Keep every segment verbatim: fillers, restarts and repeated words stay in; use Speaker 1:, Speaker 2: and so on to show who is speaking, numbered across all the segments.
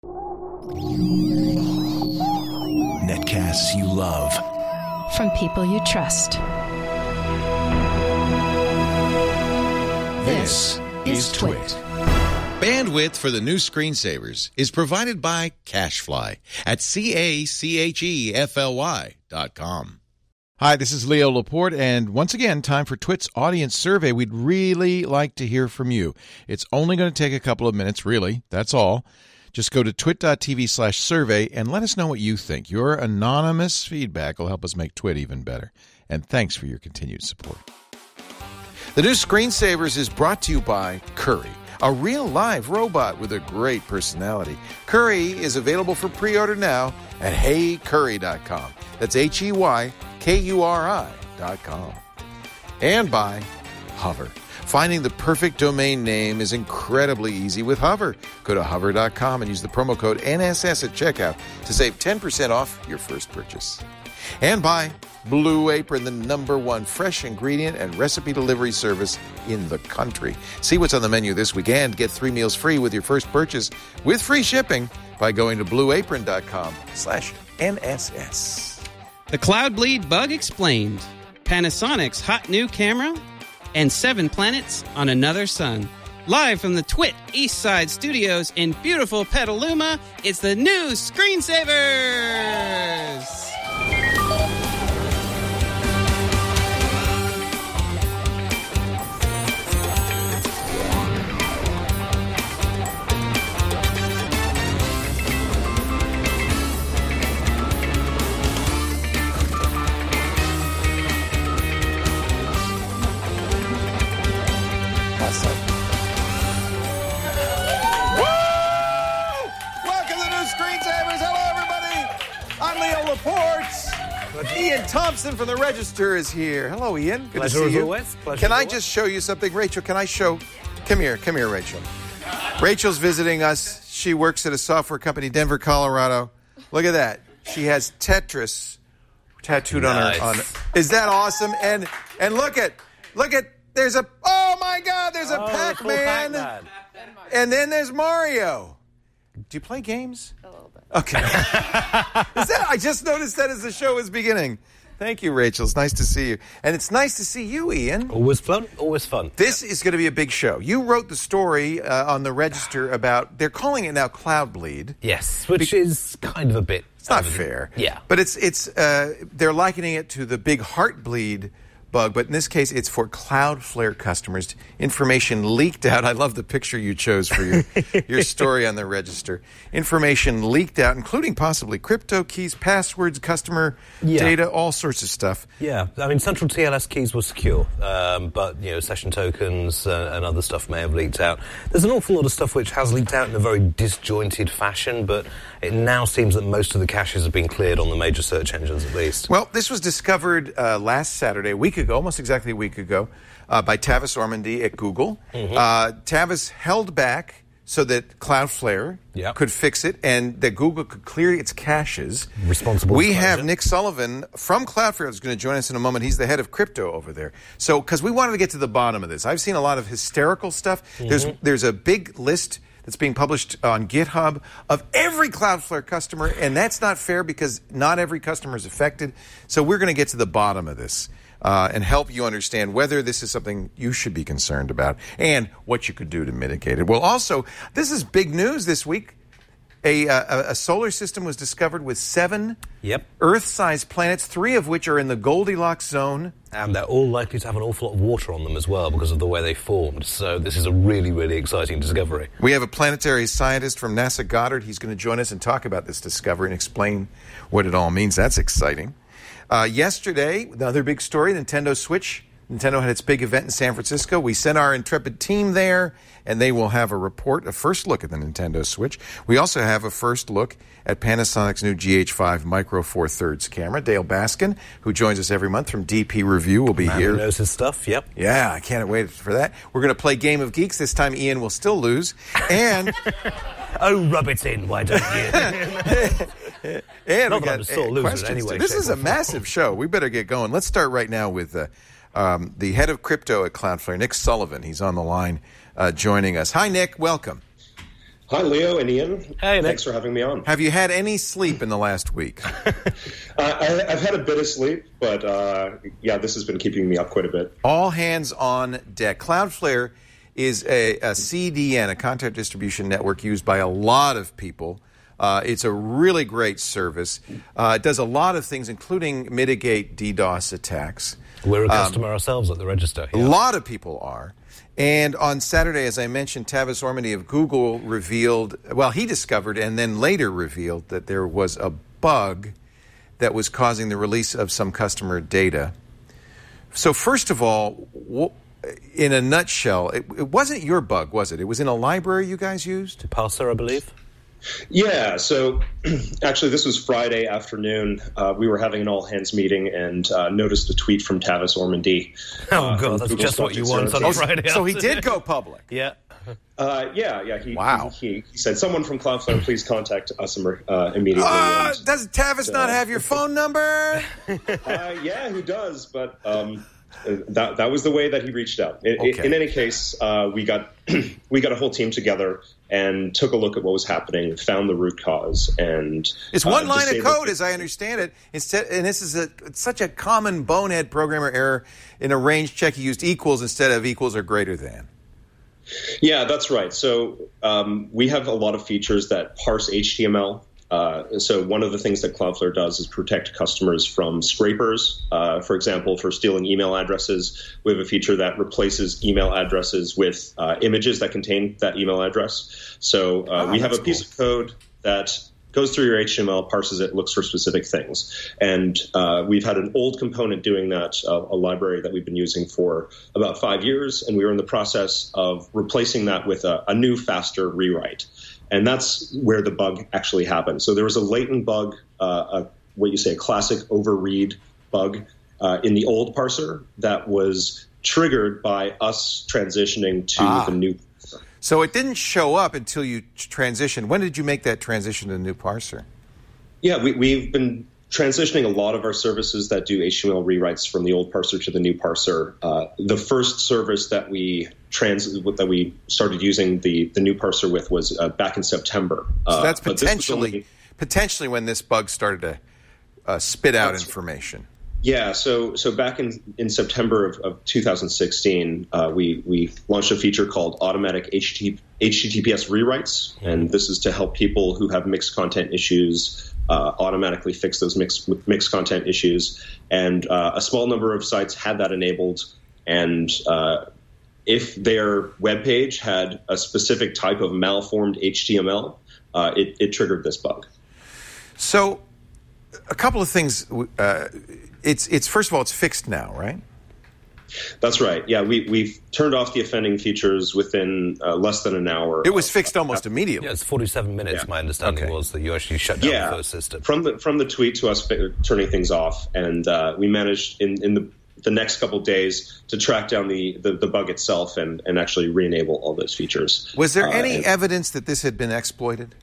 Speaker 1: Netcasts you love.
Speaker 2: From people you trust.
Speaker 1: This is Twit.
Speaker 3: Bandwidth for the new screensavers is provided by CacheFly at C A C H E F L Y dot com.
Speaker 4: Hi, this is Leo Laporte, and once again, time for Twit's audience survey. We'd really like to hear from you. It's only going to take a couple of minutes, really. That's all. Just go to twit.tv slash survey and let us know what you think. Your anonymous feedback will help us make Twit even better. And thanks for your continued support. The new Screensavers is brought to you by Curry, a real live robot with a great personality. Curry is available for pre-order now at hey curry dot com. That's H E Y K U R I dot com. And by Hover. Finding the perfect domain name is incredibly easy with Hover. Go to hover dot com and use the promo code N S S at checkout to save ten percent off your first purchase. And by Blue Apron, the number one fresh ingredient and recipe delivery service in the country. See what's on the menu this week and get three meals free with your first purchase with free shipping by going to blue apron dot com slash N S S.
Speaker 5: The Cloud Bleed Bug Explained. Panasonic's hot new camera. And seven planets on another sun. Live from the Twit East Side Studios in beautiful Petaluma, it's the new Screensavers!
Speaker 4: Ian Thompson from the Register is here. Hello, Ian. Good
Speaker 6: Pleasure
Speaker 4: to see
Speaker 6: as
Speaker 4: you.
Speaker 6: always. Pleasure
Speaker 4: Can
Speaker 6: as
Speaker 4: I
Speaker 6: always.
Speaker 4: just show you something? Rachel, can I show... Come here. Come here, Rachel. Rachel's visiting us. She works at a software company, Denver, Colorado. Look at that. She has Tetris tattooed
Speaker 6: Nice.
Speaker 4: on her. On, is that awesome? And and look at... Look at... There's a... Oh, my God. There's a
Speaker 6: Oh,
Speaker 4: Pac-Man.
Speaker 6: Pac-Man.
Speaker 4: And then there's Mario. Do you play games?
Speaker 7: A little bit.
Speaker 4: Okay. Is that, I just noticed that as the show was beginning. Thank you, Rachel. It's nice to see you. And it's nice to see you, Ian.
Speaker 6: Always fun, always fun.
Speaker 4: This is going to be a big show. You wrote the story uh, on the Register about, they're calling it now Cloud Bleed.
Speaker 6: Yes, which Be- is kind of a bit...
Speaker 4: It's not fair.
Speaker 6: Yeah.
Speaker 4: But it's, it's uh, they're likening it to the big Heartbleed bug, but in this case, it's for Cloudflare customers. Information leaked out. I love the picture you chose for your, your story on the Register. Information leaked out, including possibly crypto keys, passwords, customer
Speaker 6: Yeah.
Speaker 4: data, all sorts of stuff.
Speaker 6: Yeah, I mean, central T L S keys were secure, um, but, you know, session tokens uh, and other stuff may have leaked out. There's an awful lot of stuff which has leaked out in a very disjointed fashion, but it now seems that most of the caches have been cleared on the major search engines, at least.
Speaker 4: Well, this was discovered uh, last Saturday, a week ago, almost exactly a week ago, uh, by Tavis Ormandy at Google.
Speaker 6: Mm-hmm.
Speaker 4: Uh, Tavis held back so that Cloudflare
Speaker 6: Yep.
Speaker 4: could fix it and that Google could clear its caches.
Speaker 6: Responsible
Speaker 4: We
Speaker 6: disclosure.
Speaker 4: have Nick Sullivan from Cloudflare who's going to join us in a moment. He's the head of crypto over there. So, because we wanted to get to the bottom of this. I've seen a lot of hysterical stuff.
Speaker 6: Mm-hmm.
Speaker 4: There's there's a big list that's being published on GitHub of every Cloudflare customer, and that's not fair because not every customer is affected. So we're going to get to the bottom of this uh, and help you understand whether this is something you should be concerned about and what you could do to mitigate it. Well, also, this is big news this week. A, uh, a solar system was discovered with seven
Speaker 6: Yep.
Speaker 4: Earth-sized planets, three of which are in the Goldilocks zone.
Speaker 6: And they're all likely to have an awful lot of water on them as well because of the way they formed. So this is a really, really exciting discovery.
Speaker 4: We have a planetary scientist from NASA Goddard. He's going to join us and talk about this discovery and explain what it all means. That's exciting. Uh, yesterday, another big story, Nintendo Switch. Nintendo had its big event in San Francisco. We sent our intrepid team there, and they will have a report, a first look at the Nintendo Switch. We also have a first look at Panasonic's new G H five Micro Four Thirds camera. Dale Baskin, who joins us every month from D P Review, will be
Speaker 6: Man
Speaker 4: here.
Speaker 6: who knows his stuff, yep.
Speaker 4: Yeah, I can't wait for that. We're going to play Game of Geeks. This time Ian will still lose. And...
Speaker 6: Oh, rub it in, why don't you?
Speaker 4: and
Speaker 6: Not
Speaker 4: we
Speaker 6: that
Speaker 4: got
Speaker 6: I'm sore
Speaker 4: uh,
Speaker 6: loser
Speaker 4: questions.
Speaker 6: anyway,
Speaker 4: This
Speaker 6: shape
Speaker 4: is
Speaker 6: or
Speaker 4: a massive show. We better get going. Let's start right now with uh, um, the head of crypto at Cloudflare, Nick Sullivan. He's on the line uh, joining us. Hi, Nick. Welcome.
Speaker 7: Hi, Leo and Ian.
Speaker 6: Hey, Nick.
Speaker 7: Thanks for having me on.
Speaker 4: Have you had any sleep in the last week?
Speaker 7: uh, I, I've had a bit of sleep, but uh, yeah, this has been keeping me up quite a bit.
Speaker 4: All hands on deck. Cloudflare is a, a C D N, a content distribution network used by a lot of people. Uh, it's a really great service. Uh, it does a lot of things, including mitigate DDoS attacks.
Speaker 6: We're a
Speaker 4: Um,
Speaker 6: customer ourselves at the register.
Speaker 4: A
Speaker 6: Yeah.
Speaker 4: lot of people are. And on Saturday, as I mentioned, Tavis Ormandy of Google revealed, well, he discovered and then later revealed that there was a bug that was causing the release of some customer data. So first of all, in a nutshell, it, it wasn't your bug, was it? It was in a library you guys used?
Speaker 6: Parser, I believe.
Speaker 7: Yeah, so actually this was Friday afternoon. Uh, we were having an all-hands meeting and uh, noticed a tweet from Tavis Ormandy.
Speaker 6: Oh,
Speaker 7: uh,
Speaker 6: God, that's
Speaker 7: Google
Speaker 6: just what you want
Speaker 7: Subject
Speaker 6: on a
Speaker 7: Services.
Speaker 6: Friday
Speaker 4: So he
Speaker 6: afternoon.
Speaker 4: did go public.
Speaker 6: Yeah.
Speaker 7: Uh, yeah, yeah. He,
Speaker 4: Wow.
Speaker 7: He, he said, someone from Cloudflare, please contact us uh, immediately.
Speaker 4: Uh,
Speaker 7: And,
Speaker 4: does Tavis not have your phone number?
Speaker 7: uh, yeah, he does, but um, that that was the way that he reached out. In,
Speaker 4: Okay.
Speaker 7: in any case, uh, we got we got a whole team together and took a look at what was happening, found the root cause, and
Speaker 4: It's one
Speaker 7: uh,
Speaker 4: line of
Speaker 7: disabled-
Speaker 4: code, as I understand it. Instead, and this is a, it's such a common bonehead programmer error. In a range check, he used equals instead of equals or greater than.
Speaker 7: Yeah, that's right. So um, we have a lot of features that parse H T M L. Uh, so one of the things that Cloudflare does is protect customers from scrapers. Uh, for example, for stealing email addresses, we have a feature that replaces email addresses with uh, images that contain that email address. So uh,
Speaker 4: Ah,
Speaker 7: we have a
Speaker 4: that's
Speaker 7: piece of code that goes through your H T M L, parses it, looks for specific things. And uh, we've had an old component doing that, uh, a library that we've been using for about five years, and we were in the process of replacing that with a, a new, faster rewrite. And that's where the bug actually happened. So there was a latent bug, uh, a, what you say, a classic overread bug uh, in the old parser that was triggered by us transitioning to
Speaker 4: Ah.
Speaker 7: the new.
Speaker 4: So it didn't show up until you transitioned. When did you make that transition to the new parser?
Speaker 7: Yeah, we, we've been transitioning a lot of our services that do H T M L rewrites from the old parser to the new parser. Uh, the first service that we trans that we started using the, the new parser with was uh, back in September. Uh,
Speaker 4: So that's
Speaker 7: but this was
Speaker 4: potentially
Speaker 7: only-
Speaker 4: potentially when this bug started to uh, spit out
Speaker 7: That's-
Speaker 4: information.
Speaker 7: Yeah, so so back in, in September of, of two thousand sixteen, uh, we we launched a feature called automatic H T T P S rewrites, and this is to help people who have mixed content issues uh, automatically fix those mixed mixed content issues. And uh, a small number of sites had that enabled, and uh, if their web page had a specific type of malformed H T M L, uh, it, it triggered this bug.
Speaker 4: So a couple of things. Uh, it's it's first of all, it's fixed now, right?
Speaker 7: That's right. Yeah, we, we've turned off the offending features within uh, less than an hour.
Speaker 4: It was fixed almost immediately.
Speaker 6: Yeah, it's forty-seven minutes,
Speaker 7: Yeah.
Speaker 6: my understanding
Speaker 4: Okay.
Speaker 6: was, that you actually shut down
Speaker 7: Yeah,
Speaker 6: the first system.
Speaker 7: from the from the tweet to us fi- turning things off, and uh, we managed in, in the the next couple of days to track down the, the, the bug itself and, and actually re-enable all those features.
Speaker 4: Was there
Speaker 7: Uh,
Speaker 4: any
Speaker 7: and-
Speaker 4: evidence that this had been exploited?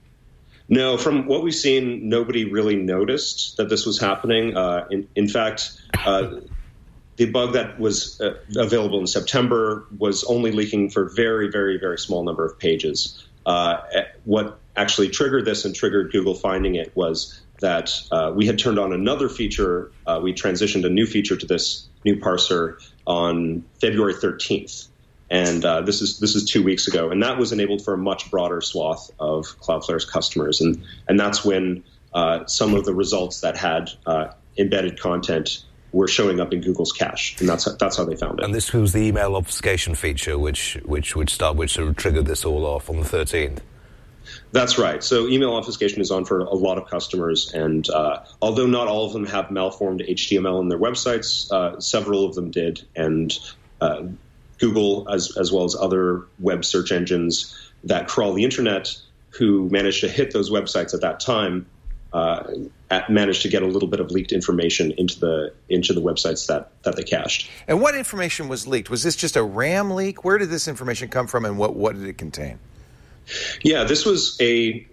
Speaker 7: No, from what we've seen, nobody really noticed that this was happening. Uh, in, in fact, uh, the bug that was uh, available in September was only leaking for very, very, very small number of pages. Uh, what actually triggered this and triggered Google finding it was that uh, we had turned on another feature. Uh, we transitioned a new feature to this new parser on February thirteenth. And uh, this is this is two weeks ago, and that was enabled for a much broader swath of Cloudflare's customers, and and that's when uh, some of the results that had uh, embedded content were showing up in Google's cache, and that's that's how they found it.
Speaker 6: And this was the email obfuscation feature, which which would start, which sort of triggered this all off on the thirteenth.
Speaker 7: That's right. So email obfuscation is on for a lot of customers, and uh, although not all of them have malformed H T M L in their websites, uh, several of them did, and uh, Google, as as well as other web search engines that crawl the internet, who managed to hit those websites at that time, uh, at, managed to get a little bit of leaked information into the into the websites that, that they cached.
Speaker 4: And what information was leaked? Was this just a RAM leak? Where did this information come from, and what, what did it contain?
Speaker 7: Yeah, this was a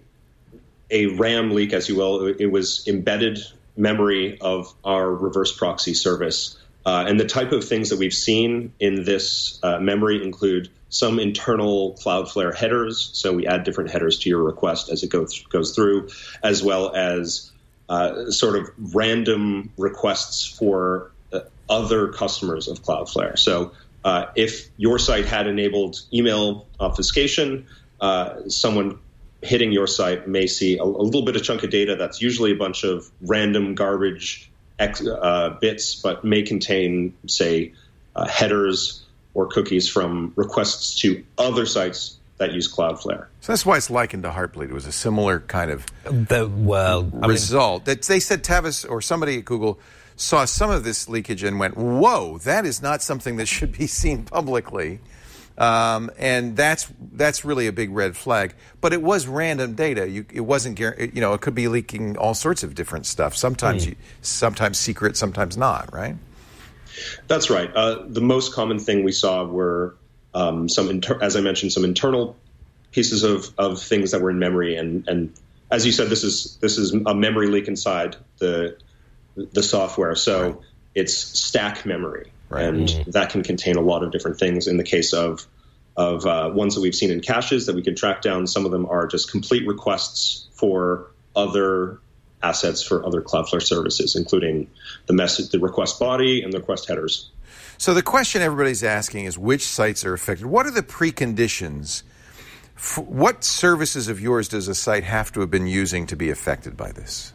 Speaker 7: a RAM leak, as you will. It was embedded memory of our reverse proxy service. Uh, and the type of things that we've seen in this uh, memory include some internal Cloudflare headers. So we add different headers to your request as it goes goes through, as well as uh, sort of random requests for uh, other customers of Cloudflare. So uh, if your site had enabled email obfuscation, uh, someone hitting your site may see a, a little bit of chunk of data that's usually a bunch of random garbage X, uh, bits, but may contain, say, uh, headers or cookies from requests to other sites that use Cloudflare.
Speaker 4: So that's why it's likened to Heartbleed. It was a similar kind of
Speaker 6: the, well, I
Speaker 4: result.
Speaker 6: Mean,
Speaker 4: that they said Tavis or somebody at Google saw some of this leakage and went, whoa, that is not something that should be seen publicly. Um, and that's that's really a big red flag. But it was random data. You, it wasn't, you know, it could be leaking all sorts of different stuff. Sometimes, mm. you, sometimes secret, sometimes not. Right?
Speaker 7: That's right. Uh, the most common thing we saw were um, some, inter- as I mentioned, some internal pieces of, of things that were in memory. And, and as you said, this is this is a memory leak inside the the software. So right. it's stack memory. Right. And mm-hmm. that can contain a lot of different things. In the case of of uh, ones that we've seen in caches that we can track down, some of them are just complete requests for other assets for other Cloudflare services, including the message, the request body, and the request headers.
Speaker 4: So the question everybody's asking is which sites are affected? What are the preconditions? For what services of yours does a site have to have been using to be affected by this?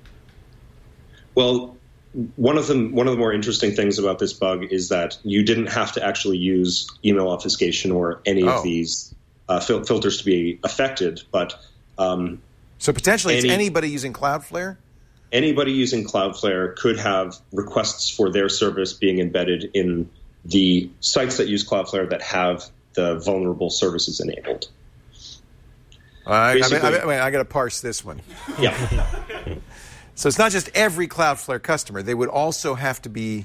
Speaker 7: Well, One of the one of the more interesting things about this bug is that you didn't have to actually use email obfuscation or any
Speaker 4: oh.
Speaker 7: of these uh, fil- filters to be affected. But um,
Speaker 4: so potentially,
Speaker 7: any,
Speaker 4: it's anybody using Cloudflare.
Speaker 7: Anybody using Cloudflare could have requests for their service being embedded in the sites that use Cloudflare that have the vulnerable services enabled.
Speaker 4: Uh, I, I, mean, I, mean, I got to parse this one.
Speaker 7: Yeah.
Speaker 4: So it's not just every Cloudflare customer. They would also have to be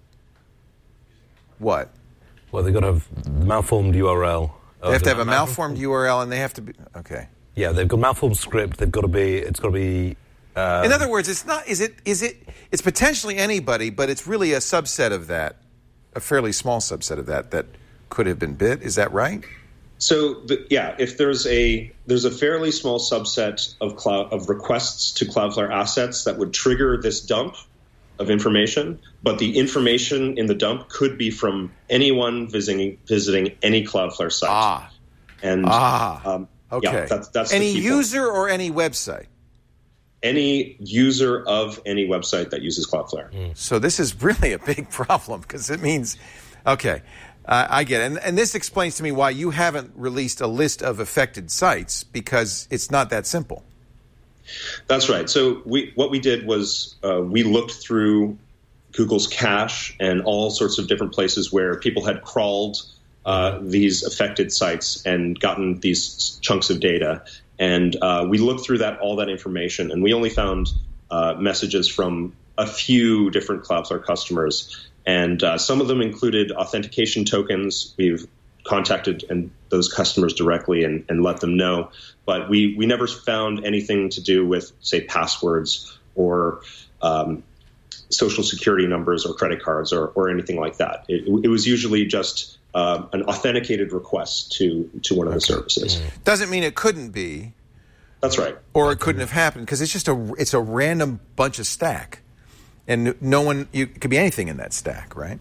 Speaker 4: what?
Speaker 6: Well, they've got to have malformed U R L.
Speaker 4: They have to have a malformed U R L, and they have to be okay.
Speaker 6: Yeah, they've got malformed script. They've got to be. It's got to be. Uh,
Speaker 4: In other words, it's not. Is it? Is it? It's potentially anybody, but it's really a subset of that, a fairly small subset of that that could have been bit. Is that right?
Speaker 7: So the, yeah, if there's a there's a fairly small subset of cloud of requests to Cloudflare assets that would trigger this dump of information, but the information in the dump could be from anyone visiting visiting any Cloudflare site.
Speaker 4: Ah,
Speaker 7: and
Speaker 4: ah,
Speaker 7: um,
Speaker 4: okay.
Speaker 7: Yeah, that's, that's
Speaker 4: any
Speaker 7: the key
Speaker 4: user
Speaker 7: point.
Speaker 4: or any website.
Speaker 7: Any user of any website that uses Cloudflare.
Speaker 4: Mm. So this is really a big problem because it means, okay. Uh, I get it. And, and this explains to me why you haven't released a list of affected sites, because it's not that simple.
Speaker 7: That's right. So we, what we did was uh, we looked through Google's cache and all sorts of different places where people had crawled uh, these affected sites and gotten these chunks of data. And uh, we looked through that all that information, and we only found uh, messages from a few different Cloudflare customers. And uh, some of them included authentication tokens. We've contacted and those customers directly and, and let them know. But we, we never found anything to do with, say, passwords or um, social security numbers or credit cards or, or anything like that. It, it was usually just uh, an authenticated request to, to one of the services.
Speaker 4: Doesn't mean it couldn't be.
Speaker 7: That's right.
Speaker 4: Or it couldn't have happened, because it's just a it's a random bunch of stack. And no one, you, it could be anything in that stack, right?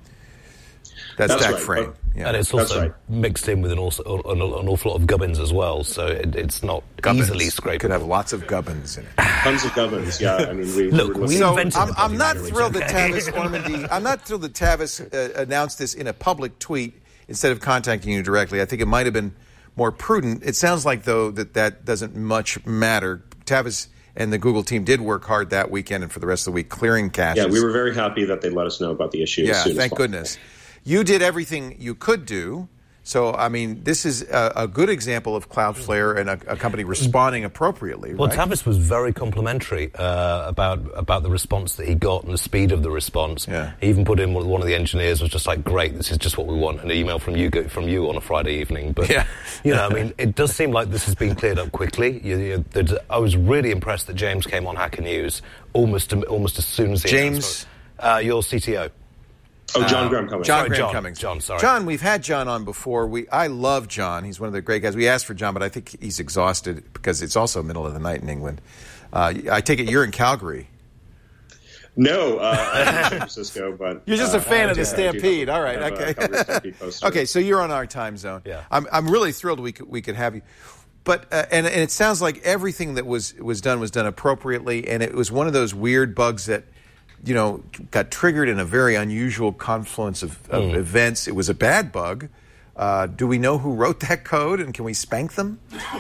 Speaker 4: That
Speaker 7: That's
Speaker 4: stack
Speaker 7: right.
Speaker 4: frame.
Speaker 6: Yeah. And it's also right. mixed in with an, also, an, an awful lot of gubbins as well, so it, it's not
Speaker 4: gubbins.
Speaker 6: easily scrapable.
Speaker 4: Could have lots of gubbins in it.
Speaker 7: Tons of gubbins, yeah. I mean, we,
Speaker 6: Look,
Speaker 7: we,
Speaker 6: we
Speaker 4: so
Speaker 6: invented
Speaker 4: I'm,
Speaker 6: the
Speaker 4: I'm not
Speaker 6: language,
Speaker 4: thrilled
Speaker 6: okay?
Speaker 4: that Tavis Ormandy, I'm not thrilled that Tavis uh, announced this in a public tweet instead of contacting you directly. I think it might have been more prudent. It sounds like, though, that that doesn't much matter. Tavis and the Google team did work hard that weekend and for the rest of the week clearing caches.
Speaker 7: Yeah, we were very happy that they let us know about the issue.
Speaker 4: Yeah,
Speaker 7: as soon
Speaker 4: thank
Speaker 7: as
Speaker 4: goodness. You did everything you could do. So, I mean, this is a, a good example of Cloudflare and a, a company responding appropriately.
Speaker 6: Well,
Speaker 4: right?
Speaker 6: Tavis was very complimentary uh, about about the response that he got and the speed of the response.
Speaker 4: Yeah.
Speaker 6: He even put in one of the engineers was just like, "Great, this is just what we want." An email from you from you on a Friday evening. But
Speaker 4: yeah.
Speaker 6: you know, I mean, it does seem like this has been cleared up quickly. You, you, I was really impressed that James came on Hacker News almost almost as soon as the
Speaker 4: James,
Speaker 6: uh, your C T O.
Speaker 7: Oh, John Graham Cummings.
Speaker 4: John
Speaker 6: Sorry,
Speaker 4: Graham
Speaker 6: John.
Speaker 4: Cummings.
Speaker 6: John, sorry.
Speaker 4: John, we've had John on before. We I love John. He's one of the great guys. We asked for John, but I think he's exhausted because it's also middle of the night in England. Uh, I take it you're in Calgary.
Speaker 7: No, uh, I'm in San Francisco, but
Speaker 4: You're just
Speaker 7: uh,
Speaker 4: a fan
Speaker 7: I
Speaker 4: of the
Speaker 7: do- I do have-
Speaker 4: Stampede. All right,
Speaker 7: I have a
Speaker 4: okay.
Speaker 7: Calgary Stampede poster.
Speaker 4: Okay, so you're on our time zone.
Speaker 6: Yeah.
Speaker 4: I'm I'm really thrilled we could we could have you. But uh, and and it sounds like everything that was was done was done appropriately, and it was one of those weird bugs that, you know, got triggered in a very unusual confluence of, of
Speaker 6: Mm.
Speaker 4: events. It was a bad bug. Uh, do we know who wrote that code, and can we spank them?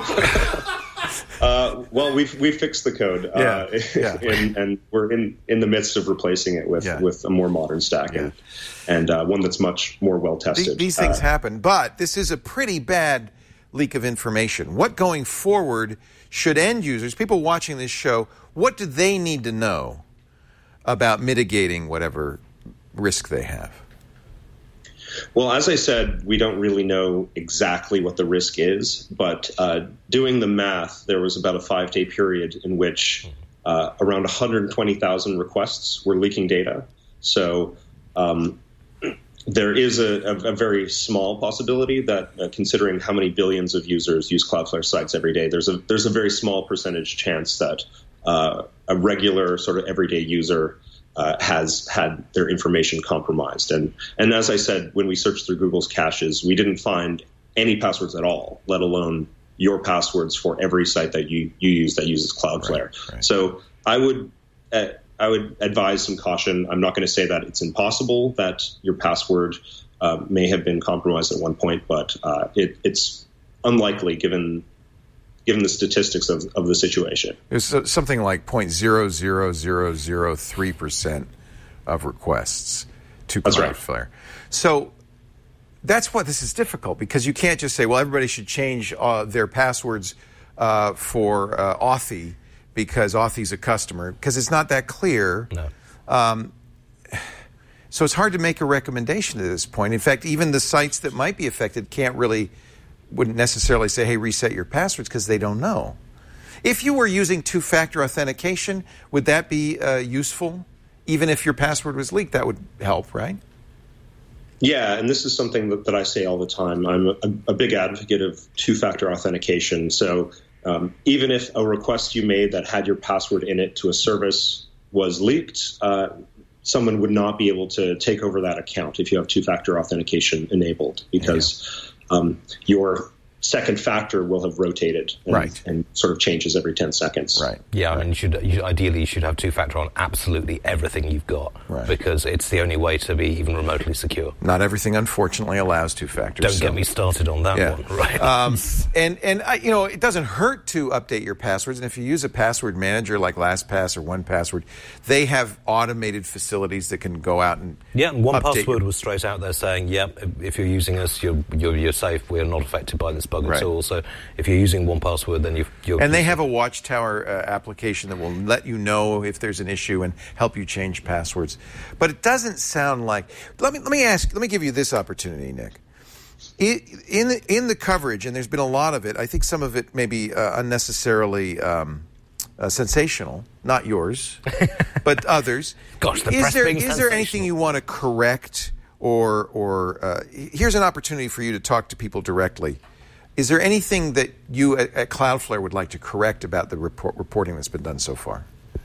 Speaker 7: Uh, well, we've we fixed the code, uh,
Speaker 4: Yeah, yeah.
Speaker 7: and, and we're in, in the midst of replacing it with,
Speaker 4: Yeah.
Speaker 7: with a more modern stack and and uh, one that's much more well tested.
Speaker 4: These, these things
Speaker 7: Uh,
Speaker 4: happen, but this is a pretty bad leak of information. What going forward should end users, people watching this show, what do they need to know about mitigating whatever risk they have?
Speaker 7: Well, as I said, we don't really know exactly what the risk is, but uh, doing the math, there was about a five-day period in which uh, around one hundred twenty thousand requests were leaking data. So um, there is a, a, a very small possibility that, uh, considering how many billions of users use Cloudflare sites every day, there's a there's a very small percentage chance that uh, a regular sort of everyday user Uh, has had their information compromised. And and as I said, when we searched through Google's caches, we didn't find any passwords at all, let alone your passwords for every site that you, you use that uses Cloudflare.
Speaker 4: Right, right.
Speaker 7: So I would uh, I would advise some caution. I'm not going to say that it's impossible that your password uh, may have been compromised at one point, but uh, it, it's unlikely given given the statistics of, of the situation.
Speaker 4: There's so- something like zero point zero zero zero zero three percent of requests to
Speaker 7: That's right.
Speaker 4: Cloudflare. So that's why this is difficult, because you can't just say, well, everybody should change uh, their passwords uh, for uh, Authy because Authy's a customer, because it's not that clear.
Speaker 6: No.
Speaker 4: Um, so it's hard to make a recommendation at this point. In fact, even the sites that might be affected can't really, wouldn't necessarily say, hey, reset your passwords, because they don't know. If you were using two-factor authentication, would that be uh, useful? Even if your password was leaked, that would help, right?
Speaker 7: Yeah, and this is something that, that I say all the time. I'm a, a big advocate of two-factor authentication. So um, even if a request you made that had your password in it to a service was leaked, uh, someone would not be able to take over that account if you have two-factor authentication enabled, because yeah. um, your second factor will have rotated and,
Speaker 4: right.
Speaker 7: and sort of changes every ten seconds.
Speaker 4: Right.
Speaker 6: Yeah,
Speaker 4: right.
Speaker 6: I mean, you should, you, ideally you should have two-factor on absolutely everything you've got,
Speaker 4: right.
Speaker 6: because it's the only way to be even remotely secure.
Speaker 4: Not everything, unfortunately, allows two-factors.
Speaker 6: Don't
Speaker 4: so.
Speaker 6: get me started on that
Speaker 4: yeah.
Speaker 6: one, right?
Speaker 4: Um, and, and uh, you know, it doesn't hurt to update your passwords, and if you use a password manager like LastPass or one password, they have automated facilities that can go out and
Speaker 6: yeah, and one
Speaker 4: update
Speaker 6: password
Speaker 4: your...
Speaker 6: was straight out there saying, yeah, if you're using us, you're, you're, you're safe, we're not affected by this bug
Speaker 4: right.
Speaker 6: at all. So if you're using one password, then you've, you're...
Speaker 4: And they have a Watchtower uh, application that will let you know if there's an issue and help you change passwords. But it doesn't sound like... Let me let me ask, let me give you this opportunity, Nick. In, in, the, in the coverage, and there's been a lot of it, I think some of it may be uh, unnecessarily um, uh, sensational, not yours, but others.
Speaker 6: Gosh, the
Speaker 4: is
Speaker 6: press
Speaker 4: there,
Speaker 6: being
Speaker 4: is there
Speaker 6: sensational.
Speaker 4: anything you want to correct, or, or uh, here's an opportunity for you to talk to people directly. Is there anything that you at, at Cloudflare would like to correct about the report, reporting that's been done so far?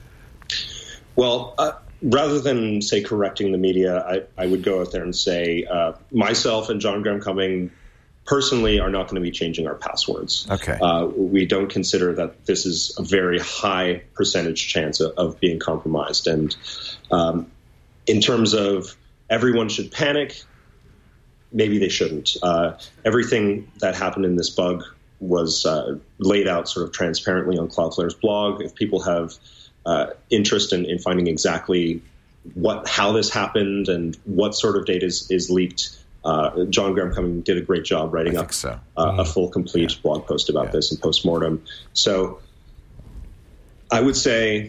Speaker 7: Well, uh, rather than say correcting the media, I, I would go out there and say uh, myself and John Graham Cummings personally are not going to be changing our passwords.
Speaker 4: Okay.
Speaker 7: Uh, we don't consider that this is a very high percentage chance of, of being compromised. And um, in terms of everyone should panic, maybe they shouldn't. Uh, everything that happened in this bug was uh, laid out sort of transparently on Cloudflare's blog. If people have uh, interest in, in finding exactly what, how this happened and what sort of data is, is leaked, uh, John Graham Cummings did a great job writing
Speaker 4: I
Speaker 7: up
Speaker 4: think so.
Speaker 7: uh,
Speaker 4: mm.
Speaker 7: a full, complete
Speaker 4: yeah.
Speaker 7: blog post about
Speaker 4: yeah.
Speaker 7: this in postmortem. So I would say...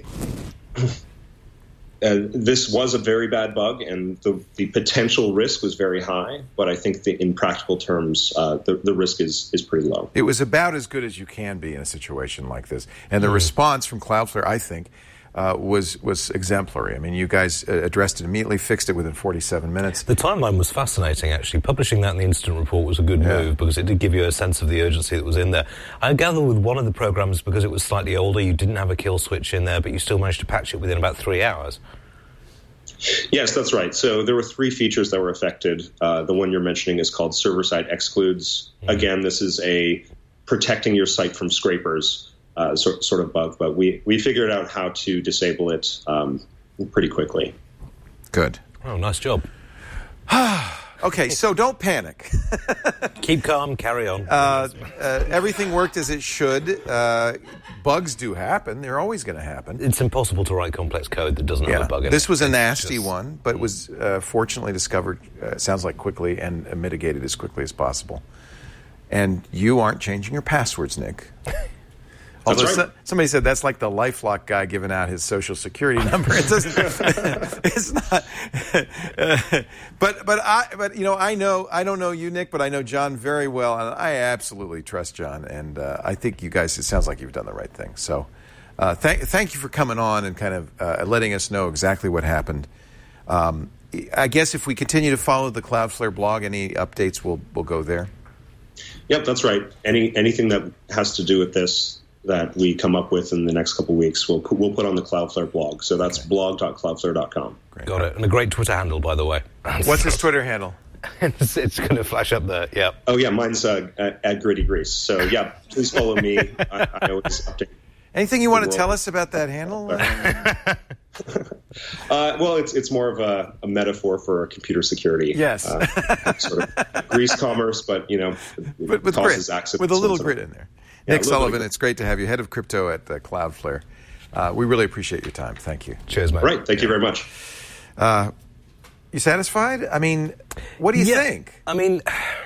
Speaker 7: Uh, this was a very bad bug, and the, the potential risk was very high. But I think that in practical terms, uh, the, the risk is, is pretty low.
Speaker 4: It was about as good as you can be in a situation like this. And the mm. response from Cloudflare, I think, uh, was was exemplary. I mean, you guys uh, addressed it immediately, fixed it within forty-seven minutes.
Speaker 6: The timeline was fascinating, actually. Publishing that in the incident report was a good
Speaker 4: Yeah.
Speaker 6: move because it did give you a sense of the urgency that was in there. I gather with one of the programs, because it was slightly older, you didn't have a kill switch in there, but you still managed to patch it within about three hours.
Speaker 7: Yes, that's right. So there were three features that were affected. Uh, the one you're mentioning is called server-side excludes. Mm-hmm. Again, this is a protecting your site from scrapers uh, sort, sort of bug, but we, we figured out how to disable it um, pretty quickly.
Speaker 4: Good.
Speaker 6: Oh, nice job.
Speaker 4: Okay, so don't panic.
Speaker 6: Keep calm, carry on.
Speaker 4: Uh, uh, everything worked as it should. Uh, bugs do happen. They're always going to happen.
Speaker 6: It's impossible to write complex code that doesn't have a bug in it.
Speaker 4: This was a
Speaker 6: It's
Speaker 4: nasty
Speaker 6: just-
Speaker 4: one, but was uh, fortunately discovered, uh, sounds like quickly, and uh, mitigated as quickly as possible. And you aren't changing your passwords, Nick. Although
Speaker 7: That's right.
Speaker 4: so, somebody said that's like the LifeLock guy giving out his social security number. It doesn't. It's not. Uh, but but I but you know I know I don't know you, Nick, but I know John very well, and I absolutely trust John. And uh, I think you guys. It sounds like you've done the right thing. So uh, thank thank you for coming on and kind of uh, letting us know exactly what happened. Um, I guess if we continue to follow the Cloudflare blog, any updates will will go there.
Speaker 7: Yep, that's right. Any anything that has to do with this that we come up with in the next couple of weeks, we'll we'll put on the Cloudflare blog. So that's okay. blog dot cloudflare dot com.
Speaker 6: Got it. And a great Twitter handle, by the way.
Speaker 4: What's his Twitter handle?
Speaker 6: it's it's going to flash up there, yeah.
Speaker 7: Oh, yeah, mine's uh, at, at Gritty Grease. So, yeah, please follow me. I, I always update.
Speaker 4: Anything you want to tell us about that handle?
Speaker 7: uh, well, it's it's more of a, a metaphor for computer security.
Speaker 4: Yes.
Speaker 7: Uh, sort of grease commerce, but, you know,
Speaker 4: but with grit, with a little grit in there.
Speaker 7: Yeah,
Speaker 4: Nick Sullivan, it's great to have you, head of crypto at uh, Cloudflare. Uh, we really appreciate your time. Thank you.
Speaker 6: Cheers, mate.
Speaker 7: Right. Thank yeah. you very much.
Speaker 4: Uh, you satisfied? I mean, what do you
Speaker 6: yeah,
Speaker 4: think?
Speaker 6: I mean,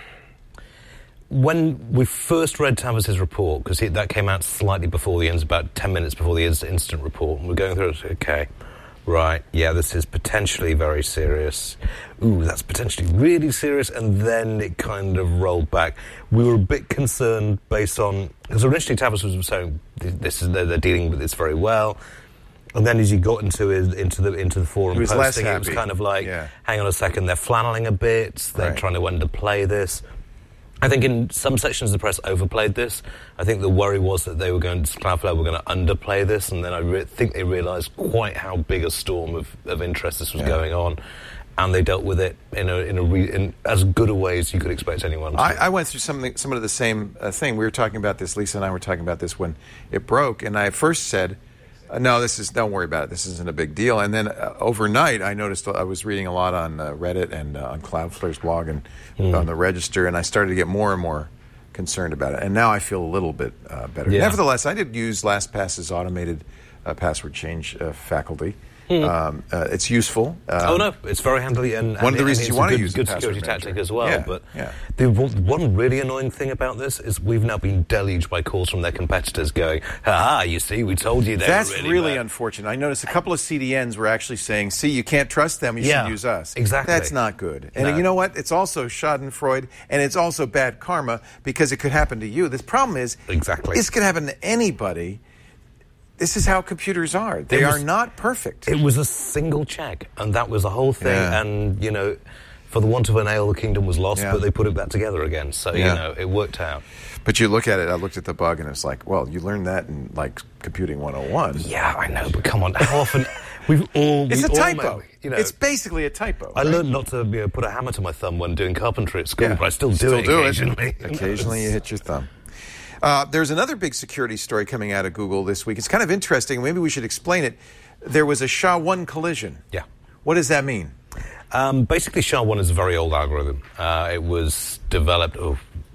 Speaker 6: when we first read Tavis's report, because that came out slightly before the end, about ten minutes before the incident report, and we're going through it, okay, right, yeah, this is potentially very serious. Ooh, that's potentially really serious. And then it kind of rolled back. We were a bit concerned based on, because initially Tavis was saying this is they're dealing with this very well. And then as you got into it, into the into the forum
Speaker 4: was
Speaker 6: posting,
Speaker 4: less
Speaker 6: it was
Speaker 4: happy.
Speaker 6: kind of like,
Speaker 4: yeah.
Speaker 6: hang on a second, they're flanneling a bit. They're
Speaker 4: right.
Speaker 6: trying to underplay this. I think in some sections of the press overplayed this. I think the worry was that they were going to, Cloudflare were going to underplay this, and then I re- think they realised quite how big a storm of, of interest this was yeah. going on, and they dealt with it in a in a re- in as good a way as you could expect anyone to.
Speaker 4: I, I went through something, some of the same uh, thing. We were talking about this, Lisa and I were talking about this when it broke, and I first said, uh, no, this is, don't worry about it, this isn't a big deal. And then uh, overnight, I noticed I was reading a lot on uh, Reddit and uh, on Cloudflare's blog and mm. on the Register, and I started to get more and more concerned about it. And now I feel a little bit uh, better.
Speaker 6: Yeah.
Speaker 4: Nevertheless, I did use LastPass's automated uh, password change uh, faculty. Mm. Um, uh, it's useful. Um,
Speaker 6: oh no, it's very handy, and
Speaker 4: one of the reasons you want
Speaker 6: to
Speaker 4: use
Speaker 6: good
Speaker 4: the
Speaker 6: security
Speaker 4: password
Speaker 6: tactic
Speaker 4: manager.
Speaker 6: as well.
Speaker 4: Yeah,
Speaker 6: but
Speaker 4: yeah.
Speaker 6: the one, one really annoying thing about this is we've now been deluged by calls from their competitors going, "Ha, you see, we told you they
Speaker 4: That's
Speaker 6: were really,
Speaker 4: really
Speaker 6: bad."
Speaker 4: unfortunate. I noticed a couple of C D Ns were actually saying, "See, you can't trust them. You
Speaker 6: Yeah,
Speaker 4: should use us."
Speaker 6: exactly.
Speaker 4: That's not good. And
Speaker 6: No.
Speaker 4: you know what? It's also Schadenfreude, and it's also bad karma because it could happen to you. The problem is,
Speaker 6: Exactly.
Speaker 4: this could happen to anybody. This is how computers are. They
Speaker 6: was-
Speaker 4: are not perfect.
Speaker 6: It was a single check, and that was the whole thing.
Speaker 4: Yeah.
Speaker 6: And, you know, for the want of a nail, the kingdom was lost,
Speaker 4: Yeah.
Speaker 6: but they put it back together again. So,
Speaker 4: Yeah.
Speaker 6: you know, it worked out.
Speaker 4: But you look at it, I looked at the bug, and it's like, well, you learned that in, like, Computing one oh one.
Speaker 6: Yeah, I know, but come on, how often... We've all...
Speaker 4: It's
Speaker 6: we
Speaker 4: a
Speaker 6: all
Speaker 4: typo.
Speaker 6: Know, you know,
Speaker 4: It's basically a typo.
Speaker 6: I
Speaker 4: right?
Speaker 6: learned not to you know, put a hammer to my thumb when doing carpentry at school,
Speaker 4: Yeah.
Speaker 6: but I still do
Speaker 4: Still
Speaker 6: it
Speaker 4: do it.
Speaker 6: occasionally.
Speaker 4: Occasionally you hit your thumb. Uh, there's another big security story coming out of Google this week. It's kind of interesting. Maybe we should explain it. There was a S H A one collision.
Speaker 6: Yeah.
Speaker 4: What does that mean?
Speaker 6: Um, basically, S H A one is a very old algorithm. Uh, it was developed oh,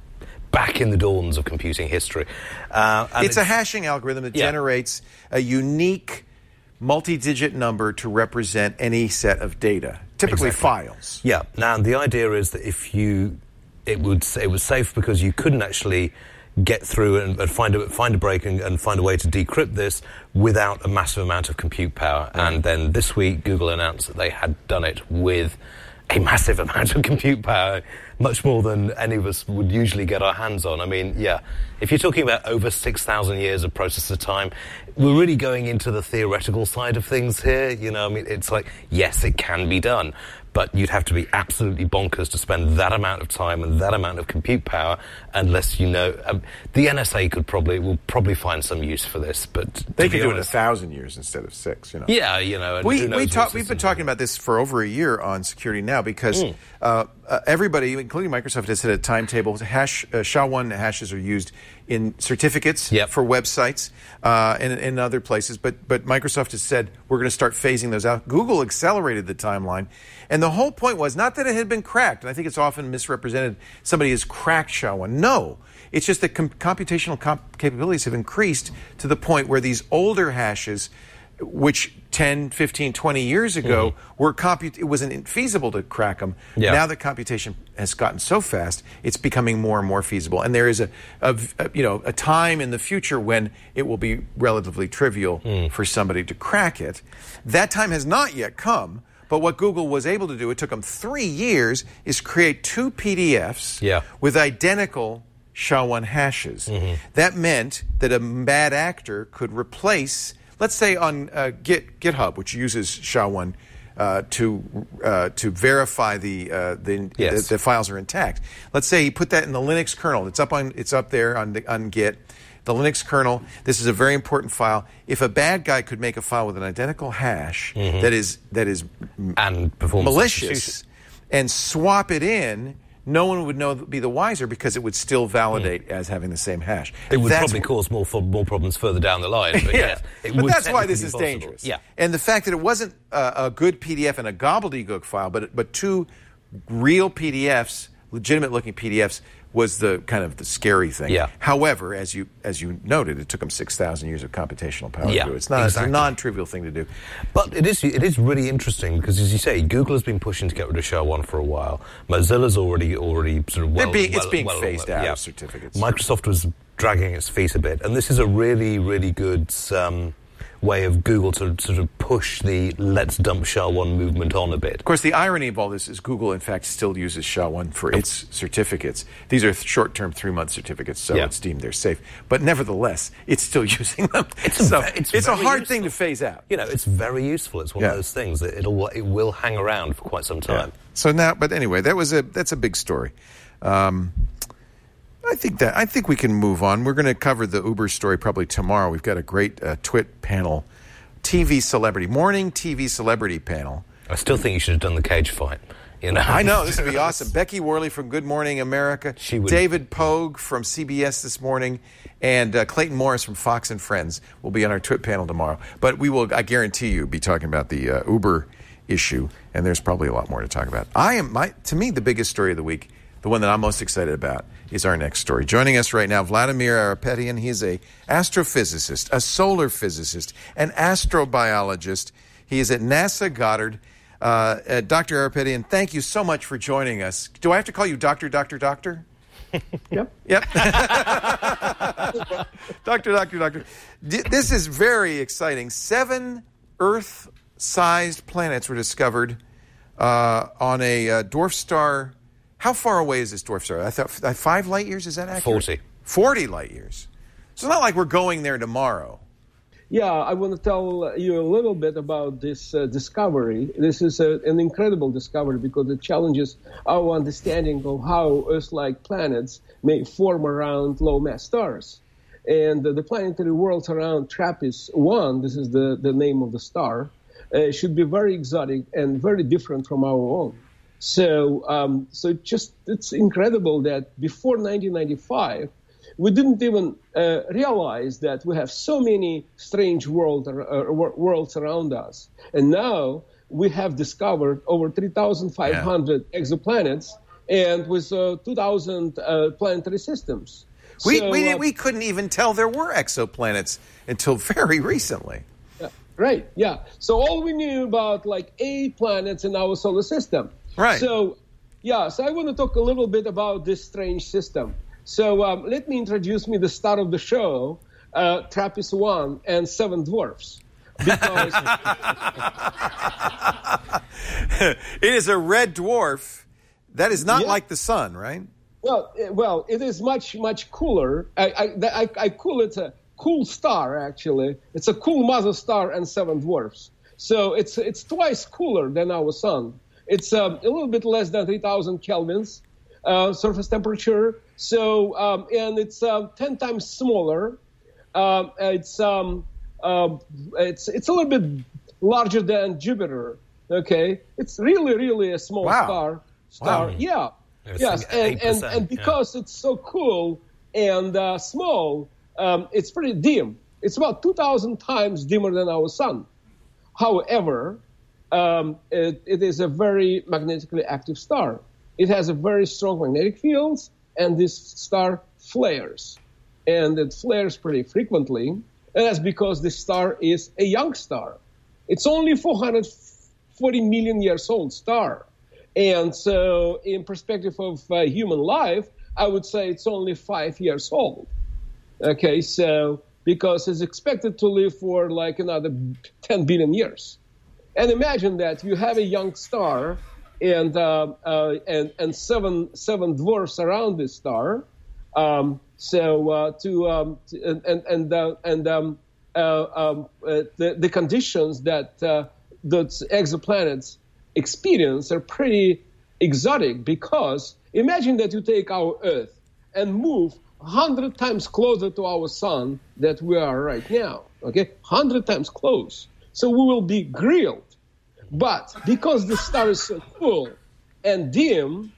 Speaker 6: back in the dawns of computing history. Uh, and
Speaker 4: It's, it's a hashing algorithm that
Speaker 6: Yeah.
Speaker 4: generates a unique multi-digit number to represent any set of data, typically
Speaker 6: Exactly.
Speaker 4: files.
Speaker 6: Yeah. Now, the idea is that if you... It would it was safe because you couldn't actually get through and, and find a find a break and, and find a way to decrypt this without a massive amount of compute power.
Speaker 4: Yeah.
Speaker 6: And then this week, Google announced that they had done it with a massive amount of compute power, much more than any of us would usually get our hands on. I mean, yeah, if you're talking about over six thousand years of processor time, we're really going into the theoretical side of things here. You know, I mean, it's like, yes, it can be done, but you'd have to be absolutely bonkers to spend that amount of time and that amount of compute power unless you know... Um, the N S A could probably, will probably find some use for this, but...
Speaker 4: They could do it in a thousand years instead of six, you know.
Speaker 6: Yeah, you know... And
Speaker 4: we,
Speaker 6: who knows
Speaker 4: we talk,
Speaker 6: what
Speaker 4: we've been
Speaker 6: systems
Speaker 4: talking about this for over a year on Security Now because mm. uh, uh, everybody, including Microsoft, has hit a timetable. Hash, uh, S H A one hashes are used in certificates
Speaker 6: yep.
Speaker 4: for websites uh, and in other places, but, but Microsoft has said we're going to start phasing those out. Google accelerated the timeline. And the whole point was not that it had been cracked, and I think it's often misrepresented, somebody has cracked S H A one. No. It's just that com- computational comp- capabilities have increased to the point where these older hashes, which ten, fifteen, twenty years ago mm-hmm. were comput- it wasn't feasible to crack them. Yeah. Now that computation has gotten so fast, it's becoming more and more feasible. And there is a, a, a you know a time in the future when it will be relatively trivial mm. for somebody to crack it. That time has not yet come. But what Google was able to do, it took them three years, is create two P D Fs
Speaker 6: yeah.
Speaker 4: with identical S H A one hashes. Mm-hmm. That meant that a bad actor could replace, let's say on uh, Git, GitHub, which uses S H A one uh, to uh, to verify the, uh, the,
Speaker 6: yes.
Speaker 4: the the files are intact. Let's say he put that in the Linux kernel. It's up on it's up there on the, on Git. The Linux kernel, this is a very important file. If a bad guy could make a file with an identical hash mm-hmm. that is that is
Speaker 6: and
Speaker 4: malicious and swap it in, no one would know be the wiser because it would still validate mm. as having the same hash.
Speaker 6: It would
Speaker 4: that's
Speaker 6: probably
Speaker 4: w-
Speaker 6: cause more more problems further down the line. But
Speaker 4: yeah,
Speaker 6: yes, it
Speaker 4: but
Speaker 6: would
Speaker 4: that's why this is
Speaker 6: possible.
Speaker 4: dangerous.
Speaker 6: Yeah,
Speaker 4: and the fact that it wasn't uh, a good P D F and a gobbledygook file, but but two real P D Fs, legitimate looking P D Fs, was the kind of the scary thing.
Speaker 6: Yeah.
Speaker 4: However, as you as you noted, it took them six thousand years of computational power
Speaker 6: yeah,
Speaker 4: to do it. It's not
Speaker 6: exactly.
Speaker 4: it's a non-trivial thing to do.
Speaker 6: But it is it is really interesting because, as you say, Google has been pushing to get rid of S H A one for a while. Mozilla's already already sort of well,
Speaker 4: being, it's
Speaker 6: well,
Speaker 4: being
Speaker 6: well,
Speaker 4: phased
Speaker 6: well,
Speaker 4: out
Speaker 6: yeah.
Speaker 4: of certificates.
Speaker 6: Microsoft was dragging its feet a bit, and this is a really really good um, way of Google to sort of push the let's dump S H A one movement on a bit.
Speaker 4: Of course, the irony of all this is Google, in fact, still uses S H A one for its certificates. These are short-term, three-month certificates, so
Speaker 6: yeah.
Speaker 4: it's deemed they're safe. But nevertheless, it's still using them.
Speaker 6: It's a,
Speaker 4: so
Speaker 6: it's
Speaker 4: it's a hard
Speaker 6: useful.
Speaker 4: thing to phase out.
Speaker 6: You know, it's very useful. It's one
Speaker 4: yeah.
Speaker 6: of those things that it'll it will hang around for quite some time.
Speaker 4: Yeah. So now, but anyway, that was a that's a big story. Um, I think that I think we can move on. We're going to cover the Uber story probably tomorrow. We've got a great uh, Twit panel. T V celebrity, morning T V celebrity panel.
Speaker 6: I still think you should have done the cage fight. You know,
Speaker 4: I know this would be awesome. Becky Worley from Good Morning America,
Speaker 6: she would...
Speaker 4: David Pogue from C B S This Morning, and uh, Clayton Morris from Fox and Friends will be on our Twit panel tomorrow. But we will, I guarantee you, be talking about the uh, Uber issue, and there's probably a lot more to talk about. I am, my, to me, the biggest story of the week, the one that I'm most excited about, is our next story. Joining us right now, Vladimir Arapetian. He is a astrophysicist, a solar physicist, an astrobiologist. He is at NASA Goddard. Uh, uh, Doctor Arapetian, thank you so much for joining us. Do I have to call you Doctor, Doctor, Doctor?
Speaker 8: Yep.
Speaker 4: Yep. Doctor, Doctor, Doctor. D- this is very exciting. Seven Earth-sized planets were discovered uh, on a uh, dwarf star. How far away is this dwarf star? I thought uh, five light years. Is that accurate?
Speaker 6: Forty.
Speaker 4: Forty light years. So it's not like we're going there tomorrow.
Speaker 8: Yeah, I want to tell you a little bit about this uh, discovery. This is a, an incredible discovery because it challenges our understanding of how Earth-like planets may form around low-mass stars. And uh, the planetary worlds around TRAPPIST one, this is the, the name of the star, uh, should be very exotic and very different from our own. So, um, so just it's incredible that before nineteen ninety-five, we didn't even uh, realize that we have so many strange world, uh, worlds around us. And now we have discovered over three thousand five hundred yeah. exoplanets and with uh, two thousand uh, planetary systems.
Speaker 4: We,
Speaker 8: so,
Speaker 4: we,
Speaker 8: uh,
Speaker 4: we couldn't even tell there were exoplanets until very recently.
Speaker 8: Uh, right, yeah. So all we knew about like eight planets in our solar system.
Speaker 4: Right.
Speaker 8: So, yeah, so I want to talk a little bit about this strange system. So um, let me introduce me the star of the show, uh, TRAPPIST one and seven dwarfs. Because
Speaker 4: it is a red dwarf that is not
Speaker 8: Yeah.
Speaker 4: like the sun, right?
Speaker 8: Well, eh, well, it is much, much cooler. I, I, I, I call it a cool star, actually. It's a cool mother star and seven dwarfs. So it's it's twice cooler than our sun. It's um, a little bit less than three thousand kelvins uh, surface temperature. So, um, and it's uh, ten times smaller. Um, it's um, uh, it's it's a little bit larger than Jupiter. Okay, it's really, really a small
Speaker 4: Wow.
Speaker 8: star. Star,
Speaker 4: Wow.
Speaker 8: yeah.
Speaker 6: It's
Speaker 8: Yes,
Speaker 6: like
Speaker 8: and, and,
Speaker 6: eight percent,
Speaker 8: and because it's so cool and uh, small, um, it's pretty dim. It's about two thousand times dimmer than our sun. However, um, it, it is a very magnetically active star. It has a very strong magnetic fields, and this star flares. And it flares pretty frequently, and that's because this star is a young star. It's only four hundred forty million years old star. And so in perspective of uh, human life, I would say it's only five years old. Okay, so because it's expected to live for like another ten billion years. And imagine that you have a young star and uh, uh, and, and seven seven dwarfs around this star. Um, so uh, to, um, to and and uh, and um, uh, um, uh, the the conditions that uh, those exoplanets experience are pretty exotic, because imagine that you take our Earth and move one hundred times closer to our sun that we are right now, okay? one hundred times close. So we will be grilled. But because the star is so cool and dim,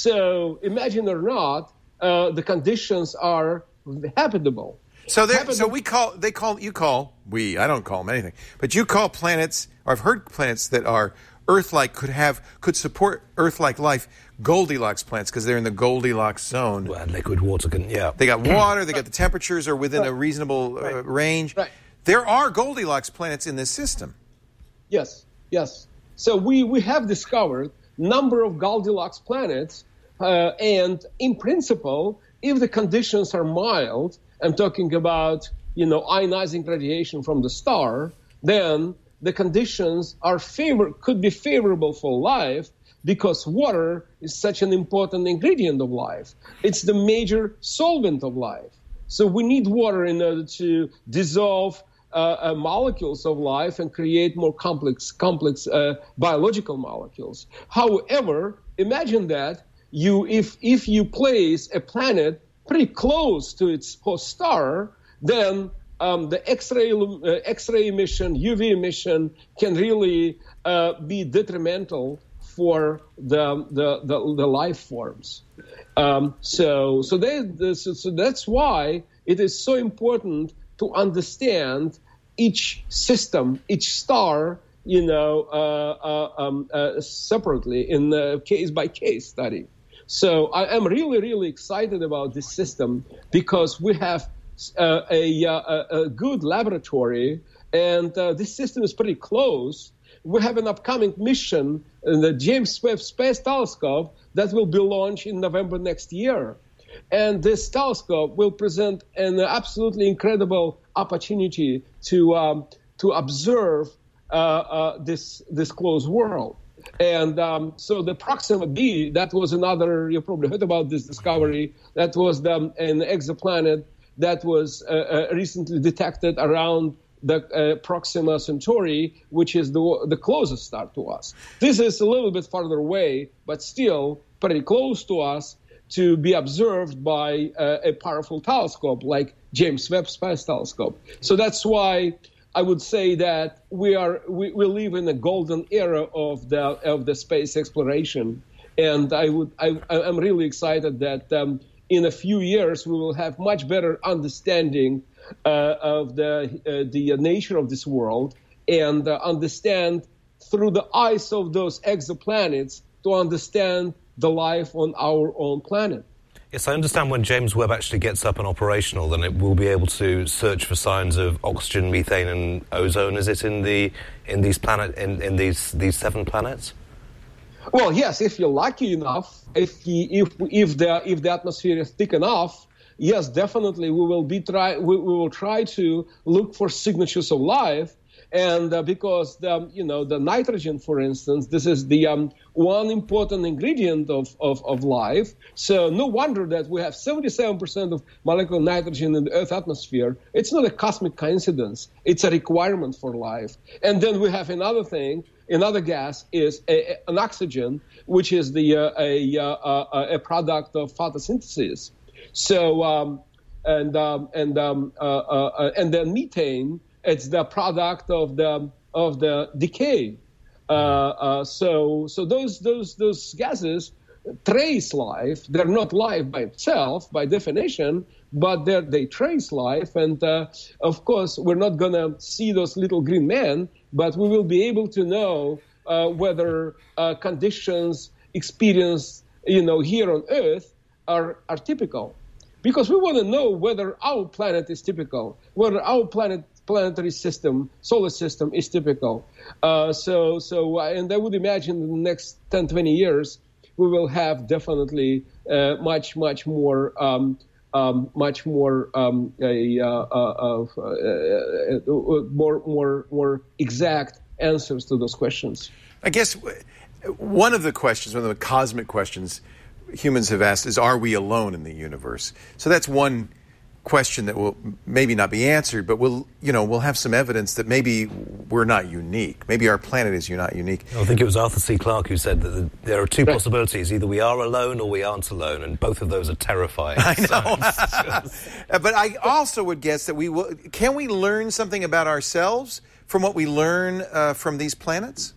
Speaker 8: so imagine or not, uh, the conditions are habitable.
Speaker 4: So they
Speaker 8: Habitable-
Speaker 4: so we call they call you call we I don't call them anything, but you call planets, or I've heard planets that are Earth-like, could have could support Earth-like life, Goldilocks planets, because they're in the Goldilocks zone.
Speaker 6: Well, and liquid water can, yeah.
Speaker 4: They got water, they got the temperatures are within a reasonable uh, range.
Speaker 8: Right.
Speaker 4: There are Goldilocks planets in this system.
Speaker 8: Yes, yes. So we, we have discovered number of Goldilocks planets, uh, and in principle, if the conditions are mild, I'm talking about, you know, ionizing radiation from the star, then the conditions are favor could be favorable for life, because water is such an important ingredient of life. It's the major solvent of life. So we need water in order to dissolve uh, uh, molecules of life and create more complex, complex uh, biological molecules. However, imagine that you, if if you place a planet pretty close to its host star, then um, the X-ray uh, X-ray emission, U V emission can really uh, be detrimental for the the, the, the life forms. Um, so so, they, this, so that's why it is so important to understand each system, each star, you know, uh, uh, um, uh, separately in the case-by-case study. So I am really, really excited about this system, because we have uh, a, a, a good laboratory, and uh, this system is pretty close. We have an upcoming mission in the James Webb Space Telescope that will be launched in November next year. And this telescope will present an absolutely incredible opportunity to um, to observe uh, uh, this this closed world. And um, so the Proxima b, that was another, you probably heard about this discovery, that was the, an exoplanet that was uh, uh, recently detected around the uh, Proxima Centauri, which is the the closest star to us. This is a little bit farther away, but still pretty close to us, to be observed by uh, a powerful telescope like James Webb Space Telescope. So that's why I would say that we are we, we live in a golden era of the of the space exploration, and I would I I'm really excited that um, in a few years we will have much better understanding uh, of the uh, the nature of this world, and uh, understand through the eyes of those exoplanets to understand the life on our own planet.
Speaker 6: Yes, I understand when James Webb actually gets up and operational, then it will be able to search for signs of oxygen, methane, and ozone. Is it in the in these planet in, in these these seven planets?
Speaker 8: Well, yes, if you're lucky enough, if he, if if the if the atmosphere is thick enough, yes, definitely we will be try we, we will try to look for signatures of life. And uh, because the, you know, the nitrogen, for instance, this is the um, one important ingredient of, of, of life. So no wonder that we have seventy-seven percent of molecular nitrogen in the Earth's atmosphere. It's not a cosmic coincidence. It's a requirement for life. And then we have another thing. Another gas is a, a, an oxygen, which is the uh, a, uh, a product of photosynthesis. So um, and um, and um, uh, uh, and then methane. It's the product of the of the decay. Uh, uh, so so those those those gases trace life. They're not life by itself, by definition, but they they trace life. And uh, of course, we're not gonna see those little green men, but we will be able to know uh, whether uh, conditions experienced, you know, here on Earth are are typical, because we want to know whether our planet is typical, whether our planet. planetary system, solar system is typical. Uh, so, so, uh, and I would imagine in the next ten, twenty years, we will have definitely uh, much, much more, um, um, much more, um, a, uh, uh, uh, uh, more, more, more exact answers to those questions.
Speaker 4: I guess one of the questions, one of the cosmic questions humans have asked is, are we alone in the universe? So that's one question that will maybe not be answered, but we'll, you know, we'll have some evidence that maybe we're not unique. Maybe our planet is not unique.
Speaker 6: I think it was Arthur C. Clarke who said that there are two possibilities: either we are alone or we aren't alone, and both of those are terrifying.
Speaker 4: I know. But I also would guess that we will. Can we learn something about ourselves from what we learn uh, from these planets?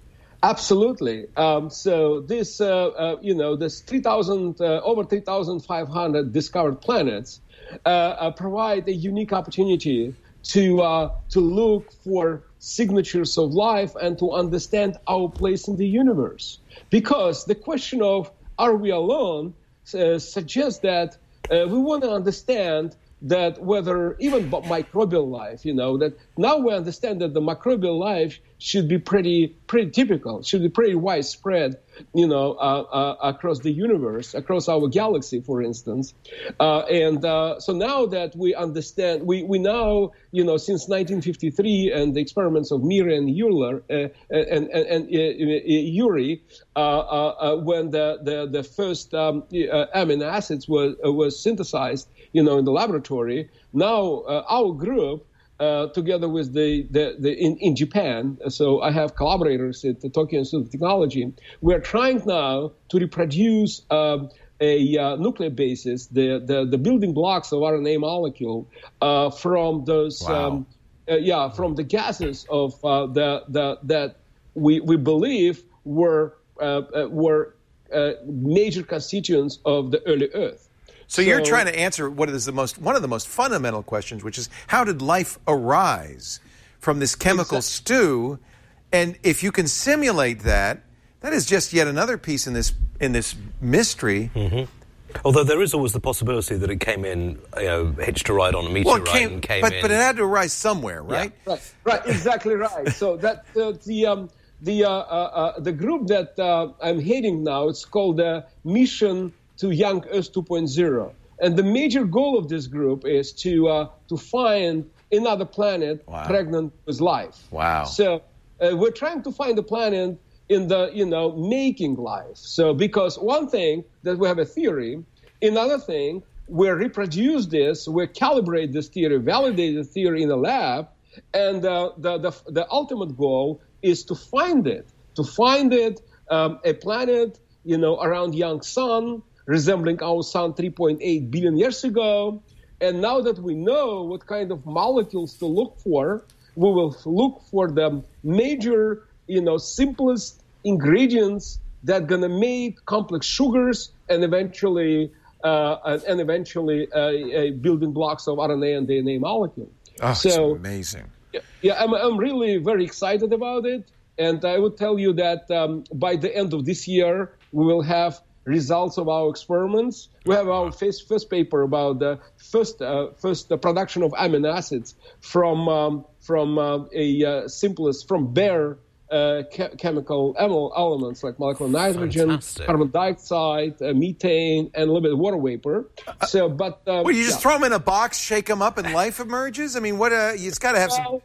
Speaker 8: Absolutely. Um, so this, uh, uh, you know, this three thousand, uh, over three thousand five hundred discovered planets. Uh, uh, provide a unique opportunity to uh, to look for signatures of life and to understand our place in the universe. Because the question of are we alone uh, suggests that uh, we want to understand that whether even microbial life, you know, that now we understand that the microbial life should be pretty pretty typical, should be pretty widespread, you know, uh, uh, across the universe, across our galaxy, for instance. Uh, and uh, so now that we understand, we, we now, you know, since nineteen fifty-three and the experiments of Miri and Euler, uh, and, and, and uh, Urey, uh, uh, when the, the, the first um, uh, amino acids was, uh, was synthesized, you know, in the laboratory, now uh, our group, Uh, together with the, the, the in, in Japan, so I have collaborators at the Tokyo Institute of Technology. We are trying now to reproduce um, a uh, nuclear basis, the, the the building blocks of R N A molecule uh, from those,
Speaker 4: wow.
Speaker 8: um, uh, yeah, from the gases of uh, the the that we we believe were uh, uh, were uh, major constituents of the early Earth.
Speaker 4: So, so you're trying to answer what is the most one of the most fundamental questions, which is how did life arise from this chemical exactly. stew? And if you can simulate that, that is just yet another piece in this in this mystery.
Speaker 6: Mm-hmm. Although there is always the possibility that it came in, you know, hitched a ride on a meteorite
Speaker 4: well, came,
Speaker 6: and came
Speaker 4: but,
Speaker 6: in.
Speaker 4: But it had to arise somewhere, right?
Speaker 8: Yeah. Right, right, exactly right. So that uh, the um, the uh, uh, uh, the group that uh, I'm heading now, it's called the uh, Mission to Young Earth two point oh. And the major goal of this group is to uh, to find another planet
Speaker 4: wow.
Speaker 8: pregnant with life.
Speaker 4: Wow.
Speaker 8: So uh, we're trying to find a planet in the, you know, making life. So because one thing that we have a theory, another thing, we reproduce this, we calibrate this theory, validate the theory in the lab, and uh, the, the the ultimate goal is to find it, to find it, um, a planet, you know, around young sun, resembling our sun three point eight billion years ago. And now that we know what kind of molecules to look for, we will look for the major, you know, simplest ingredients that gonna make complex sugars and eventually uh, and eventually uh, uh, building blocks of R N A and D N A molecule.
Speaker 4: Oh,
Speaker 8: so,
Speaker 4: it's amazing.
Speaker 8: Yeah, I'm, I'm really very excited about it. And I would tell you that um, by the end of this year, we will have results of our experiments. We have our first, first paper about the first uh, first uh, production of amino acids from um, from uh, a uh, simplest from bare uh, che- chemical elements like molecular nitrogen,
Speaker 6: Fantastic.
Speaker 8: carbon dioxide, uh, methane, and a little bit of water vapor. So, but um,
Speaker 4: well, you just
Speaker 8: yeah.
Speaker 4: throw them in a box, shake them up, and life emerges. I mean, what? Uh, it's got to have some.
Speaker 8: Well,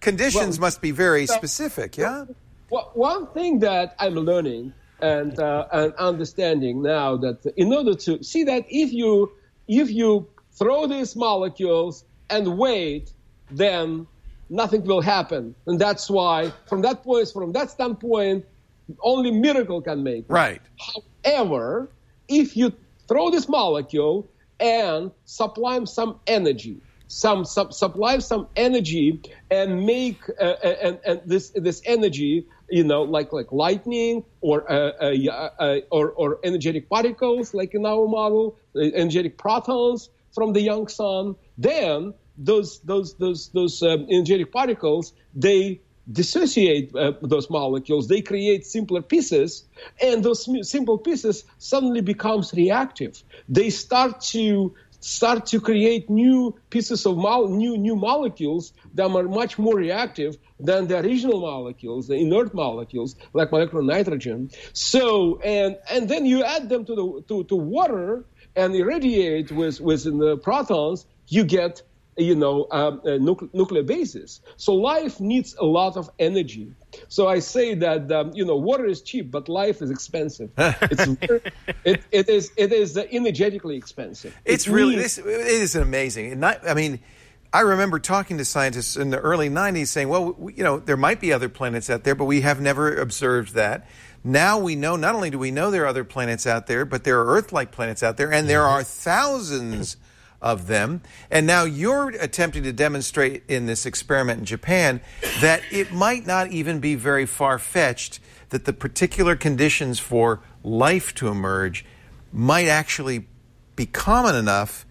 Speaker 4: conditions
Speaker 8: well,
Speaker 4: must be very
Speaker 8: so,
Speaker 4: specific, yeah?
Speaker 8: Well, one thing that I'm learning and uh, and understanding now that in order to see that if you if you throw these molecules and wait, then nothing will happen. And that's why, from that point, from that standpoint, only miracle can make it.
Speaker 4: Right.
Speaker 8: However, if you throw this molecule and supply some energy, some sub, supply some energy and make uh, and, and this this energy, you know, like like lightning or uh, uh, uh, or or energetic particles, like in our model, uh, energetic protons from the young sun, then those those those those um, energetic particles, they dissociate uh, those molecules, they create simpler pieces, and those simple pieces suddenly becomes reactive. They start to start to create new pieces of mo- new new molecules that are much more reactive than the original molecules, the inert molecules like molecular nitrogen. So and and then you add them to the to, to water and irradiate with with the protons, you get, you know, um, uh, nucle- nuclear bases. So life needs a lot of energy. So I say that, um, you know, water is cheap, but life is expensive. It's very, it, it is it is uh, energetically expensive.
Speaker 4: It's
Speaker 8: it
Speaker 4: really,
Speaker 8: means-
Speaker 4: this, it is amazing. And not, I mean, I remember talking to scientists in the early nineties saying, well, we, you know, there might be other planets out there, but we have never observed that. Now we know, not only do we know there are other planets out there, but there are Earth-like planets out there, and there are thousands of them. And now you're attempting to demonstrate in this experiment in Japan that it might not even be very far-fetched that the particular conditions for life to emerge might actually be common enough.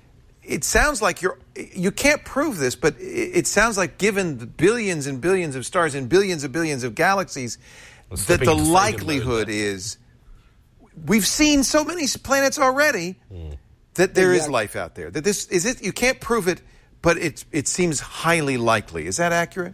Speaker 4: It sounds like you're, you can't prove this, but it sounds like given the billions and billions of stars and billions and billions of galaxies, that the likelihood is, we've seen so many planets already, mm. that there exactly. is life out there. That this is it. You can't prove it, but it it seems highly likely. Is that accurate?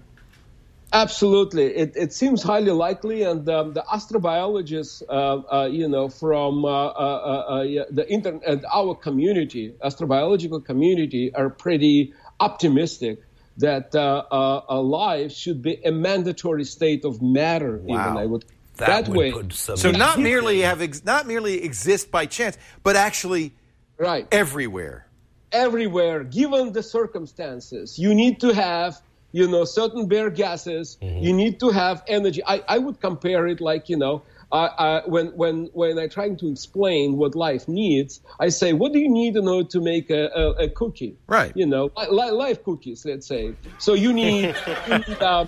Speaker 8: Absolutely, it it seems highly likely, and um, the astrobiologists, uh, uh, you know, from uh, uh, uh, the internet and our community, astrobiological community, are pretty optimistic that uh, uh, life should be a mandatory state of matter.
Speaker 4: Wow.
Speaker 8: Even I would
Speaker 6: that,
Speaker 8: that
Speaker 6: would
Speaker 8: way.
Speaker 6: Put some
Speaker 4: so not merely have ex- not merely exist by chance, but actually
Speaker 8: right
Speaker 4: everywhere.
Speaker 8: Everywhere, given the circumstances, you need to have, you know, certain bare gases. Mm-hmm. You need to have energy. I, I would compare it like, you know, uh, uh, when when when I'm trying to explain what life needs, I say, what do you need in order to make a, a, a cookie?
Speaker 4: Right.
Speaker 8: You know, li- live cookies, let's say. So you need, you need, uh,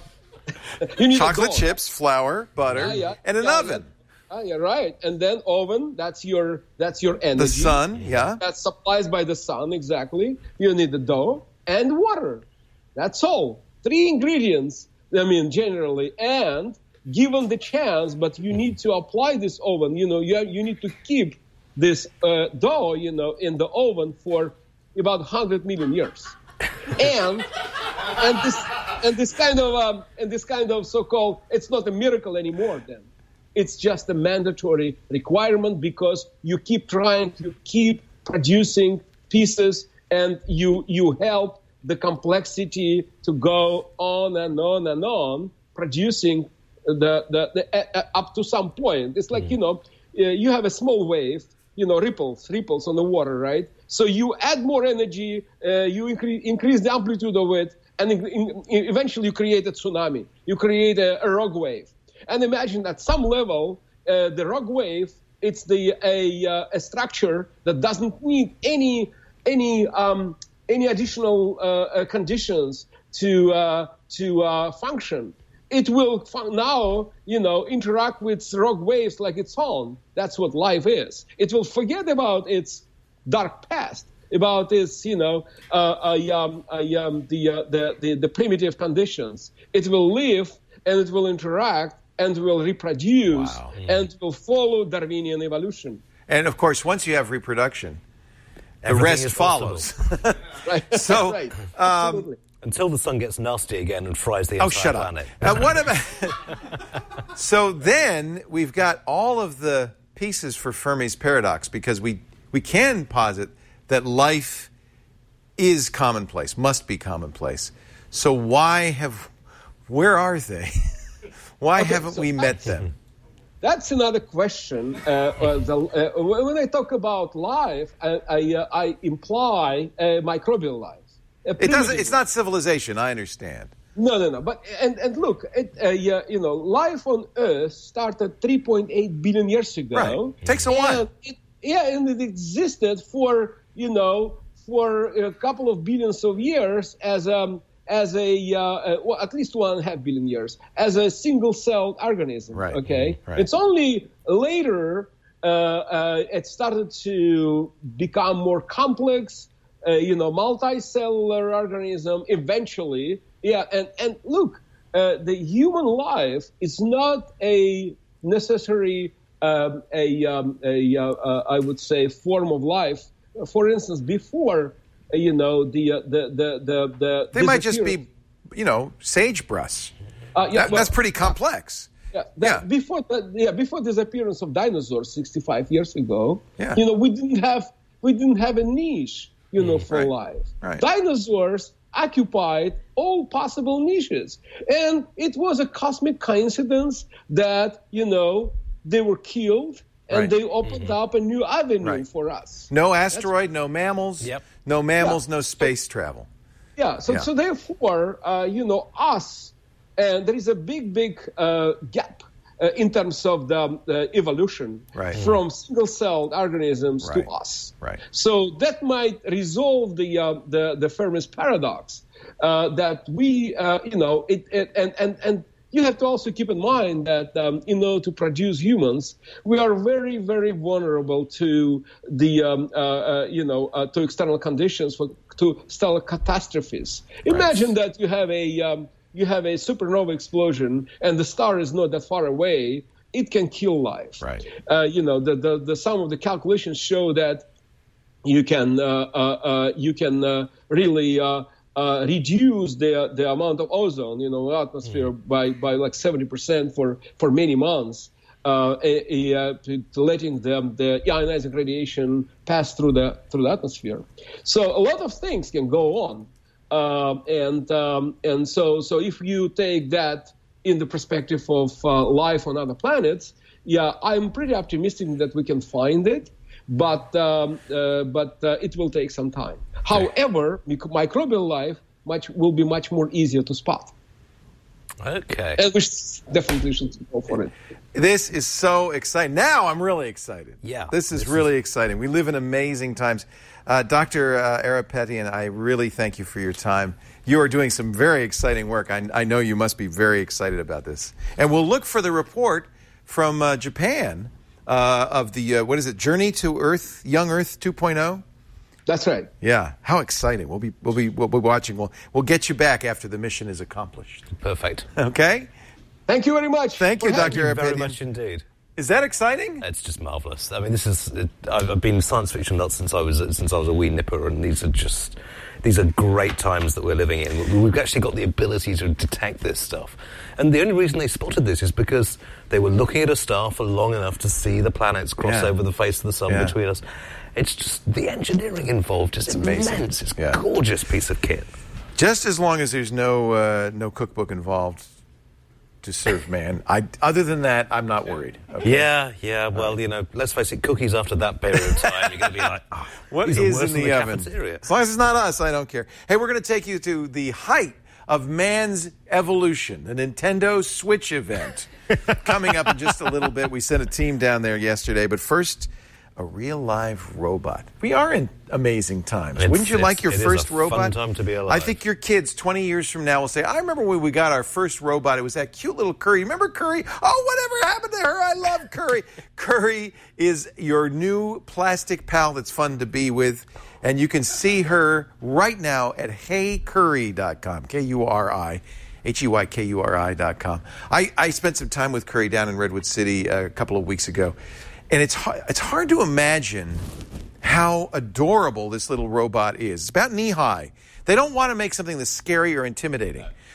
Speaker 8: you need
Speaker 4: chocolate chips, flour, butter,
Speaker 8: yeah, yeah,
Speaker 4: and an
Speaker 8: yeah,
Speaker 4: oven.
Speaker 8: Yeah. Ah, yeah, right. And then oven, that's your that's your energy.
Speaker 4: The sun, yeah.
Speaker 8: That's supplied by the sun, exactly. You need the dough and water. That's all. Three ingredients, I mean, generally. And given the chance, but you need to apply this oven. You know, you have, you need to keep this uh, dough, you know, in the oven for about one hundred million years. And and this and this kind of um, and this kind of so-called, it's not a miracle anymore then. It's just a mandatory requirement because you keep trying to keep producing pieces, and you you help the complexity to go on and on and on, producing the the, the uh, up to some point. It's like, mm. you know, uh, you have a small wave, you know, ripples, ripples on the water, right? So you add more energy, uh, you increase increase the amplitude of it, and in, in, eventually you create a tsunami. You create a, a rock wave. And imagine at some level, uh, the rock wave, it's the a, uh, a structure that doesn't need any any um, any additional uh, uh, conditions to uh, to uh, function. It will fun- now, you know, interact with rock waves like its own. That's what life is. It will forget about its dark past, about its, you know, uh, uh, um, uh, um, the, uh, the the the primitive conditions. It will live and it will interact and will reproduce, wow. and will follow Darwinian evolution.
Speaker 4: And of course, once you have reproduction, the rest follows.
Speaker 8: Right.
Speaker 4: So,
Speaker 8: right.
Speaker 4: Um,
Speaker 6: until the sun gets nasty again and fries the entire
Speaker 4: oh, shut
Speaker 6: planet.
Speaker 4: Up. Now, what about? So then we've got all of the pieces for Fermi's paradox, because we we can posit that life is commonplace, must be commonplace. So why have Where are they? Why
Speaker 8: Okay,
Speaker 4: haven't
Speaker 8: so
Speaker 4: we met them?
Speaker 8: That's another question. Uh, uh, the, uh, when I talk about life, I, I, uh, I imply uh, microbial life.
Speaker 4: It doesn't. It's not civilization. I understand.
Speaker 8: No, no, no. But and and look, it, uh, yeah, you know, life on Earth started three point eight billion years ago.
Speaker 4: Right. Takes a while.
Speaker 8: And it, yeah, and it existed for you know for a couple of billions of years as um as a uh, uh, well, at least one and a half billion years as a single-celled organism.
Speaker 4: Right.
Speaker 8: Okay.
Speaker 4: Right.
Speaker 8: It's only later uh, uh, it started to become more complex. Uh, you know, multicellular organism eventually. Yeah, and, and look, uh, the human life is not a necessary, um, a, um, a uh, uh, I would say, form of life. For instance, before, uh, you know, the, uh, the, the, the, the
Speaker 4: They might just be, you know, sagebrush.
Speaker 8: Uh, yeah,
Speaker 4: that,
Speaker 8: well,
Speaker 4: that's pretty complex.
Speaker 8: Yeah, that,
Speaker 4: Yeah.
Speaker 8: Before, the, yeah, before the disappearance of dinosaurs sixty-five years ago,
Speaker 4: Yeah.
Speaker 8: you know, we didn't have, we didn't have a niche. You know, for
Speaker 4: right,
Speaker 8: life.
Speaker 4: right.
Speaker 8: Dinosaurs occupied all possible niches. And it was a cosmic coincidence that, you know, they were killed and
Speaker 4: Right.
Speaker 8: they opened up a new avenue
Speaker 4: Right.
Speaker 8: for us.
Speaker 4: No asteroid, no mammals.
Speaker 6: Yep.
Speaker 4: No mammals, no space travel.
Speaker 8: Yeah, so,
Speaker 4: Yeah.
Speaker 8: so therefore, uh, you know, us, and there is a big, big uh, gap uh, in terms of the um, uh, evolution
Speaker 4: Right.
Speaker 8: from single-celled organisms
Speaker 4: Right.
Speaker 8: to us.
Speaker 4: Right.
Speaker 8: So that might resolve the uh, the, the Fermi's paradox uh, that we, uh, you know, it, it and and and you have to also keep in mind that um, you know to produce humans, we are very very vulnerable to the um, uh, uh, you know uh, to external conditions, for, to stellar catastrophes. Imagine that you have a um, you have a supernova explosion and the star is not that far away. It can kill life.
Speaker 4: Right.
Speaker 8: Uh, you know, the, the, the some of the calculations show that you can uh, uh, uh, you can uh, really uh, uh, reduce the the amount of ozone, you know, atmosphere mm. by, by like seventy percent for, for many months, uh, a, a, to, to letting the the ionizing radiation pass through the through the atmosphere. So a lot of things can go on, uh, and um, and so so if you take that in the perspective of uh, life on other planets, yeah, I'm pretty optimistic that we can find it, but um, uh, but uh, it will take some time. However, mic- microbial life much will be much more easier to spot.
Speaker 6: Okay.
Speaker 8: And we sh- definitely should go for it.
Speaker 4: This is so exciting. Now I'm really excited.
Speaker 6: Yeah,
Speaker 4: This is
Speaker 6: this
Speaker 4: really exciting. We live in amazing times. Uh, Doctor Uh, Arapetian, I really thank you for your time. You are doing some very exciting work. I, I know you must be very excited about this. And we'll look for the report from uh, Japan uh, of the, uh, what is it, Journey to Earth, Young Earth two point oh?
Speaker 8: That's right.
Speaker 4: Yeah, how exciting. We'll be, we'll be, we'll be watching. We'll, we'll get you back after the mission is accomplished.
Speaker 6: Perfect.
Speaker 4: Okay?
Speaker 8: Thank you very much.
Speaker 4: Thank you,
Speaker 8: for having
Speaker 4: Doctor
Speaker 8: me.
Speaker 6: Very
Speaker 4: Arapetian.
Speaker 6: much indeed.
Speaker 4: Is that exciting?
Speaker 6: It's just marvelous. I mean, this is. It, I've I've been science fiction nuts since I was since I was a wee nipper, and these are just these are great times that we're living in. We've actually got the ability to detect this stuff, and the only reason they spotted this is because they were looking at a star for long enough to see the planets cross
Speaker 4: Yeah.
Speaker 6: over the face of the sun
Speaker 4: Yeah.
Speaker 6: between us. It's just the engineering involved is
Speaker 4: amazing.
Speaker 6: immense. It's
Speaker 4: Yeah.
Speaker 6: a gorgeous piece of kit.
Speaker 4: Just as long as there's no uh, no cookbook involved to serve man. I, other than that, I'm not worried. Okay?
Speaker 6: Yeah, yeah. Well, you know, let's face it. Cookies after that period of time, you're going to be like, oh,
Speaker 4: What
Speaker 6: these
Speaker 4: is
Speaker 6: are worse
Speaker 4: in
Speaker 6: than
Speaker 4: the, oven?
Speaker 6: cafeteria.
Speaker 4: As long as it's not us, I don't care. Hey, we're going to take you to the height of man's evolution, the Nintendo Switch event coming up in just a little bit. We sent a team down there yesterday, but first, a real live robot. We are in amazing times.
Speaker 6: It's-
Speaker 4: Wouldn't you like
Speaker 6: it's-
Speaker 4: your
Speaker 6: it is
Speaker 4: first
Speaker 6: a fun
Speaker 4: robot?
Speaker 6: time to be alive.
Speaker 4: I think your kids twenty years from now will say, I remember when we got our first robot. It was that cute little Curry. Remember Curry? Oh, whatever happened to her? I love Curry. Curry is your new plastic pal that's fun to be with. And you can see her right now at hey curry dot com. K U R I. H E Y K U R I dot com. I, I spent some time with Curry down in Redwood City a couple of weeks ago. And it's hard, it's hard to imagine how adorable this little robot is. It's about knee high. They don't want to make something that's scary or intimidating.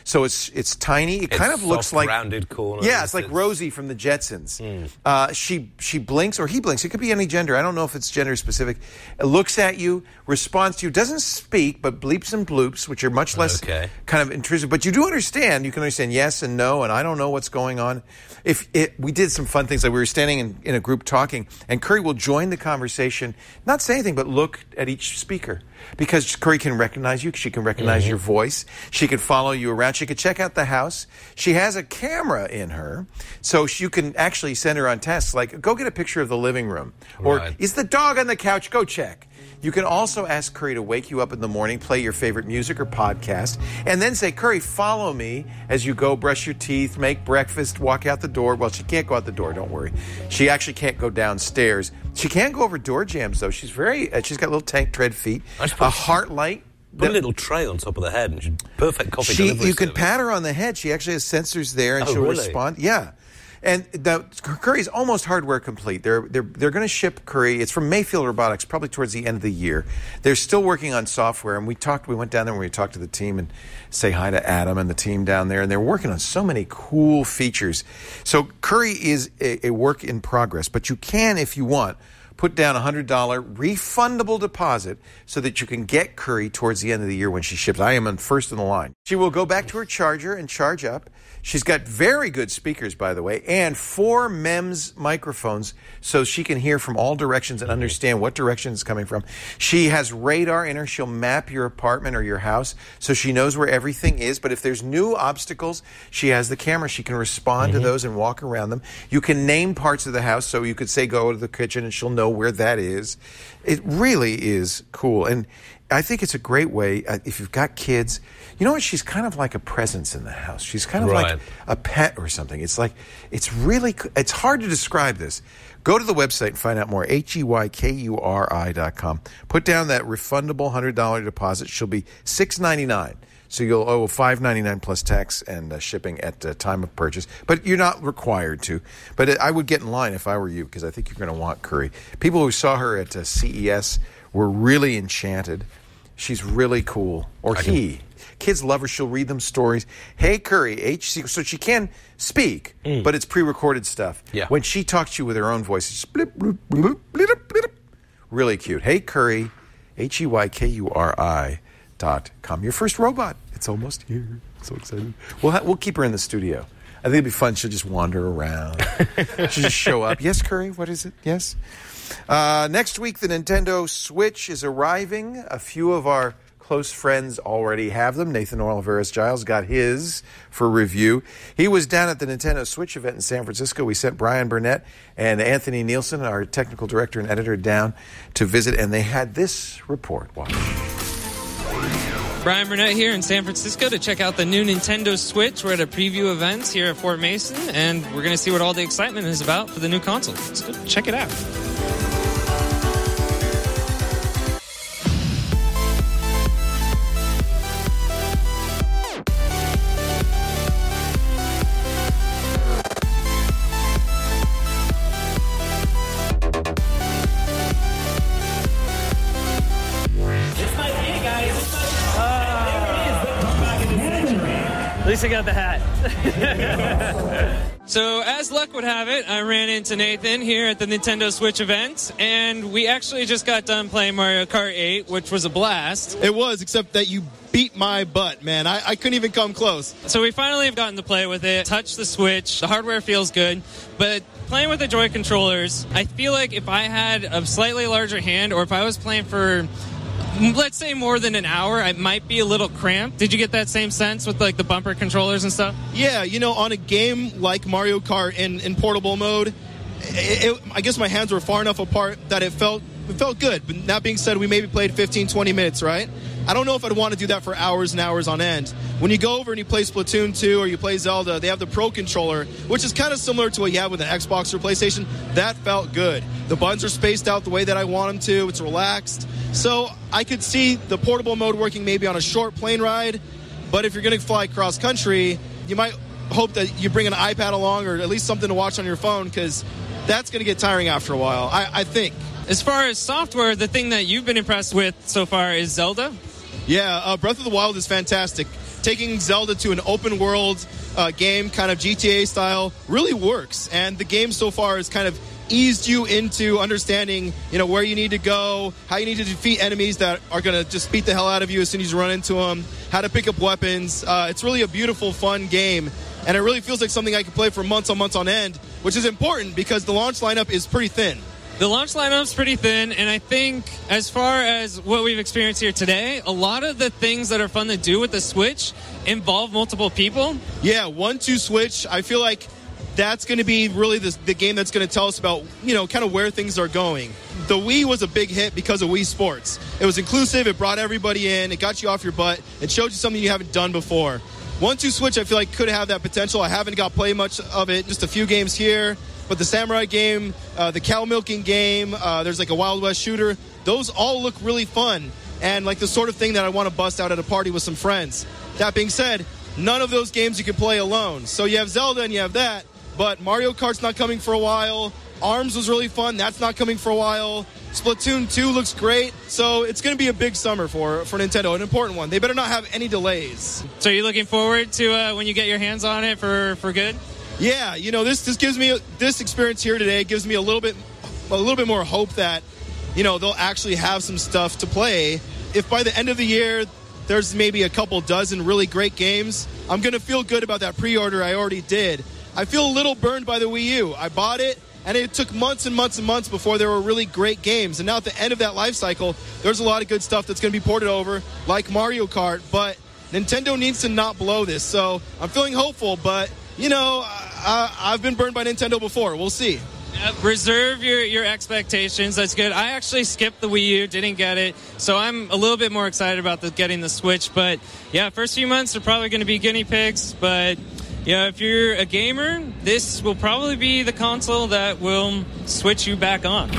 Speaker 4: So it's it's tiny. It
Speaker 6: it's
Speaker 4: kind of looks
Speaker 6: soft,
Speaker 4: like
Speaker 6: rounded corners.
Speaker 4: Yeah, it's like Rosie from the Jetsons.
Speaker 6: Mm.
Speaker 4: Uh, she she blinks or he blinks. It could be any gender. I don't know if it's gender specific. It looks at you, responds to you, doesn't speak, but bleeps and bloops, which are much less
Speaker 6: okay.
Speaker 4: kind of intrusive. But you do understand. You can understand yes and no, and I don't know what's going on. If it, we did some fun things, like we were standing in, in a group talking, and Curry will join the conversation, not say anything, but look at each speaker. Because Curry can recognize you. She can recognize mm-hmm. your voice. She could follow you around. She could check out the house. She has a camera in her, so you can actually send her on tests, like, go get a picture of the living room. Or,
Speaker 6: right.
Speaker 4: is the dog on the couch? Go check. You can also ask Curry to wake you up in the morning, play your favorite music or podcast, and then say, Curry, follow me as you go brush your teeth, make breakfast, walk out the door. Well, she can't go out the door, don't worry. She actually can't go downstairs. She can go over door jams, though. She's very, uh, she's got little tank tread feet, a heart light.
Speaker 6: Put a little tray on top of the head, and she's perfect coffee
Speaker 4: she,
Speaker 6: delivery
Speaker 4: You can
Speaker 6: service.
Speaker 4: pat her on the head. She actually has sensors there, and
Speaker 6: oh,
Speaker 4: she'll
Speaker 6: really?
Speaker 4: respond. Yeah. And the, Curry's almost hardware complete. They're they're they're going to ship Curry. It's from Mayfield Robotics, probably towards the end of the year. They're still working on software, and we talked. We went down there and we talked to the team and say hi to Adam and the team down there. And they're working on so many cool features. So Curry is a, a work in progress, but you can, if you want, put down a one hundred dollars refundable deposit so that you can get Curry towards the end of the year when she ships. I am on first in the line. She will go back to her charger and charge up. She's got very good speakers, by the way, and four M E M S microphones so she can hear from all directions and understand what direction it's coming from. She has radar in her. She'll map your apartment or your house so she knows where everything is. But if there's new obstacles, she has the camera. She can respond mm-hmm. to those and walk around them. You can name parts of the house, so you could say go to the kitchen and she'll know where that is. It really is cool. And I think it's a great way, uh, if you've got kids, you know what, she's kind of like a presence in the house. She's kind of
Speaker 6: right.
Speaker 4: like a pet or something. It's like, it's really, it's hard to describe this. Go to the website and find out more, H E Y K U R I dot com. Put down that refundable one hundred dollars deposit. She'll be six ninety-nine. So you'll owe five ninety-nine plus tax and uh, shipping at uh, time of purchase. But you're not required to. But it, I would get in line if I were you, because I think you're going to want Curry. People who saw her at uh, C E S were really enchanted. She's really cool. Or I he. Can... Kids love her. She'll read them stories. Hey, Curry, H C. So she can speak, mm. but it's pre-recorded stuff.
Speaker 6: Yeah.
Speaker 4: When she talks to you with her own voice, it's blip, blip, blip, blip, blip. Really cute. Hey, Curry, H E Y K U R I dot com. Your first robot. It's almost here. So excited. We'll ha- we'll keep her in the studio. I think it'd be fun. She'll just wander around. She'll just show up. Yes, Curry, what is it? Yes. Uh, next week, the Nintendo Switch is arriving. A few of our close friends already have them. Nathan Oliveras-Giles got his for review. He was down at the Nintendo Switch event in San Francisco. We sent Brian Burnett and Anthony Nielsen, our technical director and editor, down to visit, and they had this report. Watch.
Speaker 9: Brian Burnett here in San Francisco to check out the new Nintendo Switch. We're at a preview event here at Fort Mason, and we're going to see what all the excitement is about for the new console. Let's go check it out.
Speaker 10: At least I got the hat.
Speaker 9: So, as luck would have it, I ran into Nathan here at the Nintendo Switch event, and we actually just got done playing Mario Kart eight, which was a blast.
Speaker 11: It was, except that you beat my butt, man. I, I couldn't even come close.
Speaker 9: So we finally have gotten to play with it, touch the Switch. The hardware feels good, but playing with the Joy controllers, I feel like if I had a slightly larger hand, or if I was playing for, let's say, more than an hour, I might be a little cramped. Did you get that same sense with like the bumper controllers and stuff?
Speaker 11: Yeah, you know, on a game like Mario Kart in, in portable mode, it, it, I guess my hands were far enough apart that it felt it felt good. But that being said, we maybe played fifteen, twenty minutes, right? I don't know if I'd want to do that for hours and hours on end. When you go over and you play Splatoon two or you play Zelda, they have the Pro Controller, which is kind of similar to what you have with an Xbox or PlayStation. That felt good. The buttons are spaced out the way that I want them to. It's relaxed. So I could see the portable mode working maybe on a short plane ride, but if you're going to fly cross-country, you might hope that you bring an iPad along or at least something to watch on your phone, because that's going to get tiring after a while, I, I think.
Speaker 9: As far as software, the thing that you've been impressed with so far is Zelda?
Speaker 11: Yeah, uh, Breath of the Wild is fantastic. taking Zelda to an open world uh, game, kind of G T A style, really works. And the game so far has kind of eased you into understanding, you know, where you need to go, how you need to defeat enemies that are going to just beat the hell out of you as soon as you run into them, how to pick up weapons. Uh, it's really a beautiful, fun game. And it really feels like something I could play for months on months on end, which is important because the launch lineup is pretty thin.
Speaker 9: The launch lineup's pretty thin, and I think as far as what we've experienced here today, a lot of the things that are fun to do with the Switch involve multiple people.
Speaker 11: Yeah, one two Switch. I feel like that's going to be really the, the game that's going to tell us about, you know, kind of where things are going. The Wii was a big hit because of Wii Sports. It was inclusive. It brought everybody in. It got you off your butt. It showed you something you haven't done before. one two Switch, I feel like, could have that potential. I haven't got play much of it, just a few games here. But the Samurai game, uh, the cow milking game, uh, there's like a Wild West shooter. Those all look really fun and like the sort of thing that I want to bust out at a party with some friends. That being said, none of those games you can play alone. So you have Zelda and you have that, but Mario Kart's not coming for a while. ARMS was really fun. That's not coming for a while. Splatoon two looks great. So it's going to be a big summer for, for Nintendo, an important one. They better not have any delays.
Speaker 9: So are you looking forward to uh, when you get your hands on it for, for good?
Speaker 11: Yeah, you know, this this gives me this experience here today gives me a little bit a little bit more hope that, you know, they'll actually have some stuff to play. If by the end of the year there's maybe a couple dozen really great games, I'm going to feel good about that pre-order I already did. I feel a little burned by the Wii U. I bought it and it took months and months and months before there were really great games. And now at the end of that life cycle, there's a lot of good stuff that's going to be ported over, like Mario Kart, but Nintendo needs to not blow this. So I'm feeling hopeful, but you know, I, I've been burned by Nintendo before. We'll see.
Speaker 9: Uh, reserve your, your expectations. That's good. I actually skipped the Wii U, didn't get it, so I'm a little bit more excited about the, getting the Switch. But yeah, first few months are probably going to be guinea pigs. But yeah, if you're a gamer, this will probably be the console that will switch you back on.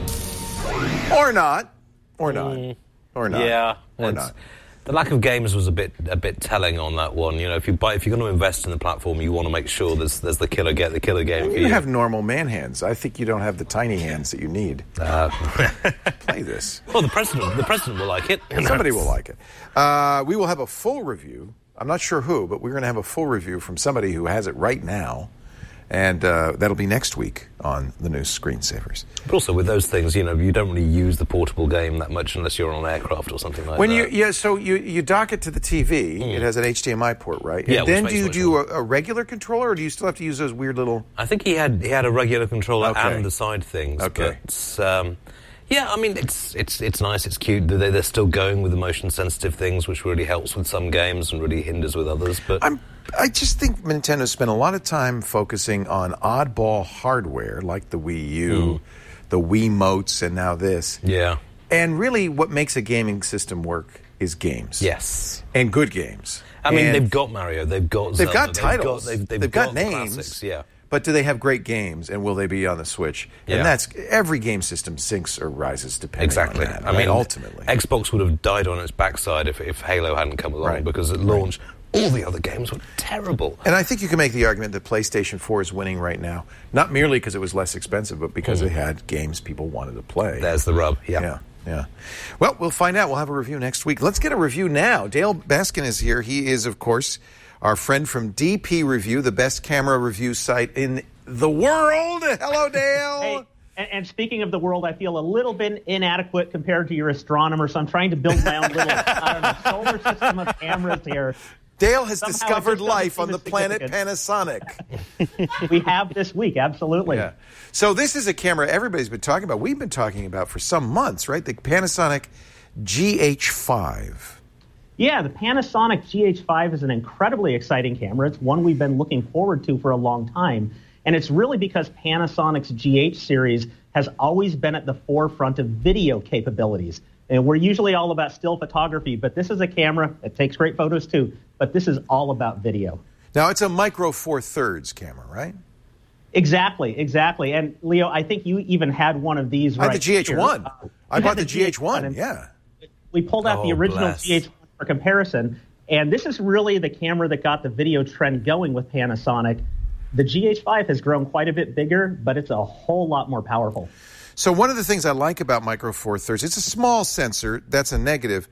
Speaker 4: Or not. Or not. Mm. Or not.
Speaker 6: Yeah.
Speaker 4: Or not.
Speaker 6: The lack of games was a bit a bit telling on that one. You know, if you buy, if you're going to invest in the platform, you want to make sure there's there's the killer get the killer game.
Speaker 4: You, you have normal man hands. I think you don't have the tiny hands that you need. Uh, Play this.
Speaker 6: Well, the president the president will like it.
Speaker 4: Somebody will like it. Uh, we will have a full review. I'm not sure who, but we're going to have a full review from somebody who has it right now. And uh, that'll be next week on the new Screensavers.
Speaker 6: But also with those things, you know, you don't really use the portable game that much unless you're on aircraft or something like
Speaker 4: when
Speaker 6: that.
Speaker 4: You, yeah, so you, you dock it to the T V. Mm. It has an H D M I port, right? And
Speaker 6: yeah,
Speaker 4: then do you do a, a regular controller, or do you still have to use those weird little...
Speaker 6: I think he had he had a regular controller
Speaker 4: okay.
Speaker 6: and the side things.
Speaker 4: Okay.
Speaker 6: But, um, yeah, I mean, it's it's it's nice, it's cute. They're, they're still going with the motion-sensitive things, which really helps with some games and really hinders with others. But
Speaker 4: I'm, I just think Nintendo spent a lot of time focusing on oddball hardware, like the Wii U, mm. the Wiimotes, and now this.
Speaker 6: Yeah.
Speaker 4: And really what makes a gaming system work is games.
Speaker 6: Yes.
Speaker 4: And good games.
Speaker 6: I mean,
Speaker 4: and
Speaker 6: they've got Mario, they've got
Speaker 4: They've
Speaker 6: Zelda,
Speaker 4: got titles.
Speaker 6: They've got, they've, they've
Speaker 4: they've
Speaker 6: got,
Speaker 4: got names.
Speaker 6: Classics, yeah.
Speaker 4: But do they have great games, and will they be on the Switch?
Speaker 6: Yeah.
Speaker 4: And that's every game system sinks or rises depending
Speaker 6: exactly.
Speaker 4: on that.
Speaker 6: I
Speaker 4: right?
Speaker 6: mean,
Speaker 4: ultimately,
Speaker 6: Xbox would have died on its backside if, if Halo hadn't come along,
Speaker 4: right.
Speaker 6: because at launch, right. all the other games were terrible.
Speaker 4: And I think you can make the argument that PlayStation four is winning right now, not merely because it was less expensive, but because mm. it had games people wanted to play.
Speaker 6: There's the rub. Yeah.
Speaker 4: Yeah. Yeah. Well, we'll find out. We'll have a review next week. Let's get a review now. Dale Baskin is here. He is, of course, our friend from D P Review, the best camera review site in the world. Hello, Dale.
Speaker 12: Hey, and, and speaking of the world, I feel a little bit inadequate compared to your astronomer, so I'm trying to build my own little I don't know, solar system of cameras here.
Speaker 4: Dale has
Speaker 12: Somehow
Speaker 4: discovered life on the planet Panasonic.
Speaker 12: We have this week, absolutely.
Speaker 4: Yeah. So this is a camera everybody's been talking about. We've been talking about for some months, right? The Panasonic G H five.
Speaker 12: Yeah, the Panasonic G H five is an incredibly exciting camera. It's one we've been looking forward to for a long time. And it's really because Panasonic's G H series has always been at the forefront of video capabilities. And we're usually all about still photography, but this is a camera that takes great photos too, but this is all about video.
Speaker 4: Now, it's a Micro Four Thirds camera, right?
Speaker 12: Exactly, exactly. And, Leo, I think you even had one of these
Speaker 4: I
Speaker 12: right
Speaker 4: had the G H one.
Speaker 12: Uh,
Speaker 4: I bought the, the G H one, yeah.
Speaker 12: We pulled out
Speaker 6: oh,
Speaker 12: the original
Speaker 6: bless.
Speaker 12: G H one for comparison, and this is really the camera that got the video trend going with Panasonic. The G H five has grown quite a bit bigger, but it's a whole lot more powerful.
Speaker 4: So one of the things I like about Micro Four Thirds, it's a small sensor, that's a negative,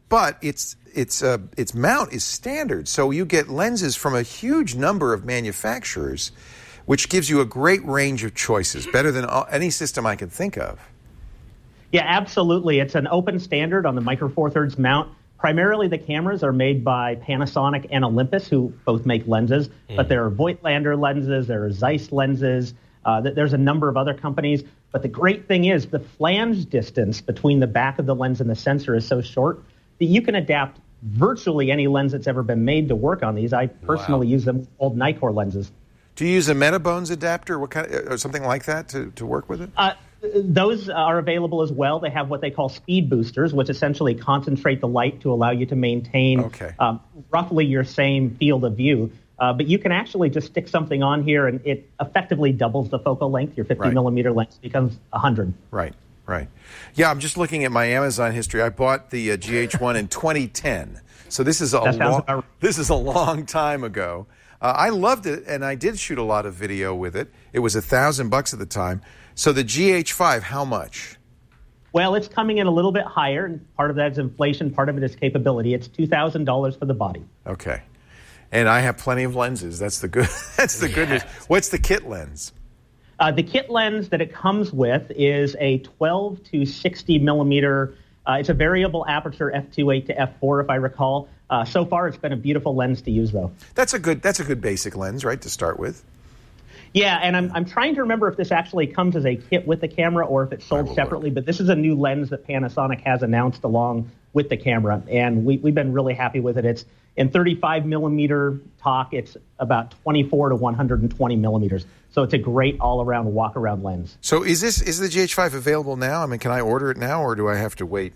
Speaker 4: but it's it's uh, its mount is standard, so you get lenses from a huge number of manufacturers, which gives you a great range of choices, better than all, any system I can think of.
Speaker 12: Yeah, absolutely. It's an open standard on the Micro Four Thirds mount. Primarily, the cameras are made by Panasonic and Olympus, who both make lenses. Mm. But there are Voigtlander lenses, there are Zeiss lenses. Uh, there's a number of other companies. But the great thing is the flange distance between the back of the lens and the sensor is so short that you can adapt virtually any lens that's ever been made to work on these. I personally wow. use them with old Nikkor lenses.
Speaker 4: Do you use a Metabones adapter, what kind of, or something like that, to, to work with it?
Speaker 12: Uh, Those are available as well. They have what they call speed boosters, which essentially concentrate the light to allow you to maintain
Speaker 4: okay. um,
Speaker 12: roughly your same field of view. Uh, but you can actually just stick something on here, and it effectively doubles the focal length. Your fifty right. millimeter lens becomes one hundred.
Speaker 4: Right, right. Yeah, I'm just looking at my Amazon history. I bought the uh, G H one in twenty ten, so this is a long, about... this is a long time ago. Uh, I loved it, and I did shoot a lot of video with it. It was a thousand bucks at the time. So the G H five, how much?
Speaker 12: Well, it's coming in a little bit higher, and part of that is inflation, part of it is capability. It's two thousand dollars for the body.
Speaker 4: Okay. And I have plenty of lenses. That's the good That's the yeah. good news. What's the kit lens?
Speaker 12: Uh, the kit lens that it comes with is a twelve to sixty millimeter. Uh, it's a variable aperture f two point eight to f four, if I recall. Uh, so far, it's been a beautiful lens to use, though.
Speaker 4: That's a good That's a good basic lens, right, to start with?
Speaker 12: Yeah, and I'm I'm trying to remember if this actually comes as a kit with the camera or if it's sold separately, but this is a new lens that Panasonic has announced along with the camera, and we, we've been really happy with it. It's in thirty-five millimeter talk. It's about twenty-four to one hundred twenty millimeters, so it's a great all-around walk-around lens.
Speaker 4: So is this is the G H five available now? I mean, can I order it now, or do I have to wait?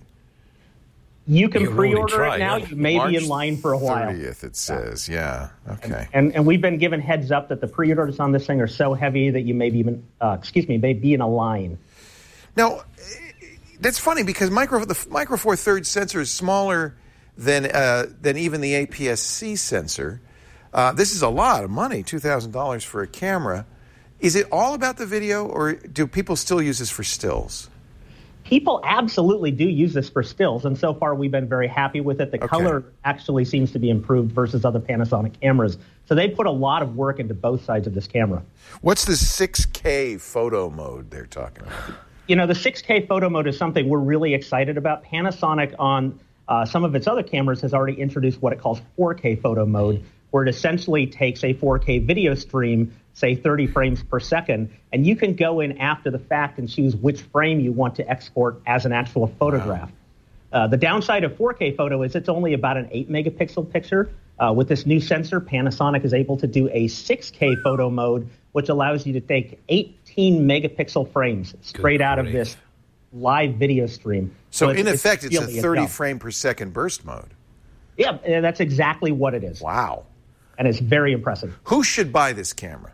Speaker 12: You can You've pre-order it now. Yeah. You may March be in line for a while.
Speaker 4: thirtieth, it says. Yeah. Okay.
Speaker 12: And, and and we've been given heads up that the pre-orders on this thing are so heavy that you may be even, uh, excuse me, may be in a line.
Speaker 4: Now, that's funny because micro the Micro Four Thirds sensor is smaller than uh, than even the A P S C sensor. Uh, this is a lot of money, two thousand dollars for a camera. Is it all about the video, or do people still use this for stills?
Speaker 12: People absolutely do use this for stills, and so far we've been very happy with it. The okay. color actually seems to be improved versus other Panasonic cameras. So they put a lot of work into both sides of this camera.
Speaker 4: What's the six K photo mode they're talking about?
Speaker 12: You know, the six K photo mode is something we're really excited about. Panasonic on uh, some of its other cameras has already introduced what it calls four K photo mode, where it essentially takes a four K video stream, say thirty frames per second, and you can go in after the fact and choose which frame you want to export as an actual photograph. Wow. Uh, the downside of four K photo is it's only about an eight megapixel picture. Uh, with this new sensor, Panasonic is able to do a six K photo mode, which allows you to take eighteen megapixel frames straight Good out grief. of this live video stream.
Speaker 4: So, so in it's, effect, it's, it's a thirty itself. frame per second burst mode.
Speaker 12: Yeah, that's exactly what it is.
Speaker 4: Wow.
Speaker 12: And it's very impressive.
Speaker 4: Who should buy this camera?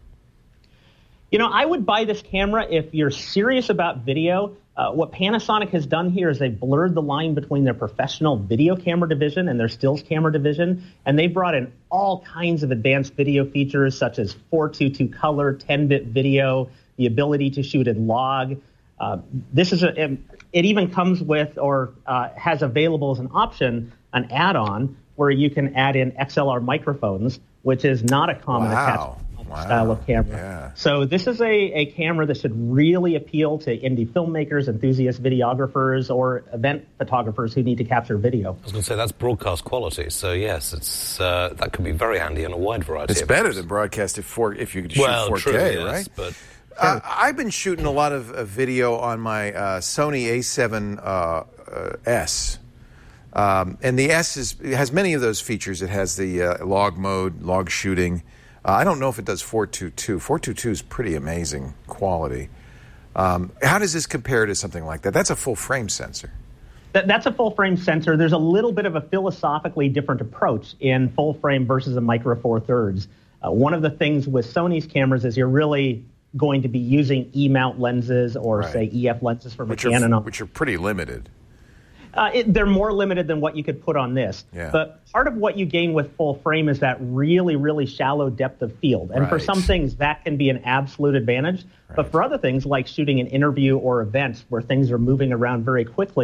Speaker 12: You know, I would buy this camera if you're serious about video. Uh, what Panasonic has done here is they've blurred the line between their professional video camera division and their stills camera division, and they brought in all kinds of advanced video features such as four twenty-two color, ten bit video, the ability to shoot in log. Uh, this is a, it even comes with or uh, has available as an option an add-on where you can add in X L R microphones, which is not a common
Speaker 4: wow.
Speaker 12: attachment
Speaker 4: wow.
Speaker 12: style of camera.
Speaker 4: Yeah.
Speaker 12: So this is a, a camera that should really appeal to indie filmmakers, enthusiast videographers, or event photographers who need to capture video.
Speaker 6: I was going to say, that's broadcast quality, so yes, it's uh, that could be very handy on a wide variety
Speaker 4: it's
Speaker 6: of
Speaker 4: better
Speaker 6: apps.
Speaker 4: than broadcast if, four, if you could shoot
Speaker 6: well,
Speaker 4: four K,
Speaker 6: true, yes,
Speaker 4: right?
Speaker 6: But
Speaker 4: uh, I've been shooting a lot of uh, video on my uh, Sony A seven uh, uh, S. Um, and the S is, it has many of those features. It has the uh, log mode, log shooting. Uh, I don't know if it does four twenty-two. four twenty-two is pretty amazing quality. Um, how does this compare to something like that? That's a full frame sensor.
Speaker 12: That, that's a full frame sensor. There's a little bit of a philosophically different approach in full frame versus a Micro Four Thirds. Uh, one of the things with Sony's cameras is you're really going to be using E-mount lenses or, right. say, E F lenses from
Speaker 4: which
Speaker 12: a Canon.
Speaker 4: Are, which are pretty limited.
Speaker 12: Uh, it, they're more limited than what you could put on this.
Speaker 4: Yeah.
Speaker 12: But part of what you gain with full frame is that really, really shallow depth of field. And
Speaker 4: right.
Speaker 12: for some things, that can be an absolute advantage. Right. But for other things, like shooting an interview or events where things are moving around very quickly,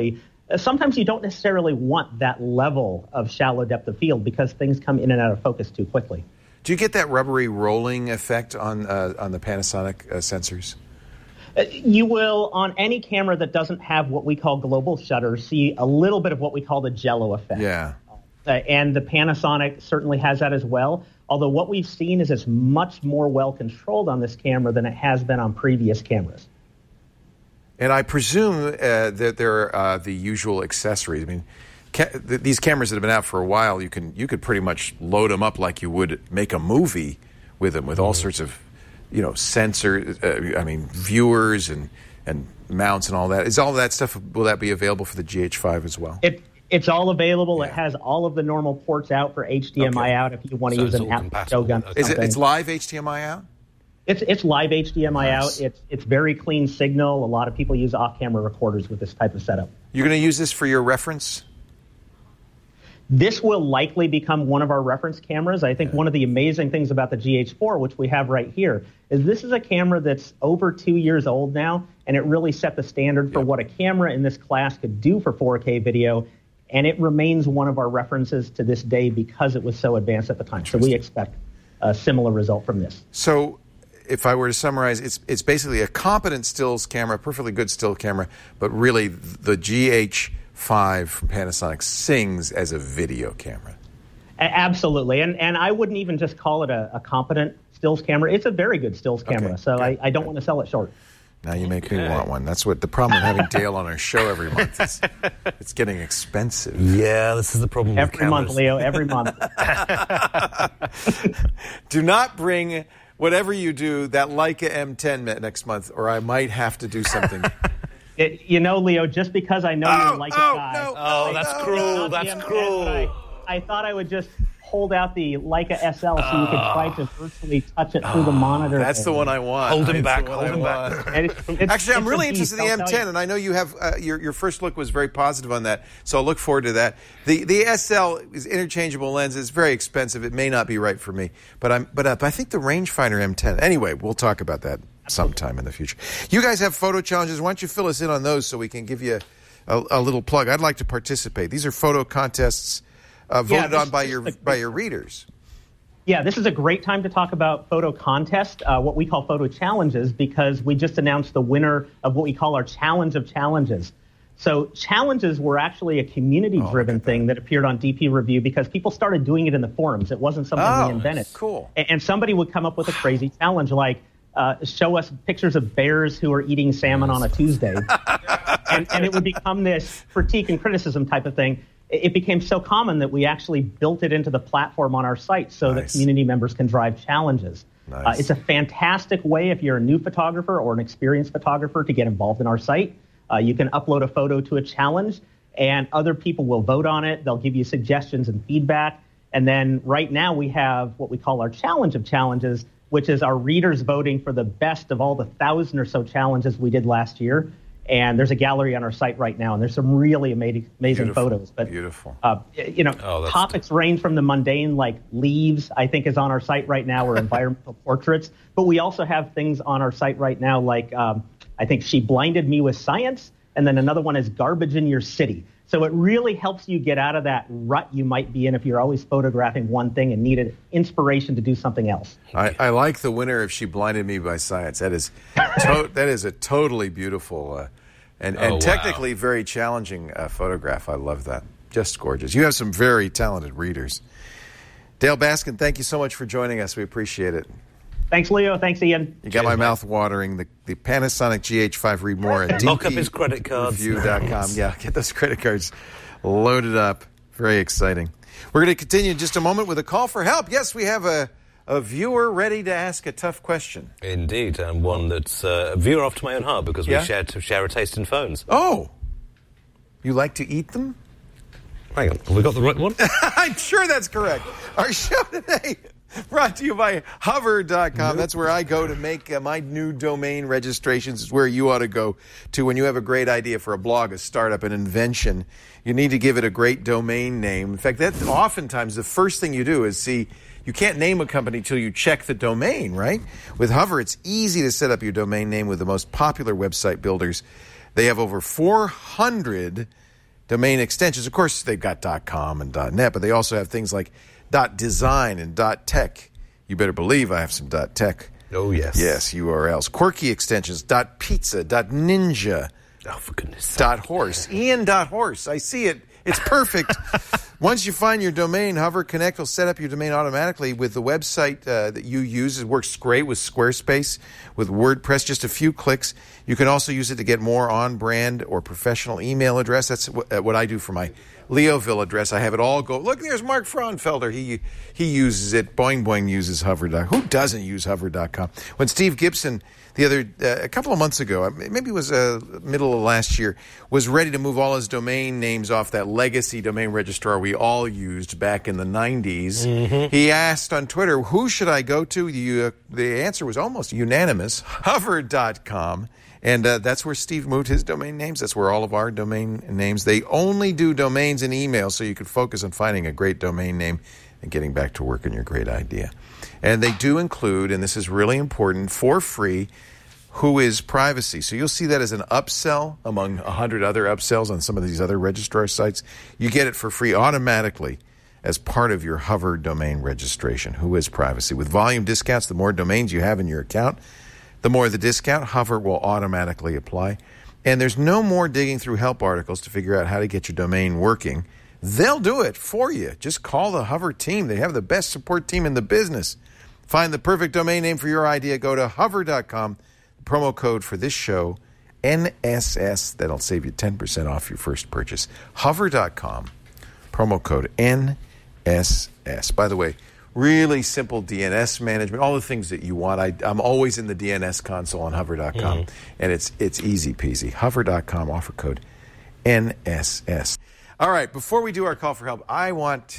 Speaker 12: uh, sometimes you don't necessarily want that level of shallow depth of field because things come in and out of focus too quickly.
Speaker 4: Do you get that rubbery rolling effect on uh, on the Panasonic uh, sensors?
Speaker 12: Uh, you will, on any camera that doesn't have what we call global shutter, see a little bit of what we call the jello effect.
Speaker 4: Yeah.
Speaker 12: Uh, and the Panasonic certainly has that as well. Although what we've seen is it's much more well controlled on this camera than it has been on previous cameras.
Speaker 4: And I presume uh, that there are uh, the usual accessories. I mean, ca- th- these cameras that have been out for a while, you can you could pretty much load them up like you would make a movie with them, with all sorts of, you know, sensors. Uh, I mean, viewers and and mounts and all that. Is all of that stuff? Will that be available for the G H five as well?
Speaker 12: It it's all available. Yeah. It has all of the normal ports out for H D M I okay. out if you want to so use an app showgun.
Speaker 4: Okay. Is it it's live H D M I out?
Speaker 12: It's it's live H D M I
Speaker 4: nice.
Speaker 12: out. It's it's very clean signal. A lot of people use off-camera recorders with this type of setup.
Speaker 4: You're going to use this for your reference?
Speaker 12: This will likely become one of our reference cameras. I think yeah. one of the amazing things about the G H four, which we have right here, is this is a camera that's over two years old now, and it really set the standard for yep. what a camera in this class could do for four K video, and it remains one of our references to this day because it was so advanced at the time. So we expect a similar result from this.
Speaker 4: So if I were to summarize, it's it's basically a competent stills camera, perfectly good still camera, but really the G H five from Panasonic sings as a video camera.
Speaker 12: Absolutely. And and I wouldn't even just call it a, a competent stills camera. It's a very good stills camera, okay. so I, I don't want to sell it short.
Speaker 4: Now you make me want one. That's what the problem with having Dale on our show every month is. It's getting expensive.
Speaker 6: Yeah, this is the problem
Speaker 12: every
Speaker 6: with
Speaker 12: month, Leo, every month.
Speaker 4: Do not bring, whatever you do, that Leica M ten next month, or I might have to do something.
Speaker 12: It, you know, Leo, just because I know
Speaker 4: oh,
Speaker 12: you're a Leica
Speaker 4: oh,
Speaker 12: guy.
Speaker 4: No,
Speaker 6: oh,
Speaker 4: no,
Speaker 6: that's
Speaker 4: no,
Speaker 6: cruel.
Speaker 4: No,
Speaker 6: that's
Speaker 12: M ten,
Speaker 6: cruel.
Speaker 12: I, I thought I would just hold out the Leica S L so you could try to virtually touch it through the monitor.
Speaker 4: That's the one I want.
Speaker 6: Hold him
Speaker 4: It's
Speaker 6: back.
Speaker 4: Hold
Speaker 6: him
Speaker 4: back.
Speaker 12: It, it's,
Speaker 4: Actually, I'm
Speaker 12: it's
Speaker 4: really
Speaker 12: beast,
Speaker 4: interested in the
Speaker 12: I'll
Speaker 4: M ten, and I know you have uh, your your first look was very positive on that, so I'll look forward to that. The the S L is interchangeable lens. It's very expensive. It may not be right for me, but I'm but uh, I think the rangefinder M ten. Anyway, we'll talk about that sometime in the future. You guys have photo challenges. Why don't you fill us in on those so we can give you a, a little plug? I'd like to participate. These are photo contests uh, voted
Speaker 12: yeah,
Speaker 4: on by your by your readers.
Speaker 12: Yeah, this is a great time to talk about photo contest, uh, what we call photo challenges, because we just announced the winner of what we call our Challenge of Challenges. So challenges were actually a community-driven oh, thing that appeared on D P Review because people started doing it in the forums. It wasn't something
Speaker 4: oh,
Speaker 12: we invented.
Speaker 4: Cool.
Speaker 12: And, and somebody would come up with a crazy challenge like, uh, show us pictures of bears who are eating salmon on a Tuesday. and, and it would become this critique and criticism type of thing. It became so common that we actually built it into the platform on our site so nice. that community members can drive challenges. Nice. Uh, it's a fantastic way if you're a new photographer or an experienced photographer to get involved in our site. Uh, you can upload a photo to a challenge, and other people will vote on it. They'll give you suggestions and feedback. And then right now we have what we call our Challenge of Challenges, which is our readers voting for the best of all the thousand or so challenges we did last year. And there's a gallery on our site right now, and there's some really amazing, amazing
Speaker 4: beautiful,
Speaker 12: photos. But
Speaker 4: beautiful.
Speaker 12: Uh, you know,
Speaker 6: oh,
Speaker 12: topics range from the mundane, like leaves, I think is on our site right now, or environmental portraits. But we also have things on our site right now, like um, I think She Blinded Me with Science, and then another one is Garbage in Your City. So it really helps you get out of that rut you might be in if you're always photographing one thing and needed inspiration to do something else.
Speaker 4: I, I like the winner of She Blinded Me by Science. That is to- that is a totally beautiful uh, and, and
Speaker 6: oh,
Speaker 4: technically
Speaker 6: wow.
Speaker 4: very challenging uh, photograph. I love that. Just gorgeous. You have some very talented readers. Dale Baskin, thank you so much for joining us. We appreciate it.
Speaker 12: Thanks, Leo. Thanks, Ian.
Speaker 4: You got Cheers, my man. mouth watering. The, the Panasonic G H five. Read more at
Speaker 6: Lock up his credit cards.
Speaker 4: review dot com. Yeah, get those credit cards loaded up. Very exciting. We're going to continue in just a moment with a call for help. Yes, we have a, a viewer ready to ask a tough question.
Speaker 6: Indeed, and one that's uh, a viewer after my own heart because
Speaker 4: yeah?
Speaker 6: we share, to share a taste in phones.
Speaker 4: Oh, you like to eat them?
Speaker 6: Hang on, have we got the right one?
Speaker 4: I'm sure that's correct. Our show today brought to you by hover dot com. Nope. That's where I go to make uh, my new domain registrations. It's where you ought to go to when you have a great idea for a blog, a startup, an invention. You need to give it a great domain name. In fact, that's oftentimes the first thing you do is see, you can't name a company till you check the domain, right? With Hover, it's easy to set up your domain name with the most popular website builders. They have over four hundred domain extensions. Of course, they've got .com and .net, but they also have things like .design and .tech. You better believe I have some .tech.
Speaker 6: Oh, yes.
Speaker 4: Yes, U R Ls. Quirky extensions, .pizza, .ninja.
Speaker 6: Oh, for goodness sake.
Speaker 4: Dot horse. Ian dot horse. I see it. It's perfect. Once you find your domain, Hover Connect will set up your domain automatically with the website uh, that you use. It works great with Squarespace, with WordPress, just a few clicks. You can also use it to get more on-brand or professional email address. That's w- uh, what I do for my Leoville address. I have it all go. Look, there's Mark Fraunfelder. He he uses it. Boing Boing uses Hover dot com. Who doesn't use Hover dot com? When Steve Gibson, the other uh, a couple of months ago, maybe it was uh, middle of last year, was ready to move all his domain names off that legacy domain registrar we all used back in the nineties. Mm-hmm. He asked on Twitter, "Who should I go to?" The, uh, the answer was almost unanimous: Hover dot com. And uh, that's where Steve moved his domain names. That's where all of our domain names. They only do domains and emails, so you can focus on finding a great domain name and getting back to work on your great idea. And they do include, and this is really important, for free, Whois Privacy. So you'll see that as an upsell among a hundred other upsells on some of these other registrar sites. You get it for free automatically as part of your Hover domain registration. Whois Privacy. With volume discounts, the more domains you have in your account, the more the discount, Hover will automatically apply. And there's no more digging through help articles to figure out how to get your domain working. They'll do it for you. Just call the Hover team. They have the best support team in the business. Find the perfect domain name for your idea. Go to hover dot com. The promo code for this show, N S S. That'll save you ten percent off your first purchase. hover dot com. Promo code N S S. By the way, really simple D N S management, all the things that you want. I, I'm always in the D N S console on hover dot com, mm-hmm. and it's it's easy peasy. hover dot com, offer code N S S. All right, before we do our call for help, I want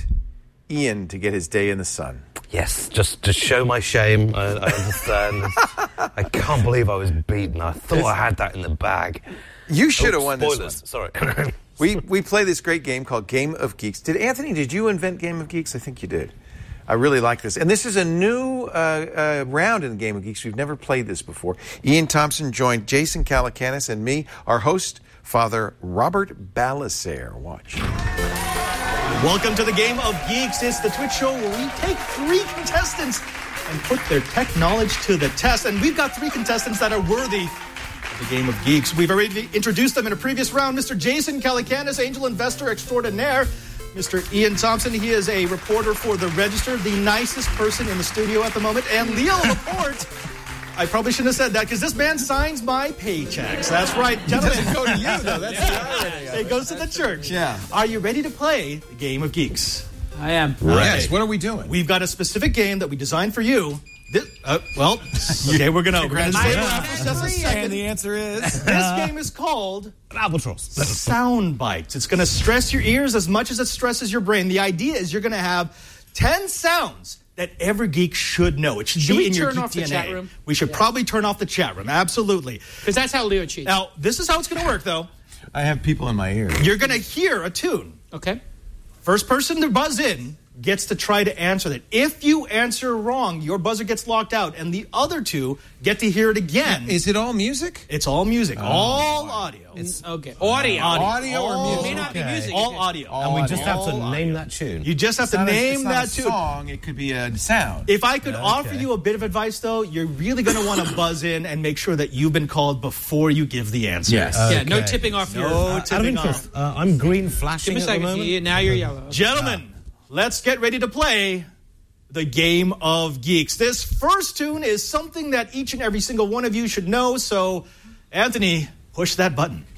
Speaker 4: Ian to get his day in the sun.
Speaker 6: Yes, just to show my shame. I, I understand. I can't believe I was beaten. I thought I had that in the bag.
Speaker 4: You should have
Speaker 6: oh,
Speaker 4: won
Speaker 6: spoilers.
Speaker 4: this one.
Speaker 6: Sorry.
Speaker 4: we, we play this great game called Game of Geeks. Did Anthony, did you invent Game of Geeks? I think you did. I really like this. And this is a new uh, uh, round in the Game of Geeks. We've never played this before. Ian Thompson joined Jason Calacanis and me, our host, Father Robert Balasaire. Watch.
Speaker 13: Welcome to the Game of Geeks. It's the Twitch show where we take three contestants and put their tech knowledge to the test. And we've got three contestants that are worthy of the Game of Geeks. We've already introduced them in a previous round. Mister Jason Calacanis, angel investor extraordinaire. Mister Ian Thompson, he is a reporter for The Register, the nicest person in the studio at the moment. And Leo Laporte, I probably shouldn't have said that because this man signs my paychecks. That's right, gentlemen.
Speaker 4: It doesn't go to you, though. That's
Speaker 13: yeah. It goes to the church. Yeah. Are you ready to play the Game of Geeks?
Speaker 9: I am.
Speaker 4: Right. Yes. What are we doing?
Speaker 13: We've got a specific game that we designed for you. This, uh, well, okay, we're gonna. We're gonna say just a second.
Speaker 14: And the answer is
Speaker 13: this game is called Albatross Sound Bites. It's gonna stress your ears as much as it stresses your brain. The idea is you're gonna have ten sounds that every geek should know. It should,
Speaker 15: should
Speaker 13: be in your
Speaker 15: turn
Speaker 13: geek
Speaker 15: off
Speaker 13: D N A.
Speaker 15: The chat room?
Speaker 13: We should yeah. probably turn off the chat room. Absolutely,
Speaker 15: because that's how Leo cheats.
Speaker 13: Now, this is how it's gonna work, though.
Speaker 4: I have people in my ear.
Speaker 13: You're gonna hear a tune.
Speaker 15: Okay.
Speaker 13: First person to buzz in gets to try to answer that. If you answer wrong, your buzzer gets locked out, and the other two get to hear it again.
Speaker 4: Is it all music?
Speaker 13: It's all music. Oh, all audio.
Speaker 15: It's okay. Audio.
Speaker 13: Audio,
Speaker 4: audio or music?
Speaker 15: It may not
Speaker 4: okay.
Speaker 15: be music.
Speaker 13: All audio.
Speaker 6: And we just have to
Speaker 13: audio.
Speaker 6: name that tune.
Speaker 13: You just have
Speaker 4: it's
Speaker 13: to name
Speaker 4: a, it's
Speaker 13: that
Speaker 4: not a
Speaker 13: tune.
Speaker 4: Song. It could be a sound.
Speaker 13: If I could
Speaker 4: okay.
Speaker 13: offer you a bit of advice, though, you're really going to want to buzz in and make sure that you've been called before you give the answer.
Speaker 15: Yes. Okay. Yeah, no tipping off
Speaker 13: no
Speaker 15: your...
Speaker 13: No tipping off.
Speaker 6: Uh, I'm green flashing
Speaker 15: Give me a
Speaker 6: at the
Speaker 15: second.
Speaker 6: moment.
Speaker 15: Now you're yellow.
Speaker 13: Gentlemen, let's get ready to play the Game of Geeks. This first tune is something that each and every single one of you should know, so Anthony, push that button.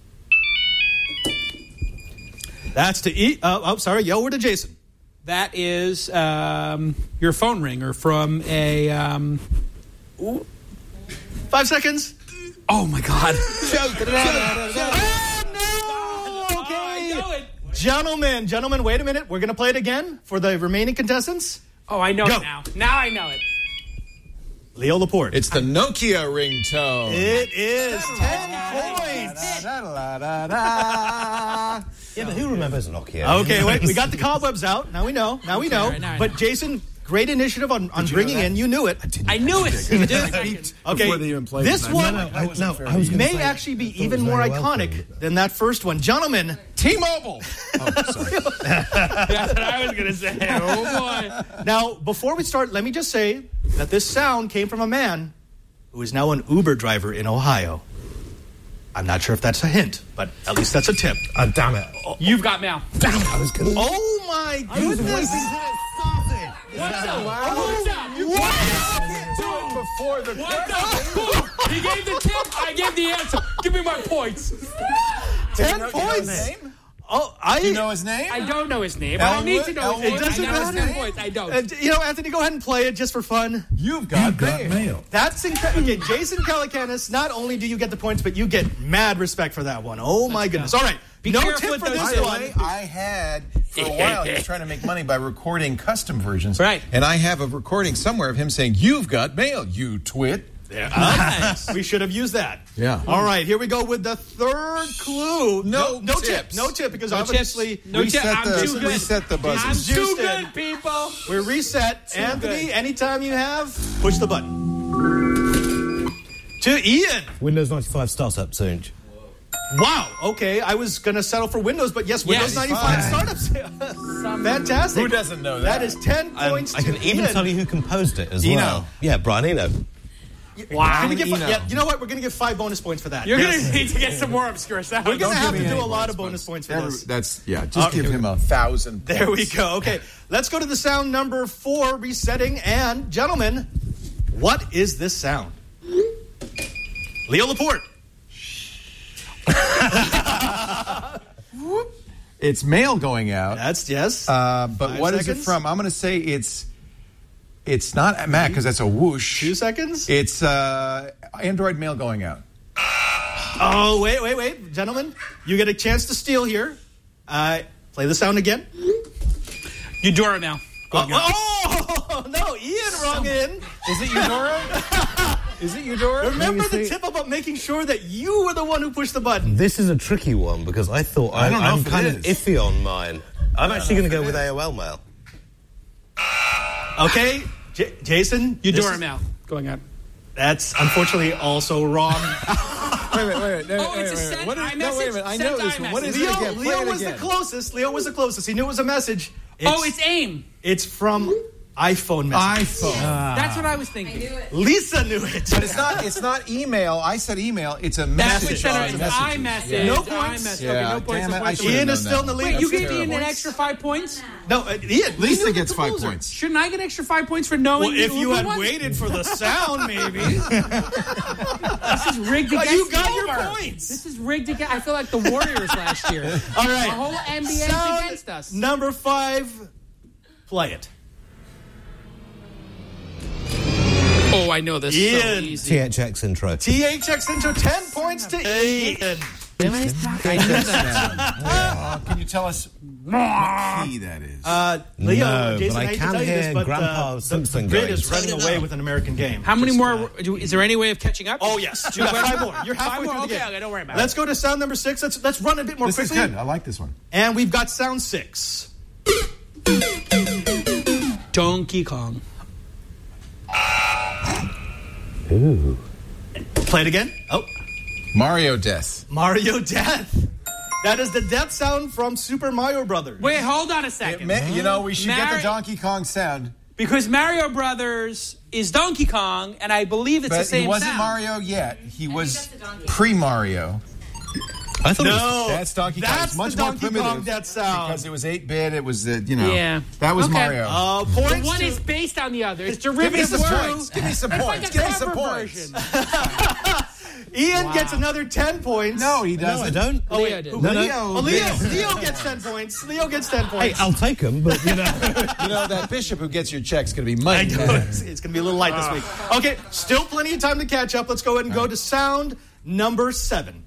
Speaker 13: That's to E. Uh, oh, sorry, yo, we're to Jason.
Speaker 15: That is um, your phone ringer from a... Um...
Speaker 13: Ooh. Five seconds.
Speaker 15: Oh, my God.
Speaker 13: Gentlemen, gentlemen, wait a minute. We're going to play it again for the remaining contestants.
Speaker 15: Oh, I know
Speaker 13: Go.
Speaker 15: it now. Now I know it.
Speaker 13: Leo Laporte.
Speaker 4: It's the Nokia ringtone.
Speaker 13: It is ten points.
Speaker 6: Yeah, but who remembers Nokia?
Speaker 13: Okay, wait. We got the cobwebs out. Now we know. Now we
Speaker 15: Okay,
Speaker 13: know.
Speaker 15: right, now I
Speaker 13: but
Speaker 15: know.
Speaker 13: Jason, great initiative on, on bringing in. You knew it.
Speaker 15: I knew it. You did.
Speaker 13: Okay,
Speaker 4: Before they even played
Speaker 13: this
Speaker 4: it.
Speaker 13: one
Speaker 6: No, no, I, no, I was gonna
Speaker 13: may
Speaker 6: say,
Speaker 13: actually be
Speaker 6: I thought it
Speaker 13: even
Speaker 6: was
Speaker 13: more
Speaker 6: very well
Speaker 13: iconic
Speaker 6: filmed.
Speaker 13: than that first one. Gentlemen,
Speaker 4: T-Mobile. Oh, sorry.
Speaker 10: That's what I was going to say. Oh, boy.
Speaker 13: Now, before we start, let me just say that this sound came from a man who is now an Uber driver in Ohio. I'm not sure if that's a hint, but at least that's a tip.
Speaker 6: Uh, damn it.
Speaker 13: Oh.
Speaker 10: You've got mail.
Speaker 6: Damn it. I was going to...
Speaker 13: Oh, my goodness.
Speaker 10: What's up? What's up? You can't do it before the What's up? Boom. He gave the tip. I gave the answer. Give me my points.
Speaker 13: Ten
Speaker 4: know,
Speaker 13: points.
Speaker 4: You know
Speaker 13: oh, I.
Speaker 4: Do you know his name?
Speaker 10: I don't know his name. I don't need to know his name.
Speaker 13: It doesn't
Speaker 10: I know his
Speaker 13: matter.
Speaker 10: points. I don't.
Speaker 13: Uh, you know, Anthony, go ahead and play it just for fun.
Speaker 4: You've got,
Speaker 1: You've got
Speaker 4: mail.
Speaker 1: mail.
Speaker 13: That's incredible. Okay, Jason Calacanis, not only do you get the points, but you get mad respect for that one. Oh, my goodness. All right.
Speaker 10: Be
Speaker 13: no
Speaker 10: careful
Speaker 13: tip
Speaker 10: with
Speaker 13: for
Speaker 10: those
Speaker 13: this
Speaker 10: tips.
Speaker 13: one.
Speaker 4: I had, for a while, he was trying to make money by recording custom versions.
Speaker 10: Right.
Speaker 4: And I have a recording somewhere of him saying, "You've got mail, you twit."
Speaker 13: Yeah. Nice. We should have used that.
Speaker 4: Yeah.
Speaker 13: All right, here we go with the third clue.
Speaker 4: No
Speaker 13: no tip.
Speaker 4: tips.
Speaker 13: No tip, because
Speaker 10: No
Speaker 13: obviously...
Speaker 10: tips. No
Speaker 4: reset
Speaker 10: tip. I'm
Speaker 4: the,
Speaker 10: too good.
Speaker 4: reset the buzzer.
Speaker 10: I'm too
Speaker 13: Juiced
Speaker 10: good,
Speaker 13: in.
Speaker 10: people.
Speaker 13: We're reset.
Speaker 10: Too
Speaker 13: Anthony,
Speaker 10: good.
Speaker 13: anytime you have, push the button. To Ian.
Speaker 6: Windows ninety-five startup soon.
Speaker 13: Wow. Okay, I was going to settle for Windows, but yes, Windows
Speaker 10: Yes.
Speaker 13: ninety-five startups. Fantastic.
Speaker 4: Who doesn't know that?
Speaker 13: That is ten
Speaker 6: Um,
Speaker 13: points
Speaker 6: I
Speaker 13: to
Speaker 6: can even
Speaker 13: Ian.
Speaker 6: tell you who composed it as
Speaker 4: Eno.
Speaker 6: well. Yeah, Brian Eno.
Speaker 13: Wow. Gonna give,
Speaker 4: Eno.
Speaker 13: yeah, you know what? We're going to give five bonus points for that.
Speaker 10: You're
Speaker 13: Yes.
Speaker 10: going to need to get some more obscure sounds.
Speaker 13: We're going to
Speaker 4: Don't
Speaker 13: have
Speaker 4: give
Speaker 13: to
Speaker 4: me
Speaker 13: do
Speaker 4: any
Speaker 13: a lot of
Speaker 4: bonus
Speaker 13: bonus points for
Speaker 4: Every-
Speaker 13: this.
Speaker 4: That's, yeah, just
Speaker 13: Okay.
Speaker 4: give him a thousand points.
Speaker 13: There we go. Okay, let's go to the sound number four, resetting. And, gentlemen, what is this sound? Leo Laporte.
Speaker 4: It's mail going out.
Speaker 13: That's, yes.
Speaker 4: Uh, but
Speaker 13: Five
Speaker 4: what is
Speaker 13: seconds.
Speaker 4: it from? I'm going to say it's it's not Mac because that's a whoosh.
Speaker 13: Two seconds.
Speaker 4: It's uh, Android mail going out.
Speaker 13: Oh, wait, wait, wait. Gentlemen, you get a chance to steal here. Uh, play the sound again.
Speaker 10: Eudora now.
Speaker 13: Oh, oh, no, Ian wrong in.
Speaker 4: Is it Eudora? Is it Eudora?
Speaker 13: Remember
Speaker 6: You
Speaker 13: the
Speaker 6: see-
Speaker 13: tip about making sure that you were the one who pushed the button.
Speaker 6: This is a tricky one because I thought
Speaker 4: I
Speaker 6: I
Speaker 4: don't know
Speaker 6: I'm
Speaker 4: if it
Speaker 6: kind
Speaker 4: is.
Speaker 6: of iffy on mine. I'm actually going to go with A O L mail.
Speaker 13: Okay, J- Jason. this
Speaker 10: Eudora
Speaker 13: is-
Speaker 10: now. Going on.
Speaker 13: That's unfortunately also wrong.
Speaker 4: Wait a minute, wait a minute. No,
Speaker 10: Oh,
Speaker 4: wait,
Speaker 10: it's a
Speaker 4: wait,
Speaker 10: sent
Speaker 4: wait. What is,
Speaker 10: iMessage?
Speaker 4: no, wait a minute. I
Speaker 10: Sent
Speaker 4: know this one. What
Speaker 10: iMessage.
Speaker 4: is
Speaker 13: Leo,
Speaker 4: it again? Play
Speaker 13: Leo
Speaker 4: it
Speaker 13: was
Speaker 4: again.
Speaker 13: the closest. Leo was the closest. He knew it was a message.
Speaker 10: Oh, it's AIM.
Speaker 13: It's from iPhone message.
Speaker 4: iPhone.
Speaker 10: That's what I was thinking.
Speaker 13: Lisa knew it.
Speaker 4: But it's not. It's not email. I said email. It's a
Speaker 10: That's
Speaker 4: message.
Speaker 10: what
Speaker 4: on
Speaker 10: I said. It's
Speaker 4: messages.
Speaker 10: iMessage.
Speaker 13: No points.
Speaker 10: iMessage.
Speaker 4: Yeah,
Speaker 10: Okay, no points.
Speaker 4: damn
Speaker 10: no
Speaker 4: it, I
Speaker 10: points.
Speaker 4: should've
Speaker 13: Ian
Speaker 4: known
Speaker 13: is still in the
Speaker 4: that.
Speaker 13: lead.
Speaker 10: Wait, you
Speaker 4: That's
Speaker 10: gave Ian an
Speaker 4: terrible.
Speaker 10: extra five points?
Speaker 13: No, uh, Ian.
Speaker 4: Lisa
Speaker 13: you knew
Speaker 4: gets
Speaker 13: the
Speaker 4: five
Speaker 13: closer.
Speaker 4: points.
Speaker 10: Shouldn't I get extra five points for knowing?
Speaker 13: Well, if
Speaker 10: the
Speaker 13: you
Speaker 10: Uber
Speaker 13: had
Speaker 10: one?
Speaker 13: waited for the sound, maybe.
Speaker 10: This is rigged
Speaker 13: Oh,
Speaker 10: against
Speaker 13: you got
Speaker 10: me
Speaker 13: your
Speaker 10: over.
Speaker 13: points.
Speaker 10: This is rigged against. I feel like the Warriors last year.
Speaker 13: All right.
Speaker 10: The whole N B A is
Speaker 13: Sound
Speaker 10: against us.
Speaker 13: Number five. Play it.
Speaker 10: Oh, I know this.
Speaker 13: Ian.
Speaker 10: So easy.
Speaker 6: T H X intro.
Speaker 13: T H X intro, ten points to Ian.
Speaker 10: I knew that.
Speaker 4: Oh, can you tell us what key that is?
Speaker 13: Uh, Leo,
Speaker 6: No,
Speaker 13: Jason,
Speaker 6: but I
Speaker 13: I hate to
Speaker 6: can
Speaker 13: tell you
Speaker 6: hear
Speaker 13: this, but
Speaker 6: Grandpa
Speaker 13: uh, the, the
Speaker 6: Simpson
Speaker 13: grid
Speaker 6: going,
Speaker 13: is running
Speaker 6: "Turn it
Speaker 13: away
Speaker 6: up."
Speaker 13: with an American game.
Speaker 10: How many
Speaker 13: Just,
Speaker 10: more?
Speaker 13: uh,
Speaker 10: do- Is there any way of catching up?
Speaker 13: Oh, yes. You got five more. You're halfway
Speaker 10: Five more?
Speaker 13: through the
Speaker 10: Okay,
Speaker 13: game.
Speaker 10: okay, don't worry about
Speaker 13: Let's
Speaker 10: it.
Speaker 13: go to sound number six. Let's, let's run a bit more
Speaker 4: this
Speaker 13: quickly.
Speaker 4: is good. I like this one.
Speaker 13: And we've got sound six.
Speaker 10: Donkey Kong.
Speaker 6: Ooh.
Speaker 13: Play it again. Oh,
Speaker 4: Mario Death.
Speaker 13: Mario Death. That is the death sound from Super Mario Brothers.
Speaker 10: Wait, hold on a
Speaker 4: It
Speaker 10: second.
Speaker 4: may- you know, we should get
Speaker 10: Mari-
Speaker 4: the Donkey Kong sound.
Speaker 10: Because Mario Brothers is Donkey Kong, and I believe it's
Speaker 4: But
Speaker 10: the same
Speaker 4: he wasn't
Speaker 10: sound.
Speaker 4: Mario yet. He was pre-Mario.
Speaker 6: I thought it was
Speaker 13: No,
Speaker 4: That's Donkey Kong.
Speaker 13: that's
Speaker 4: It's much
Speaker 13: the
Speaker 4: more
Speaker 13: Donkey
Speaker 4: primitive
Speaker 13: Kong death sound.
Speaker 4: because it was eight bit. It was, uh, you know,
Speaker 10: Yeah.
Speaker 4: that was
Speaker 10: Okay.
Speaker 4: Mario.
Speaker 13: Uh,
Speaker 10: The
Speaker 13: points
Speaker 10: one
Speaker 13: to-
Speaker 10: is based on the other. It's
Speaker 4: Give me
Speaker 10: derivative
Speaker 4: some
Speaker 10: words.
Speaker 4: points. Give me some
Speaker 10: It's
Speaker 4: points.
Speaker 10: like a
Speaker 4: Give me some
Speaker 10: cover
Speaker 4: points.
Speaker 10: version.
Speaker 13: Ian
Speaker 10: Wow.
Speaker 13: gets another ten points.
Speaker 4: No, he doesn't.
Speaker 6: No, I don't.
Speaker 13: Oh,
Speaker 10: Leo
Speaker 13: wait.
Speaker 10: did.
Speaker 13: Who-
Speaker 6: No, no.
Speaker 13: Leo. Oh, Leo. Leo gets ten points. Leo gets ten
Speaker 6: Hey,
Speaker 13: points.
Speaker 6: I'll take them, but you know.
Speaker 4: You know, that bishop who gets your check's going to be
Speaker 13: I
Speaker 4: money.
Speaker 13: know. It's, it's going to be a little light this week. Okay, still plenty of time to catch up. Let's go ahead and go to sound number seven.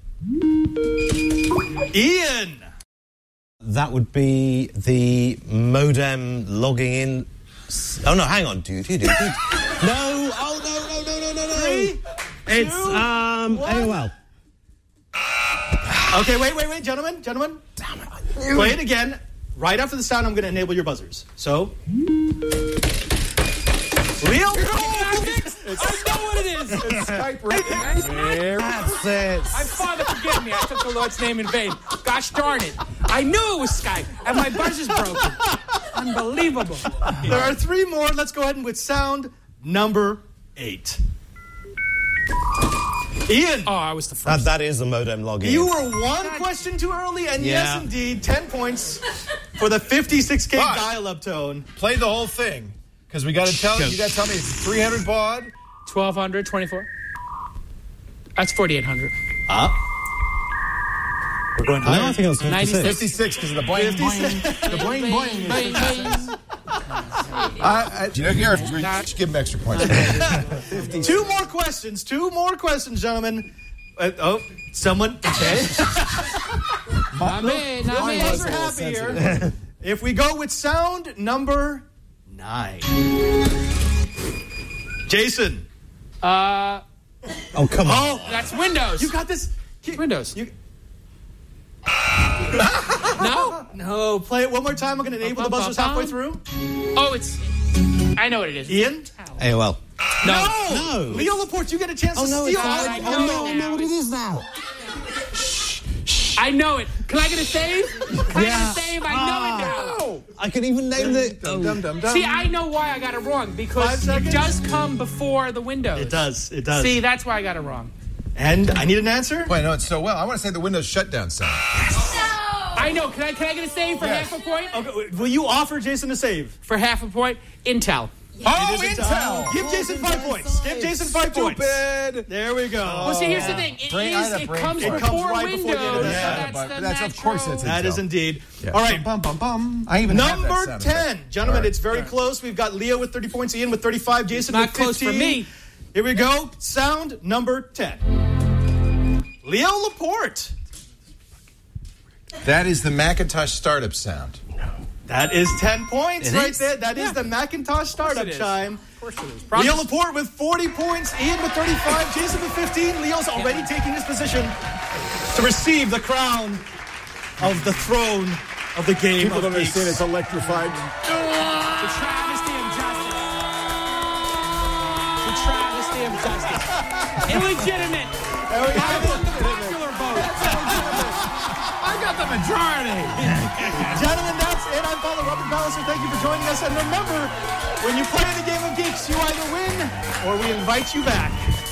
Speaker 13: Ian.
Speaker 6: That would be the modem logging in. s- Oh no, hang on, dude. dude, dude. No, oh no, no, no, no, no, no.
Speaker 13: Three,
Speaker 6: It's
Speaker 13: two,
Speaker 6: um
Speaker 13: one.
Speaker 6: A O L.
Speaker 13: Okay, wait, wait, wait, gentlemen, gentlemen. Damn it. Play it again. Right after the sound, I'm going to enable your buzzers. So. Leo.
Speaker 10: I know what it is.
Speaker 4: It's Skype right
Speaker 6: That's it.
Speaker 10: My father forgive me. I took the Lord's name in vain. Gosh darn it.
Speaker 15: I knew it was Skype, and my buzzer's broken. Unbelievable.
Speaker 13: There are three more. Let's go ahead and with sound number eight. Ian.
Speaker 15: Oh, I was the first.
Speaker 6: That, that is the modem login.
Speaker 13: You were one question too early, and
Speaker 6: Yeah.
Speaker 13: yes, indeed, ten points for the fifty-six K
Speaker 4: But-
Speaker 13: dial-up tone.
Speaker 4: Play the whole thing, because we got to tell you got to tell me it's three hundred baud.
Speaker 15: twelve hundred, twenty-four. That's forty-eight hundred.
Speaker 6: Ah.
Speaker 13: We're going
Speaker 6: No, I think it was
Speaker 15: ninety-six.
Speaker 4: fifty-six, because the bling bling. The bling bling is
Speaker 15: Bling,
Speaker 4: fifty-six.
Speaker 15: bling.
Speaker 4: Uh, you know, here, just give him extra points.
Speaker 13: Two more questions. Two more questions, gentlemen. Uh, oh, someone. Okay.
Speaker 15: Not me, not me.
Speaker 13: Boys are happy here. If we go with sound number nine. Jason.
Speaker 15: Uh,
Speaker 6: Oh, come on.
Speaker 13: Oh,
Speaker 15: that's Windows.
Speaker 13: you got this.
Speaker 15: Windows.
Speaker 13: You,
Speaker 15: No?
Speaker 13: no, play it one more time. I'm going to enable the buzzers halfway through.
Speaker 15: Oh, it's... I know what it is.
Speaker 13: Ian?
Speaker 6: A O L.
Speaker 13: No.
Speaker 6: No.
Speaker 13: Leo Laporte, you get a chance
Speaker 6: Oh,
Speaker 13: to
Speaker 6: no,
Speaker 13: steal
Speaker 6: it's not.
Speaker 13: it.
Speaker 15: I
Speaker 6: Oh,
Speaker 15: know
Speaker 6: no,
Speaker 15: it
Speaker 6: I know
Speaker 15: now.
Speaker 6: what it is now.
Speaker 15: I know it. Can I get a save? Can I
Speaker 6: Yeah.
Speaker 15: get a save? I know it now.
Speaker 6: I can even name the...
Speaker 4: Dum, dum, dum, dum.
Speaker 15: See, I know why I got it wrong.
Speaker 13: Five
Speaker 15: Because
Speaker 13: seconds?
Speaker 15: it does come before the Windows.
Speaker 13: It does. It does.
Speaker 15: See, that's why I got it wrong.
Speaker 13: And I need an answer.
Speaker 4: Wait, no, it's so well. I want to say the Windows shutdown sound.
Speaker 15: I know. Can I can I get a save for
Speaker 4: Yes.
Speaker 15: half a point?
Speaker 13: Okay, will you offer Jason a save?
Speaker 15: For half a point? Intel.
Speaker 4: Oh,
Speaker 13: It is
Speaker 4: Intel!
Speaker 13: Give Jason five points. Give Jason five points.
Speaker 4: Stupid!
Speaker 13: There we go.
Speaker 15: Well, see, here's the thing. It,
Speaker 4: Brain-
Speaker 15: is,
Speaker 4: I had a
Speaker 15: it
Speaker 4: brain
Speaker 15: comes
Speaker 4: fart.
Speaker 13: It
Speaker 15: before
Speaker 13: comes right before the end of
Speaker 15: Windows.
Speaker 13: the
Speaker 15: so
Speaker 13: sound.
Speaker 15: that's
Speaker 4: but
Speaker 15: the
Speaker 4: that's- of course
Speaker 15: natural-
Speaker 4: it's
Speaker 13: That is
Speaker 4: Intel.
Speaker 13: indeed.
Speaker 4: Yeah.
Speaker 13: All right.
Speaker 4: Bum, bum, bum. I even have that
Speaker 13: Number
Speaker 4: sound
Speaker 13: ten.
Speaker 4: effect.
Speaker 13: Gentlemen,
Speaker 4: All right.
Speaker 13: it's very close. We've got Leo with thirty points, Ian with thirty-five, Jason
Speaker 15: Not
Speaker 13: with
Speaker 15: close
Speaker 13: fifteen.
Speaker 15: for me.
Speaker 13: Here we go. Sound number ten. Leo Laporte.
Speaker 4: That is the Macintosh startup sound.
Speaker 13: That is ten points
Speaker 6: It
Speaker 13: right
Speaker 6: is?
Speaker 13: there. That is the Macintosh startup
Speaker 15: it is.
Speaker 13: chime.
Speaker 15: Of course it is.
Speaker 13: Leo
Speaker 15: Probably-
Speaker 13: Laporte with forty points, Ian with thirty-five, Jason with fifteen. Leo's already taking his position to receive the crown of the throne of the game of geeks.
Speaker 4: electrified.
Speaker 15: It's a travesty of justice. It's a travesty of justice. Illegitimate.
Speaker 13: There we have it.
Speaker 15: Popular vote.
Speaker 4: I got the majority.
Speaker 13: Gentlemen, that's it. I'm Father Robert Ballister. Thank you for joining us. And remember, when you play the game of geeks, you either win or we invite you back.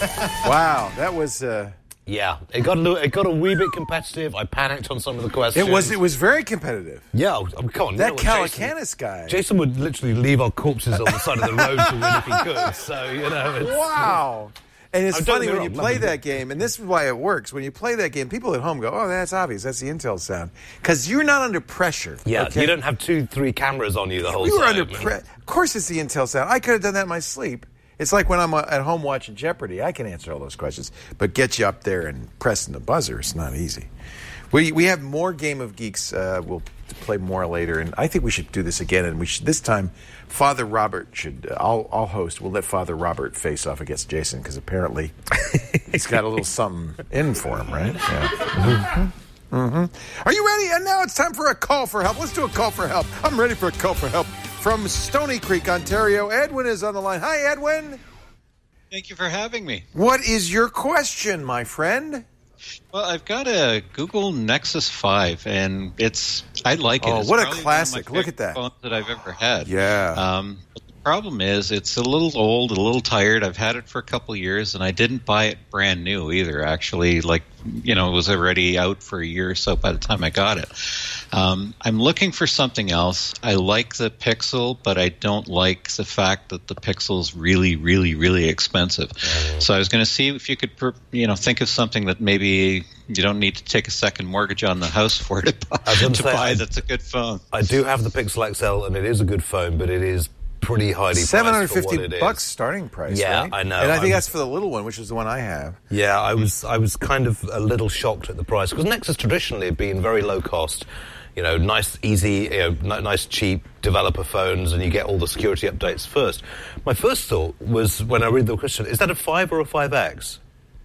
Speaker 4: Wow, that was. Uh,
Speaker 6: Yeah, it got a little, it got a wee bit competitive. I panicked on some of the questions.
Speaker 4: it was. It was very competitive.
Speaker 6: Yeah, oh, come on.
Speaker 4: That
Speaker 6: you know what, Jason-
Speaker 4: Calacanis guy.
Speaker 6: Jason would literally leave our corpses on the side of the road to win if he could. So, you know. It's,
Speaker 4: Wow. And it's
Speaker 6: Oh, don't
Speaker 4: funny
Speaker 6: get me
Speaker 4: when you
Speaker 6: wrong,
Speaker 4: play
Speaker 6: love it.
Speaker 4: that game, and this is why it works. When you play that game, people at home go, "Oh, that's obvious. That's the Intel sound," because you're not under pressure.
Speaker 6: Yeah,
Speaker 4: okay?
Speaker 6: you don't have two, three cameras on you the whole
Speaker 4: We
Speaker 6: time.
Speaker 4: were under pressure. Of course, it's the Intel sound. I could have done that in my sleep. It's like when I'm uh, at home watching Jeopardy. I can answer all those questions, but get you up there and pressing the buzzer is not easy. We we have more Game of Geeks. Uh, we'll play more later, and I think we should do this again. And we should this time. Father Robert should. Uh, I'll I'll host. We'll let Father Robert face off against Jason because apparently he's got a little something in for him, right? Yeah. Mm-hmm. Mm-hmm. Are you ready? And now it's time for a call for help. Let's do a call for help. I'm ready for a call for help from Stony Creek, Ontario. Edwin is on the line. Hi, Edwin.
Speaker 14: Thank you for having me.
Speaker 4: What is your question, my friend?
Speaker 14: Well, I've got a Google Nexus five, and it's I like it.
Speaker 4: Oh,
Speaker 14: It's
Speaker 4: what a
Speaker 14: probably
Speaker 4: classic.
Speaker 14: one of my
Speaker 4: Look at that.
Speaker 14: favorite phones that I've ever had.
Speaker 4: Yeah.
Speaker 14: Um, but the problem is it's a little old, a little tired. I've had it for a couple of years, and I didn't buy it brand new either. Actually, like you know, it was already out for a year or so by the time I got it. Um, I'm looking for something else. I like the Pixel, but I don't like the fact that the Pixel is really, really, really expensive.
Speaker 6: Mm-hmm.
Speaker 14: So I was going to see if you could, you know, think of something that maybe you don't need to take a second mortgage on the house for to buy.
Speaker 6: I was gonna
Speaker 14: To
Speaker 6: say,
Speaker 14: buy
Speaker 6: I-
Speaker 14: that's a good phone.
Speaker 6: I do have the Pixel X L, and it is a good phone, but it is pretty highly priced
Speaker 4: seven hundred
Speaker 6: for what
Speaker 4: fifty
Speaker 6: it is.
Speaker 4: bucks starting price.
Speaker 6: Yeah,
Speaker 4: right?
Speaker 6: I know.
Speaker 4: And I think
Speaker 6: I'm-
Speaker 4: that's for the little one, which is the one I have.
Speaker 6: Yeah, I was I was kind of a little shocked at the price because Nexus traditionally have been very low cost. You know, nice, easy, you know, n- nice, cheap developer phones, and you get all the security updates first. My first thought was when I read the question: is that a five or a five X?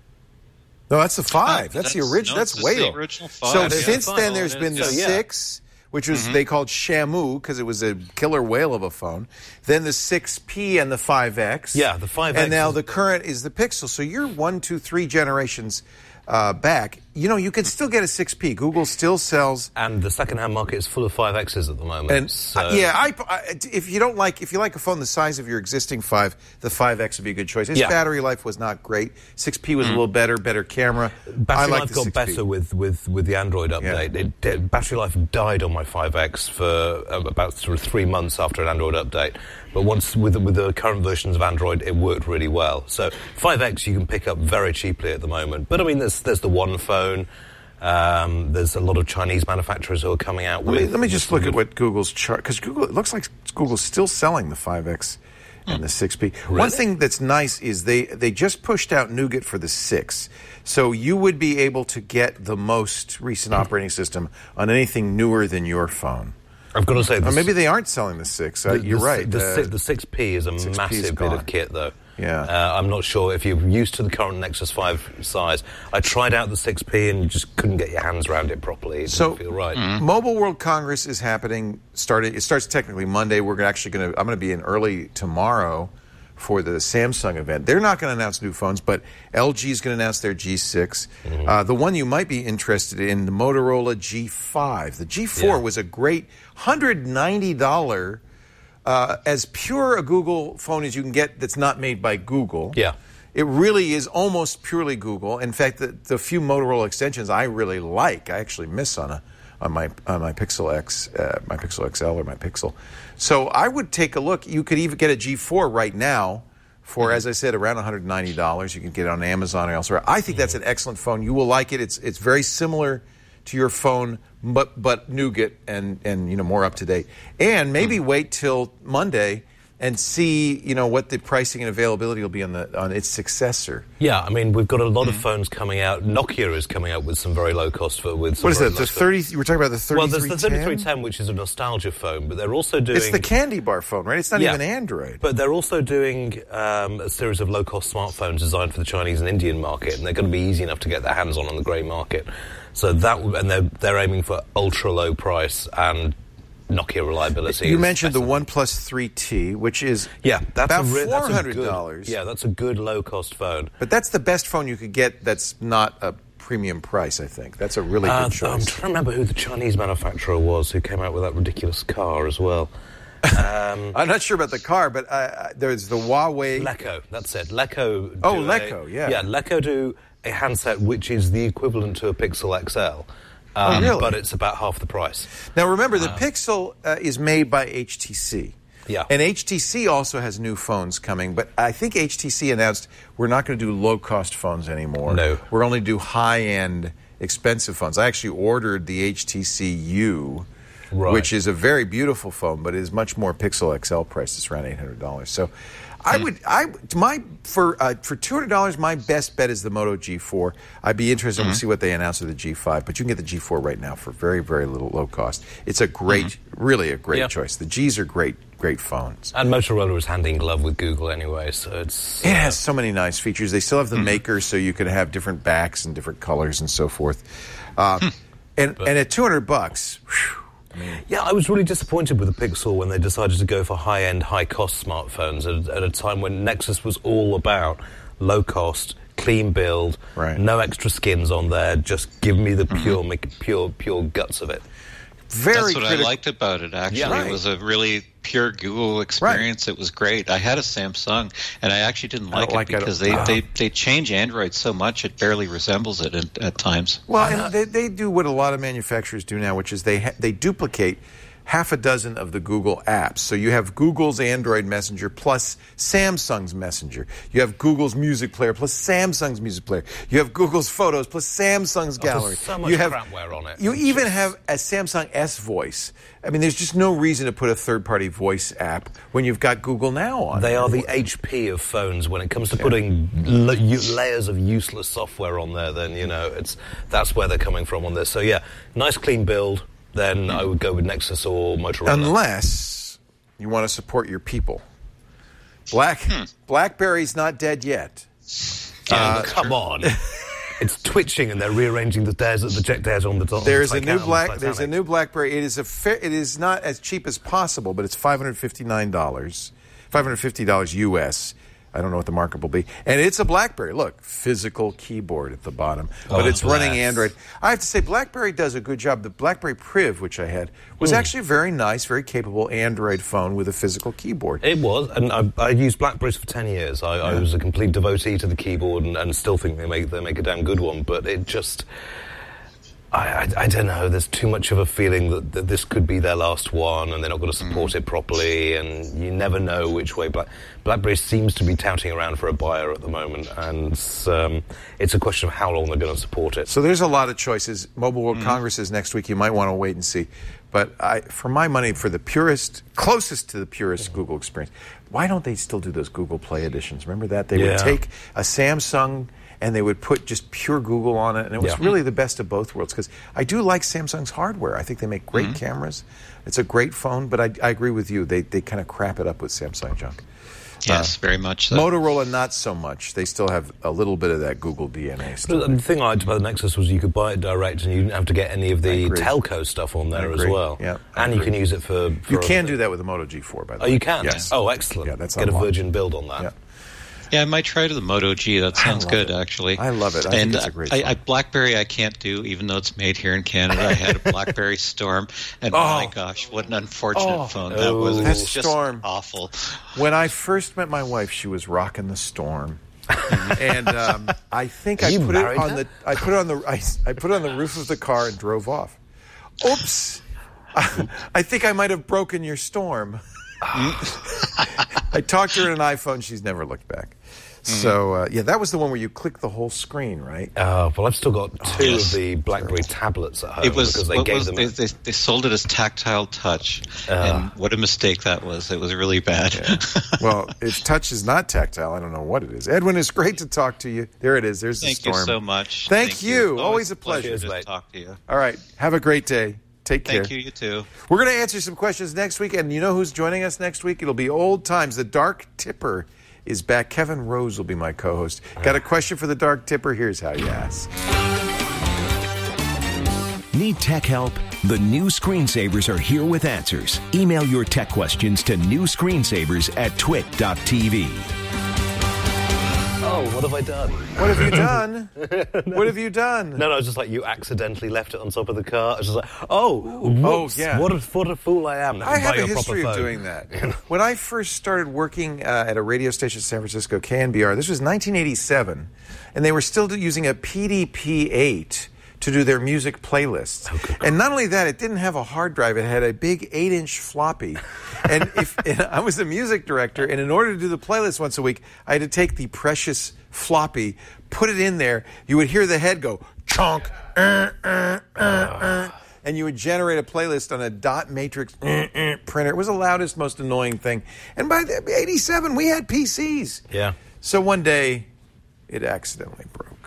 Speaker 4: No, that's the five.
Speaker 14: Uh,
Speaker 4: that's, the
Speaker 14: that's-
Speaker 4: original.
Speaker 14: no,
Speaker 4: that's
Speaker 14: it's
Speaker 4: way
Speaker 14: the
Speaker 4: old.
Speaker 14: original
Speaker 4: So
Speaker 14: five, yeah.
Speaker 4: since
Speaker 14: Five,
Speaker 4: then,
Speaker 14: oh,
Speaker 4: there's
Speaker 14: it
Speaker 4: been
Speaker 14: is,
Speaker 4: the
Speaker 14: yeah.
Speaker 4: six, which was
Speaker 14: Mhm.
Speaker 4: they called Shamu because it was a killer whale of a phone. Then the six P and the five X.
Speaker 6: Yeah, the five X
Speaker 4: And now
Speaker 6: is-
Speaker 4: the current is the Pixel. So you're one, two, three generations uh, back, you know, you can still get a six P. Google still sells,
Speaker 6: and the second-hand market is full of five X's at the moment.
Speaker 4: And
Speaker 6: so.
Speaker 4: uh, yeah, I, I, if you don't like, if you like a phone the size of your existing five, the five X would be a good choice. Its
Speaker 6: yeah.
Speaker 4: battery life was not great. six P was mm. a little better, better camera.
Speaker 6: Battery
Speaker 4: I like
Speaker 6: life
Speaker 4: the
Speaker 6: got
Speaker 4: six P.
Speaker 6: better with, with, with the Android update.
Speaker 4: Yeah.
Speaker 6: It, it, battery life died on my five X for uh, about sort of three months after an Android update. But once with with the current versions of Android, it worked really well. So five X you can pick up very cheaply at the moment. But I mean, there's there's the One phone. Um, there's a lot of Chinese manufacturers who are coming out
Speaker 4: let
Speaker 6: with.
Speaker 4: Me, let me just look at what Google's chart, because Google, it looks like Google's still selling the five X and the six P.
Speaker 6: Really?
Speaker 4: One thing that's nice is they they just pushed out Nougat for the six, so you would be able to get the most recent operating system on anything newer than your phone.
Speaker 6: I've got to say,
Speaker 4: or maybe they aren't selling the six. Uh,
Speaker 6: the,
Speaker 4: you're
Speaker 6: the,
Speaker 4: right.
Speaker 6: The,
Speaker 4: uh,
Speaker 6: six, the six P is a massive bit of kit, though.
Speaker 4: Yeah,
Speaker 6: uh, I'm not sure if you're used to the current Nexus five size. I tried out the six P and you just couldn't get your hands around it properly. It
Speaker 4: so,
Speaker 6: didn't feel right.
Speaker 4: Mm-hmm. Mobile World Congress is happening. Started. It starts technically Monday. We're actually going to. I'm going to be in early tomorrow for the Samsung event. They're not going to announce new phones, but L G is going to announce their G six. Mm-hmm. Uh, the one you might be interested in, the Motorola G five. The G four yeah. was a great one hundred ninety dollars, uh, as pure a Google phone as you can get that's not made by Google.
Speaker 6: Yeah.
Speaker 4: It really is almost purely Google. In fact, the, the few Motorola extensions I really like, I actually miss on a on my on my Pixel X, uh, my Pixel X L or my Pixel. So I would take a look. You could even get a G four right now for, mm-hmm. as I said, around one hundred ninety dollars. You can get it on Amazon or elsewhere. I think mm-hmm. that's an excellent phone. You will like it. It's it's very similar to your phone, but but nougat and and you know more up to date. And maybe mm-hmm. wait till Monday and see, you know, what the pricing and availability will be on the on its successor.
Speaker 6: Yeah, I mean, we've got a lot mm-hmm. of phones coming out. Nokia is coming out with some very low cost for with. Some
Speaker 4: what is that?
Speaker 6: The
Speaker 4: thirty? You were talking about the thirty-three ten.
Speaker 6: Well, there's the thirty-three ten, which is a nostalgia phone, but they're also doing.
Speaker 4: It's the candy bar phone, right? It's not
Speaker 6: yeah,
Speaker 4: even Android.
Speaker 6: But they're also doing um, a series of low cost smartphones designed for the Chinese and Indian market, and they're going to be easy enough to get their hands on on the grey market. So that, and they're they're aiming for ultra low price and Nokia reliability.
Speaker 4: You mentioned the OnePlus three T, which is
Speaker 6: yeah, that's
Speaker 4: about
Speaker 6: a,
Speaker 4: four hundred dollars.
Speaker 6: Yeah, that's a good low-cost phone.
Speaker 4: But that's the best phone you could get that's not a premium price, I think. That's a really
Speaker 6: uh,
Speaker 4: good choice.
Speaker 6: I'm trying to remember who the Chinese manufacturer was who came out with that ridiculous car as well. Um,
Speaker 4: I'm not sure about the car, but uh, there's the Huawei...
Speaker 6: Leco, that's it. Leco.
Speaker 4: Oh, Leco, yeah.
Speaker 6: Yeah, Leco do a handset which is the equivalent to a Pixel X L.
Speaker 4: Um,
Speaker 6: oh,
Speaker 4: really?
Speaker 6: But it's about half the price.
Speaker 4: Now, remember, the
Speaker 6: um,
Speaker 4: Pixel uh, is made by H T C.
Speaker 6: Yeah.
Speaker 4: And H T C also has new phones coming, but I think H T C announced we're not going to do low-cost phones anymore.
Speaker 6: No.
Speaker 4: We're only do high-end, expensive phones. I actually ordered the H T C U,
Speaker 6: right.
Speaker 4: which is a very beautiful phone, but it is much more Pixel X L price. It's around eight hundred dollars. So I would, I my for uh, for two hundred dollars, my best bet is the Moto G four. I'd be interested mm-hmm. to see what they announce with the G five, but you can get the G four right now for very, very little low cost. It's a great, mm-hmm. really a great
Speaker 6: yeah.
Speaker 4: choice. The Gs are great, great phones.
Speaker 6: And Motorola is hand in glove with Google anyway, so it's... Uh,
Speaker 4: it has so many nice features. They still have the mm-hmm. maker, so you can have different backs and different colors and so forth. Uh, and but, and at two hundred bucks... Whew, I mean,
Speaker 6: yeah, I was really disappointed with the Pixel when they decided to go for high-end, high-cost smartphones at, at a time when Nexus was all about low-cost, clean build,
Speaker 4: right.
Speaker 6: no extra skins on there, just give me the pure, mm-hmm. pure, pure guts of it.
Speaker 4: Very
Speaker 14: That's what
Speaker 4: critical.
Speaker 14: I liked about it, actually.
Speaker 6: Yeah, right.
Speaker 14: It was a really pure Google experience. Right. It was great. I had a Samsung, and I actually didn't like it
Speaker 4: like
Speaker 14: because
Speaker 4: it.
Speaker 14: they,
Speaker 4: Uh,
Speaker 14: they, they change Android so much it barely resembles it at, at times.
Speaker 4: Well, and they, they do what a lot of manufacturers do now, which is they ha- they duplicate half a dozen of the Google apps. So you have Google's Android Messenger plus Samsung's Messenger. You have Google's Music Player plus Samsung's Music Player. You have Google's Photos plus Samsung's
Speaker 6: oh,
Speaker 4: Gallery.
Speaker 6: There's so much
Speaker 4: you have,
Speaker 6: crapware on it.
Speaker 4: You
Speaker 6: it's
Speaker 4: even
Speaker 6: just...
Speaker 4: have a Samsung S Voice. I mean, there's just no reason to put a third-party voice app when you've got Google Now on.
Speaker 6: They are the H P of phones when it comes to putting la- u- layers of useless software on there. Then you know it's that's where they're coming from on this. So yeah, nice clean build. Then I would go with Nexus or Motorola.
Speaker 4: Unless you want to support your people. Black
Speaker 14: hmm.
Speaker 4: BlackBerry's not dead yet.
Speaker 6: Yeah, uh, come on. It's twitching, and they're rearranging the dares, the jet dares on the top.
Speaker 4: There's a new black. There's a new BlackBerry. It is a. Fa- it is not as cheap as possible, but it's five hundred fifty nine dollars, five hundred fifty dollars U S. I don't know what the markup will be. And it's a BlackBerry. Look, physical keyboard at the bottom. But
Speaker 6: Oh,
Speaker 4: it's running
Speaker 6: bless.
Speaker 4: Android. I have to say, BlackBerry does a good job. The BlackBerry Priv, which I had, was
Speaker 6: Mm.
Speaker 4: actually a very nice, very capable Android phone with a physical keyboard.
Speaker 6: It was, and I, I used BlackBerries for ten years. I, I was a complete devotee to the keyboard, and, and still think they make they make a damn good one. But it just, I, I, I don't know. There's too much of a feeling that, that this could be their last one, and they're not going to support it properly. And you never know which way. Black, BlackBerry seems to be touting around for a buyer at the moment, and um, it's a question of how long they're going to support it.
Speaker 4: So there's a lot of choices. Mobile World Congress is next week. You might want to wait and see. But I, for my money, for the purest, closest to the purest Google experience, why don't they still do those Google Play editions? Remember that? They
Speaker 6: Yeah.
Speaker 4: would take a Samsung and they would put just pure Google on it, and it was
Speaker 6: Yeah.
Speaker 4: really the best of both worlds. Because I do like Samsung's hardware. I think they make great cameras. It's a great phone, but I, I agree with you. They they kind of crap it up with Samsung junk.
Speaker 14: Yes, very much so.
Speaker 4: Motorola, not so much. They still have a little bit of that Google D N A still.
Speaker 6: But the thing I liked about the Nexus was you could buy it direct, and you didn't have to get any of the
Speaker 4: agree.
Speaker 6: telco stuff on
Speaker 4: I
Speaker 6: there as
Speaker 4: agree.
Speaker 6: well.
Speaker 4: Yeah, I
Speaker 6: and you
Speaker 4: agree.
Speaker 6: can use it for. for
Speaker 4: You
Speaker 6: other
Speaker 4: can
Speaker 6: things.
Speaker 4: do that with the Moto G four, by the
Speaker 6: Oh,
Speaker 4: way.
Speaker 6: you can?
Speaker 4: Yes.
Speaker 6: Oh, excellent.
Speaker 4: Yeah, that's
Speaker 6: Get a
Speaker 4: unlocked.
Speaker 6: Virgin build on that.
Speaker 4: Yeah.
Speaker 14: Yeah, I might try to the Moto G. That sounds
Speaker 4: love
Speaker 14: good,
Speaker 4: it.
Speaker 14: actually.
Speaker 4: I love it. I think
Speaker 14: and
Speaker 4: it's a great
Speaker 14: I,
Speaker 4: phone.
Speaker 14: I, BlackBerry I can't do, even though it's made here in Canada. I had a BlackBerry Storm, and oh,
Speaker 4: Oh.
Speaker 14: my gosh, what an unfortunate
Speaker 4: Oh.
Speaker 14: phone that was. It
Speaker 4: That
Speaker 14: was just
Speaker 4: Storm.
Speaker 14: awful.
Speaker 4: When I first met my wife, she was rocking the Storm, and um, I think
Speaker 6: Are
Speaker 4: I
Speaker 6: you
Speaker 4: put it
Speaker 6: married
Speaker 4: on
Speaker 6: now?
Speaker 4: the I put it on the I, I put it on the roof of the car and drove off. Oops! I think I might have broken your Storm. I talked to her on an iPhone. She's never looked back. So uh, yeah, that was the one where you click the whole screen, right?
Speaker 6: Uh, well, I've still got two
Speaker 14: yes.
Speaker 6: of the BlackBerry tablets at home
Speaker 14: It was,
Speaker 6: because they
Speaker 14: what
Speaker 6: gave
Speaker 14: was
Speaker 6: them.
Speaker 14: they, they, they sold it as tactile touch, and what a mistake that was. It was really bad.
Speaker 4: Well, if touch is not tactile, I don't know what it is. Edwin, it's great to talk to you. There it is. There's
Speaker 14: Thank
Speaker 4: the
Speaker 14: you
Speaker 4: Storm.
Speaker 14: so much.
Speaker 4: Thank, you. Always a pleasure.
Speaker 14: to talk to you.
Speaker 4: All right. Have a great day. Take care.
Speaker 14: Thank you, you too.
Speaker 4: We're going to answer some questions next week, and you know who's joining us next week? It'll be old times. The Dark Tipper is back. Kevin Rose will be my co-host. Got a question for the Dark Tipper? Here's how you ask.
Speaker 1: Need tech help? The new screensavers are here with answers. Email your tech questions to new screensavers at twit dot t v.
Speaker 6: Oh, what have I done?
Speaker 4: What have you done? What have you done?
Speaker 6: No, no, it's just like you accidentally left it on top of the car. It's just like, oh,
Speaker 4: Oh,
Speaker 6: whoops,
Speaker 4: yeah.
Speaker 6: what a, what a fool I am. Let me
Speaker 4: I
Speaker 6: buy
Speaker 4: have
Speaker 6: you
Speaker 4: a
Speaker 6: proper
Speaker 4: history of
Speaker 6: phone.
Speaker 4: doing that. When I first started working uh, at a radio station in San Francisco, K N B R, this was nineteen eighty-seven, and they were still using a P D P eight to do their music playlists.
Speaker 6: Oh,
Speaker 4: and not only that, it didn't have a hard drive. It had a big eight-inch floppy. And if and I was a music director, and in order to do the playlist once a week, I had to take the precious floppy, put it in there. You would hear the head go, chonk, uh, uh, uh, uh, and you would generate a playlist on a dot matrix uh, uh, printer. It was the loudest, most annoying thing. And by the, eighty-seven, we had P Cs.
Speaker 6: Yeah.
Speaker 4: So one day, it accidentally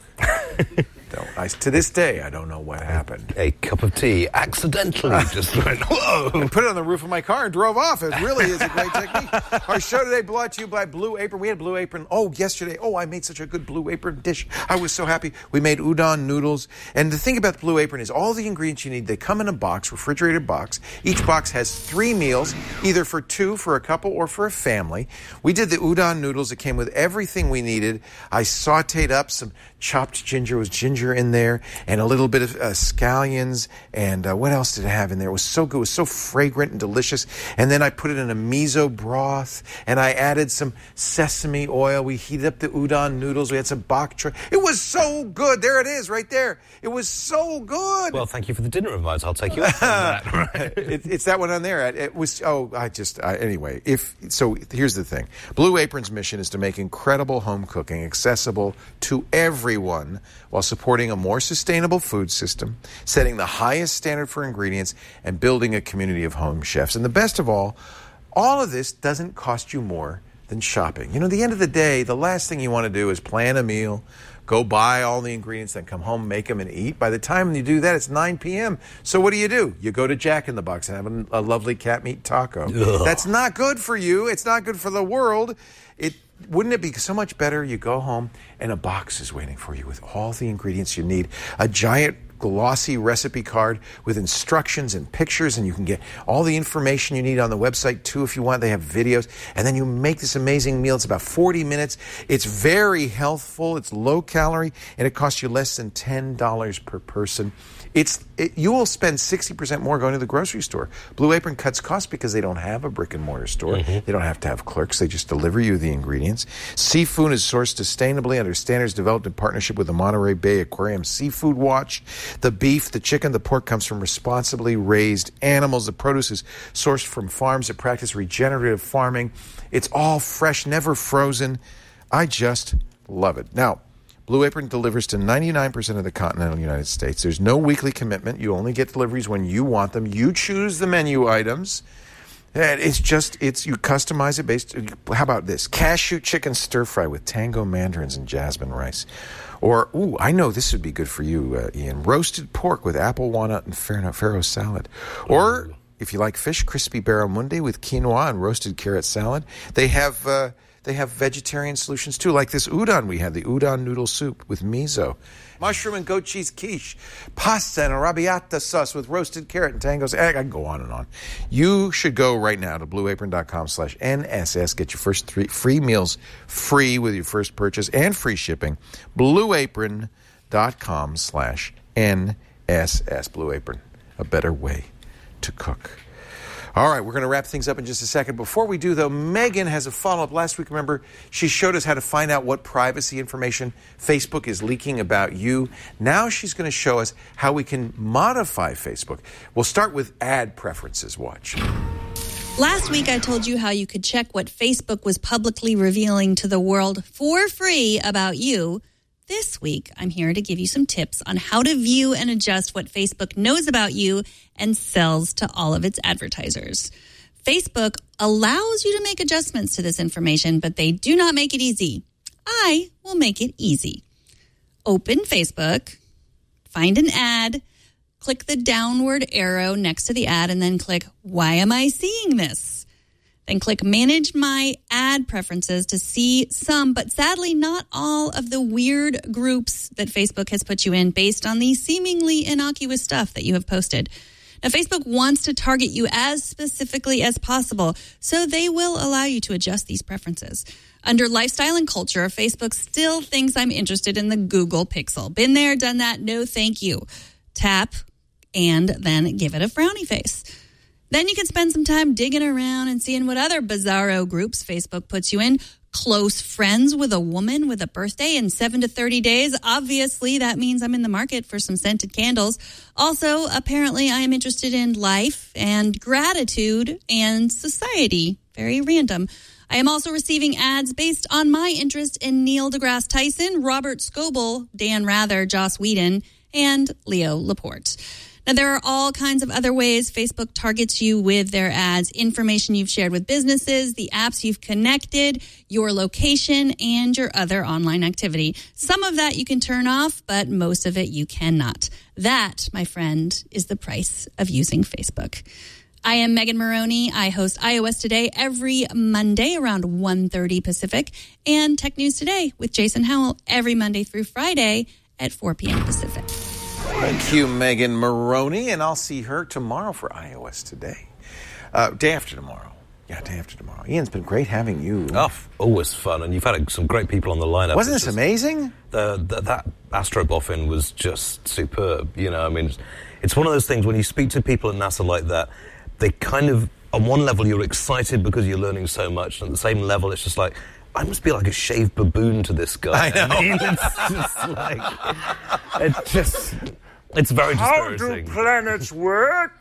Speaker 4: broke. Don't, I, to this day, I don't know what happened.
Speaker 6: A cup of tea accidentally just went, whoa.
Speaker 4: I put it on the roof of my car and drove off. It really is a great technique. Our show today brought to you by Blue Apron. We had Blue Apron. Oh, yesterday. Oh, I made such a good Blue Apron dish. I was so happy. We made udon noodles. And the thing about the Blue Apron is all the ingredients you need, they come in a box, refrigerated box. Each box has three meals, either for two, for a couple, or for a family. We did the udon noodles. It came with everything we needed. I sauteed up some chopped ginger. It was ginger in there, and a little bit of uh, scallions, and uh, what else did it have in there? It was so good. It was so fragrant and delicious. And then I put it in a miso broth, and I added some sesame oil. We heated up the udon noodles. We had some bok choy. It was so good. There it is, right there. It was so good.
Speaker 6: Well, thank you for the dinner advice. I'll take you up on that.
Speaker 4: it, it's that one on there. It was, oh, I just, I, anyway, if, so here's the thing. Blue Apron's mission is to make incredible home cooking accessible to everyone while supporting a more sustainable food system, setting the highest standard for ingredients, and building a community of home chefs. And the best of all, all of this doesn't cost you more than shopping. You know, at the end of the day, the last thing you want to do is plan a meal, go buy all the ingredients, then come home, make them, and eat. By the time you do that, it's nine p.m. So what do you do? You go to Jack in the Box and have a, a lovely cat meat taco.
Speaker 6: Ugh.
Speaker 4: That's not good for you. It's not good for the world. It Wouldn't it be so much better? You go home and a box is waiting for you with all the ingredients you need. A giant glossy recipe card with instructions and pictures, and you can get all the information you need on the website too if you want. They have videos, and then you make this amazing meal. It's about forty minutes. It's very healthful. It's low calorie, and it costs you less than ten dollars per person. It's it, you will spend sixty percent more going to the grocery store. Blue Apron cuts costs because they don't have a brick and mortar store. Mm-hmm. They don't have to have clerks. They just deliver you the ingredients. Seafood is sourced sustainably under standards developed in partnership with the Monterey Bay Aquarium Seafood Watch. The beef, the chicken, the pork comes from responsibly raised animals. The produce is sourced from farms that practice regenerative farming. It's all fresh, never frozen. I just love it. Now, Blue Apron delivers to ninety-nine percent of the continental United States. There's no weekly commitment. You only get deliveries when you want them. You choose the menu items. And it's just, it's you customize it based, how about this? Cashew chicken stir fry with tango mandarins and jasmine rice. Or, ooh, I know this would be good for you, uh, Ian. Roasted pork with apple, walnut, and farro salad. Or, if you like fish, crispy barramundi with quinoa and roasted carrot salad. They have... Uh, They have vegetarian solutions, too, like this udon we had, the udon noodle soup with miso. Mushroom and goat cheese quiche. Pasta and arrabbiata sauce with roasted carrot and tango's egg. I can go on and on. You should go right now to blueapron.com slash NSS. Get your first three free meals free with your first purchase and free shipping. blueapron.com slash NSS. Blue Apron, a better way to cook. All right, we're going to wrap things up in just a second. Before we do, though, Megan has a follow-up. Last week, remember, she showed us how to find out what privacy information Facebook is leaking about you. Now she's going to show us how we can modify Facebook. We'll start with ad preferences. Watch.
Speaker 16: Last week, I told you how you could check what Facebook was publicly revealing to the world for free about you. This week, I'm here to give you some tips on how to view and adjust what Facebook knows about you and sells to all of its advertisers. Facebook allows you to make adjustments to this information, but they do not make it easy. I will make it easy. Open Facebook, find an ad, click the downward arrow next to the ad, and then click, why am I seeing this? Then click Manage My Ad Preferences to see some, but sadly not all, of the weird groups that Facebook has put you in based on the seemingly innocuous stuff that you have posted. Now, Facebook wants to target you as specifically as possible, so they will allow you to adjust these preferences. Under lifestyle and culture, Facebook still thinks I'm interested in the Google Pixel. Been there, done that, no thank you. Tap and then give it a frowny face. Then you can spend some time digging around and seeing what other bizarro groups Facebook puts you in. Close friends with a woman with a birthday in seven to thirty days. Obviously, that means I'm in the market for some scented candles. Also, apparently, I am interested in life and gratitude and society. Very random. I am also receiving ads based on my interest in Neil deGrasse Tyson, Robert Scoble, Dan Rather, Joss Whedon, and Leo Laporte. Now, there are all kinds of other ways Facebook targets you with their ads, information you've shared with businesses, the apps you've connected, your location, and your other online activity. Some of that you can turn off, but most of it you cannot. That, my friend, is the price of using Facebook. I am Megan Maroney. I host iOS Today every Monday around one thirty Pacific, and Tech News Today with Jason Howell every Monday through Friday at four p.m. Pacific.
Speaker 4: Thank you, Megan Maroney, and I'll see her tomorrow for iOS Today. Uh, day after tomorrow. Yeah, day after tomorrow. Ian, it's been great having you.
Speaker 6: Oh, always fun, and you've had some great people on the lineup.
Speaker 4: Wasn't this
Speaker 6: just,
Speaker 4: amazing?
Speaker 6: The, the, that Astro Boffin was just superb. You know, I mean, it's one of those things when you speak to people at NASA like that, they kind of, on one level, you're excited because you're learning so much, and at the same level, it's just like, I must be like a shaved baboon to this guy.
Speaker 4: I know.
Speaker 6: I mean, it's just like, it's just, it's very discouraging.
Speaker 4: How do planets work?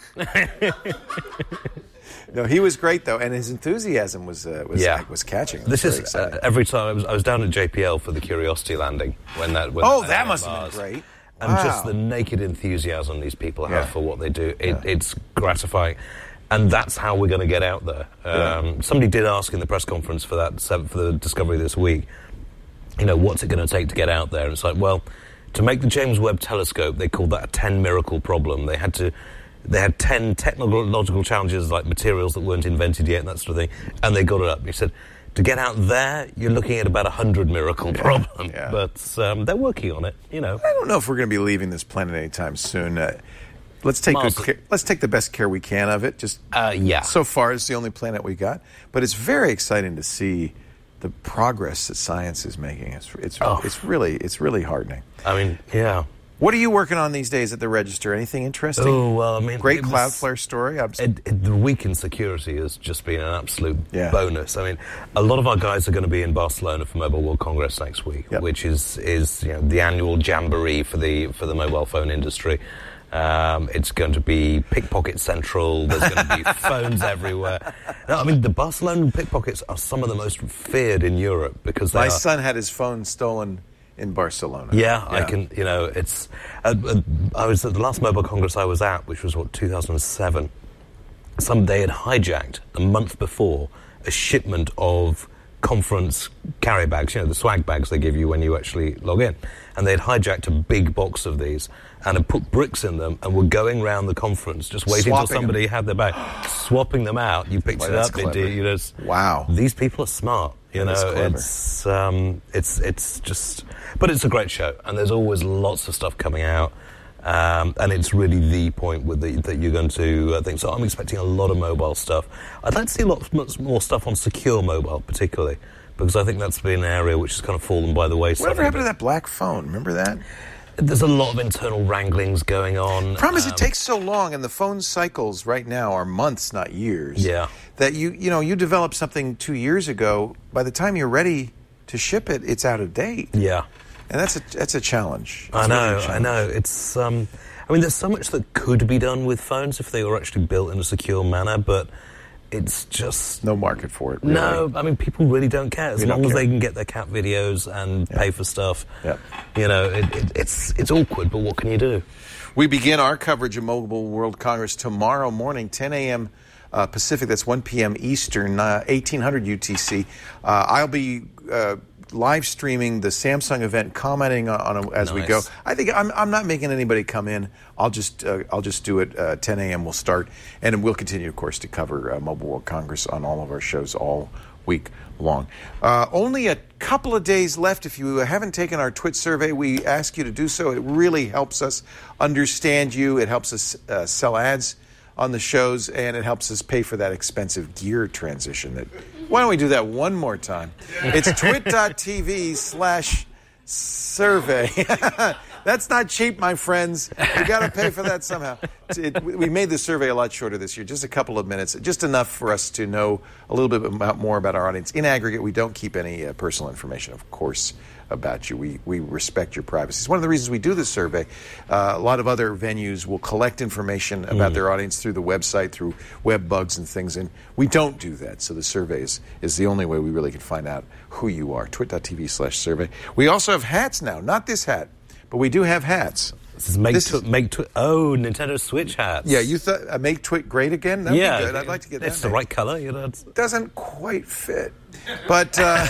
Speaker 4: No, he was great though, and his enthusiasm was uh, was
Speaker 6: yeah.
Speaker 4: was catching.
Speaker 6: This is uh, every time I was I was down at J P L for the Curiosity landing when that. When
Speaker 4: oh,
Speaker 6: that,
Speaker 4: that must have been great.
Speaker 6: And
Speaker 4: wow.
Speaker 6: just the naked enthusiasm these people have
Speaker 4: yeah.
Speaker 6: for what they do, it,
Speaker 4: yeah.
Speaker 6: it's gratifying. And that's how we're going to get out there. Um,
Speaker 4: yeah.
Speaker 6: Somebody did ask in the press conference for that for the Discovery this week, you know, what's it going to take to get out there? And it's like, well, to make the James Webb Telescope, they called that a ten miracle problem. They had to, they had ten technological challenges like materials that weren't invented yet and that sort of thing, and they got it up. He said, To get out there, you're looking at about a hundred miracle yeah, problem. Yeah. But um, they're working on it, you know.
Speaker 4: I don't know if we're going to be leaving this planet anytime soon. Uh, let's take good care, let's take the best care we can of it. Just
Speaker 6: uh, yeah.
Speaker 4: So far, it's the only planet we got. But it's very exciting to see the progress that science is making. It's it's oh. it's really it's really heartening.
Speaker 6: I mean, yeah.
Speaker 4: What are you working on these days at the Register? Anything interesting?
Speaker 6: Oh, well, I mean...
Speaker 4: Great Cloudflare story.
Speaker 6: It, it, the week in security has just been an absolute
Speaker 4: yeah.
Speaker 6: bonus. I mean, a lot of our guys are going to be in Barcelona for Mobile World Congress next week, yep. which is, is you know, the annual jamboree for the for the mobile phone industry. Um, it's going to be pickpocket central. There's going to be phones everywhere. No, I mean, the Barcelona pickpockets are some of the most feared in Europe because they
Speaker 4: My
Speaker 6: are,
Speaker 4: son had his phone stolen in Barcelona.
Speaker 6: Yeah, yeah, I can, you know, it's... Uh, uh, I was at the last Mobile Congress I was at, which was, what, two thousand seven. Some they had hijacked, a month before, a shipment of conference carry bags, you know, the swag bags they give you when you actually log in. And they had hijacked a big box of these and had put bricks in them and were going around the conference just waiting
Speaker 4: Swapping
Speaker 6: until somebody
Speaker 4: them.
Speaker 6: had their bag. Swapping them out. You picked
Speaker 4: Boy,
Speaker 6: it
Speaker 4: that's
Speaker 6: up.
Speaker 4: clever.
Speaker 6: It, you just,
Speaker 4: wow.
Speaker 6: These people are smart. You
Speaker 4: That is
Speaker 6: know,
Speaker 4: clever.
Speaker 6: it's um, it's it's just, but it's a great show, and there's always lots of stuff coming out, um, and it's really the point with the, that you're going to uh, think. So I'm expecting a lot of mobile stuff. I'd like to see lots much more stuff on secure mobile, particularly because I think that's been an area which has kind of fallen by the wayside.
Speaker 4: Whatever happened to that black phone? Remember that?
Speaker 6: There's a lot of internal wranglings going on.
Speaker 4: The problem is
Speaker 6: um,
Speaker 4: it takes so long, and the phone cycles right now are months, not years.
Speaker 6: Yeah.
Speaker 4: That you you know you developed something two years ago. By the time you're ready to ship it, it's out of date.
Speaker 6: Yeah.
Speaker 4: And that's a that's a challenge. It's
Speaker 6: I know,
Speaker 4: really a
Speaker 6: I know. It's um, I mean, there's so much that could be done with phones if they were actually built in a secure manner, but it's just
Speaker 4: no market for it. Really.
Speaker 6: No, I mean, people really don't care as
Speaker 4: We
Speaker 6: long
Speaker 4: don't
Speaker 6: as
Speaker 4: care.
Speaker 6: they can get their cat videos and
Speaker 4: Yeah.
Speaker 6: pay for stuff.
Speaker 4: Yeah.
Speaker 6: You know, it, it, it's it's awkward, but what can you do?
Speaker 4: We begin our coverage of Mobile World Congress tomorrow morning, ten a.m. Uh, Pacific. That's one p.m. Eastern, uh, eighteen hundred U T C. Uh, I'll be uh, live streaming the Samsung event, commenting on, on it as we
Speaker 6: Nice.
Speaker 4: go. I think I'm, I'm not making anybody come in. I'll just uh, I'll just do it. Uh, ten a.m. We'll start, and we'll continue, of course, to cover uh, Mobile World Congress on all of our shows all week long. Uh, only a couple of days left. If you haven't taken our Twit survey, we ask you to do so. It really helps us understand you. It helps us uh, sell ads on the shows, and it helps us pay for that expensive gear transition. That why don't we do that one more time? It's twit.tv slash survey. That's not cheap, my friends. You got to pay for that somehow. It, we made the survey a lot shorter this year, just a couple of minutes, just enough for us to know a little bit about, more about our audience. In aggregate, we don't keep any uh, personal information, of course, about you. We we respect your privacy. It's one of the reasons we do this survey. Uh, a lot of other venues will collect information about
Speaker 6: Mm.
Speaker 4: their audience through the website, through web bugs and things, and we don't do that. So the survey is, is the only way we really can find out who you are. Twit.tv slash survey. We also have hats now. Not this hat, but we do have hats.
Speaker 6: This is make
Speaker 4: This
Speaker 6: twi-
Speaker 4: is-
Speaker 6: make twi- oh Nintendo Switch hats.
Speaker 4: Yeah, you thought uh, make Twit great again? That'd
Speaker 6: yeah,
Speaker 4: be good. I'd like to get that.
Speaker 6: It's the
Speaker 4: made.
Speaker 6: right color, you know. It's,
Speaker 4: Doesn't quite fit, but uh,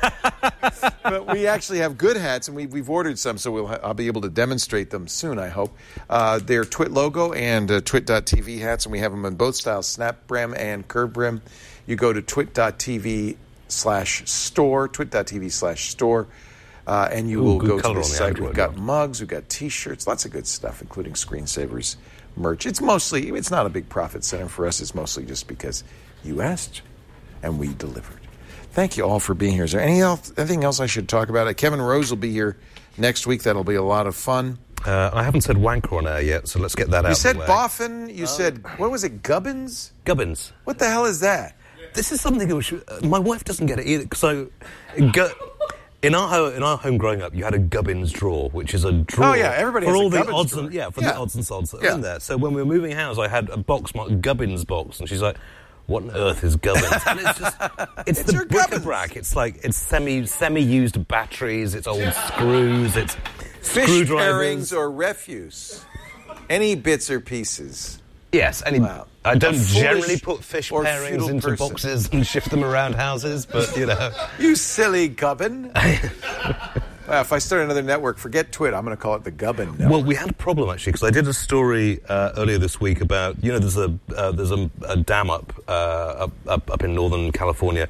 Speaker 4: but we actually have good hats, and we, we've ordered some, so we'll ha- I'll be able to demonstrate them soon. I hope uh, they're Twit logo and uh, Twit.tv hats, and we have them in both styles: snap brim and curved brim. You go to Twit.tv slash store, Twit.tv slash store. Uh, and you
Speaker 6: Ooh,
Speaker 4: will
Speaker 6: good
Speaker 4: go to
Speaker 6: color
Speaker 4: the
Speaker 6: on the
Speaker 4: site.
Speaker 6: Android
Speaker 4: We've got
Speaker 6: one.
Speaker 4: mugs, we've got T-shirts, lots of good stuff, including Screensavers merch. It's mostly, it's not a big profit center for us. It's mostly just because you asked and we delivered. Thank you all for being here. Is there any else, anything else I should talk about? Uh, Kevin Rose will be here next week. That'll be a lot of fun.
Speaker 6: uh, I haven't said wanker on air yet, so let's get that out.
Speaker 4: You
Speaker 6: of
Speaker 4: said
Speaker 6: the way.
Speaker 4: boffin. You said, what was it, gubbins?
Speaker 6: Gubbins.
Speaker 4: What the hell is that?
Speaker 6: This is something that we should, uh, my wife doesn't get it either. So, gu- in our ho- in our home growing up, you had a Gubbins drawer, which is a drawer
Speaker 4: Oh, yeah, everybody
Speaker 6: for
Speaker 4: has a
Speaker 6: all the
Speaker 4: Gubbins
Speaker 6: odds
Speaker 4: drawer.
Speaker 6: and yeah, for
Speaker 4: Yeah.
Speaker 6: the odds and sods that
Speaker 4: Yeah.
Speaker 6: are in there. So when we were moving house, I had a box marked Gubbins box, and she's like, "What on earth is Gubbins?" And it's just it's,
Speaker 4: It's
Speaker 6: the
Speaker 4: your Gubbins.
Speaker 6: bric-a-brac. It's like it's semi semi used batteries, it's old screws, it's
Speaker 4: Fish
Speaker 6: screwdrivers
Speaker 4: pairings or refuse. Any bits or pieces.
Speaker 6: Yes, any,
Speaker 4: Wow.
Speaker 6: I don't
Speaker 4: A foolish
Speaker 6: generally put fish
Speaker 4: or
Speaker 6: pairings
Speaker 4: feudal
Speaker 6: into
Speaker 4: person.
Speaker 6: boxes and shift them around houses, but you know.
Speaker 4: You silly gubbin. Uh, if I start another network, forget Twit. I'm going to call it the Gubbin Network.
Speaker 6: Well, we had a problem actually because I did a story uh, earlier this week about you know there's a uh, there's a, a dam up, uh, up up up in Northern California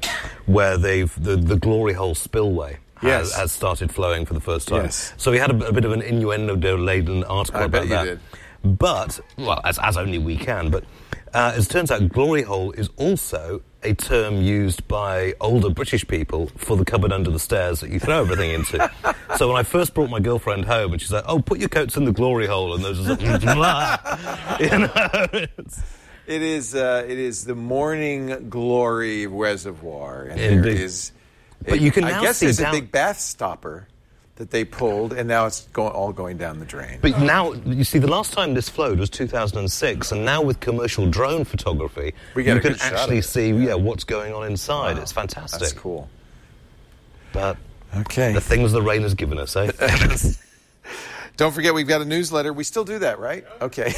Speaker 6: where they've the, the glory hole spillway
Speaker 4: Yes.
Speaker 6: has, has started flowing for the first time.
Speaker 4: Yes.
Speaker 6: So we had a, a bit of an innuendo-laden article
Speaker 4: I
Speaker 6: about
Speaker 4: bet
Speaker 6: that.
Speaker 4: you did.
Speaker 6: But, well, as, as only we can, but uh, as it turns out, glory hole is also a term used by older British people for the cupboard under the stairs that you throw everything into. So when I first brought my girlfriend home, and she's like, "Oh, put your coats in the glory hole," and those are you know, it's,
Speaker 4: It is uh, it is the morning glory reservoir, and
Speaker 6: Indeed.
Speaker 4: there is.
Speaker 6: But you can
Speaker 4: I
Speaker 6: now
Speaker 4: guess
Speaker 6: see
Speaker 4: there's
Speaker 6: down-
Speaker 4: a big bath stopper that they pulled, and now it's going, all going down the drain.
Speaker 6: But now, you see, the last time this flowed was two thousand six, and now with commercial drone photography,
Speaker 4: We get
Speaker 6: you
Speaker 4: a
Speaker 6: can
Speaker 4: good shot
Speaker 6: actually
Speaker 4: of it.
Speaker 6: see yeah, what's going on inside.
Speaker 4: Wow.
Speaker 6: It's fantastic.
Speaker 4: That's cool.
Speaker 6: But
Speaker 4: Okay.
Speaker 6: the things the rain has given us, eh?
Speaker 4: Don't forget, we've got a newsletter. We still do that, right? Okay.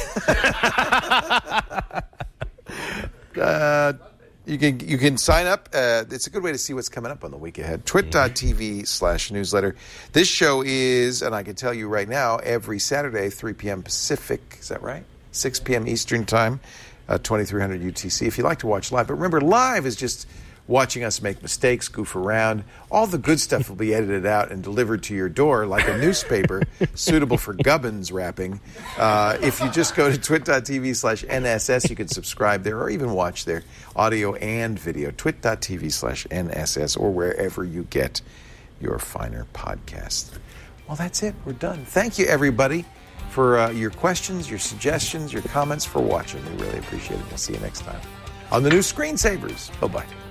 Speaker 4: uh, you can you can sign up. Uh, it's a good way to see what's coming up on the week ahead. Twit.tv slash newsletter. This show is, and I can tell you right now, every Saturday, three p.m. Pacific. Is that right? six p.m. Eastern Time, uh, twenty-three hundred U T C. If you like to watch live. But remember, live is just watching us make mistakes, goof around. All the good stuff will be edited out and delivered to your door like a newspaper suitable for gubbins wrapping. Uh, if you just go to twit.tv slash NSS, you can subscribe there or even watch their audio and video. Twit.tv slash NSS or wherever you get your finer podcasts. Well, that's it. We're done. Thank you, everybody, for uh, your questions, your suggestions, your comments, for watching. We really appreciate it. We'll see you next time on the new Screensavers. Bye-bye.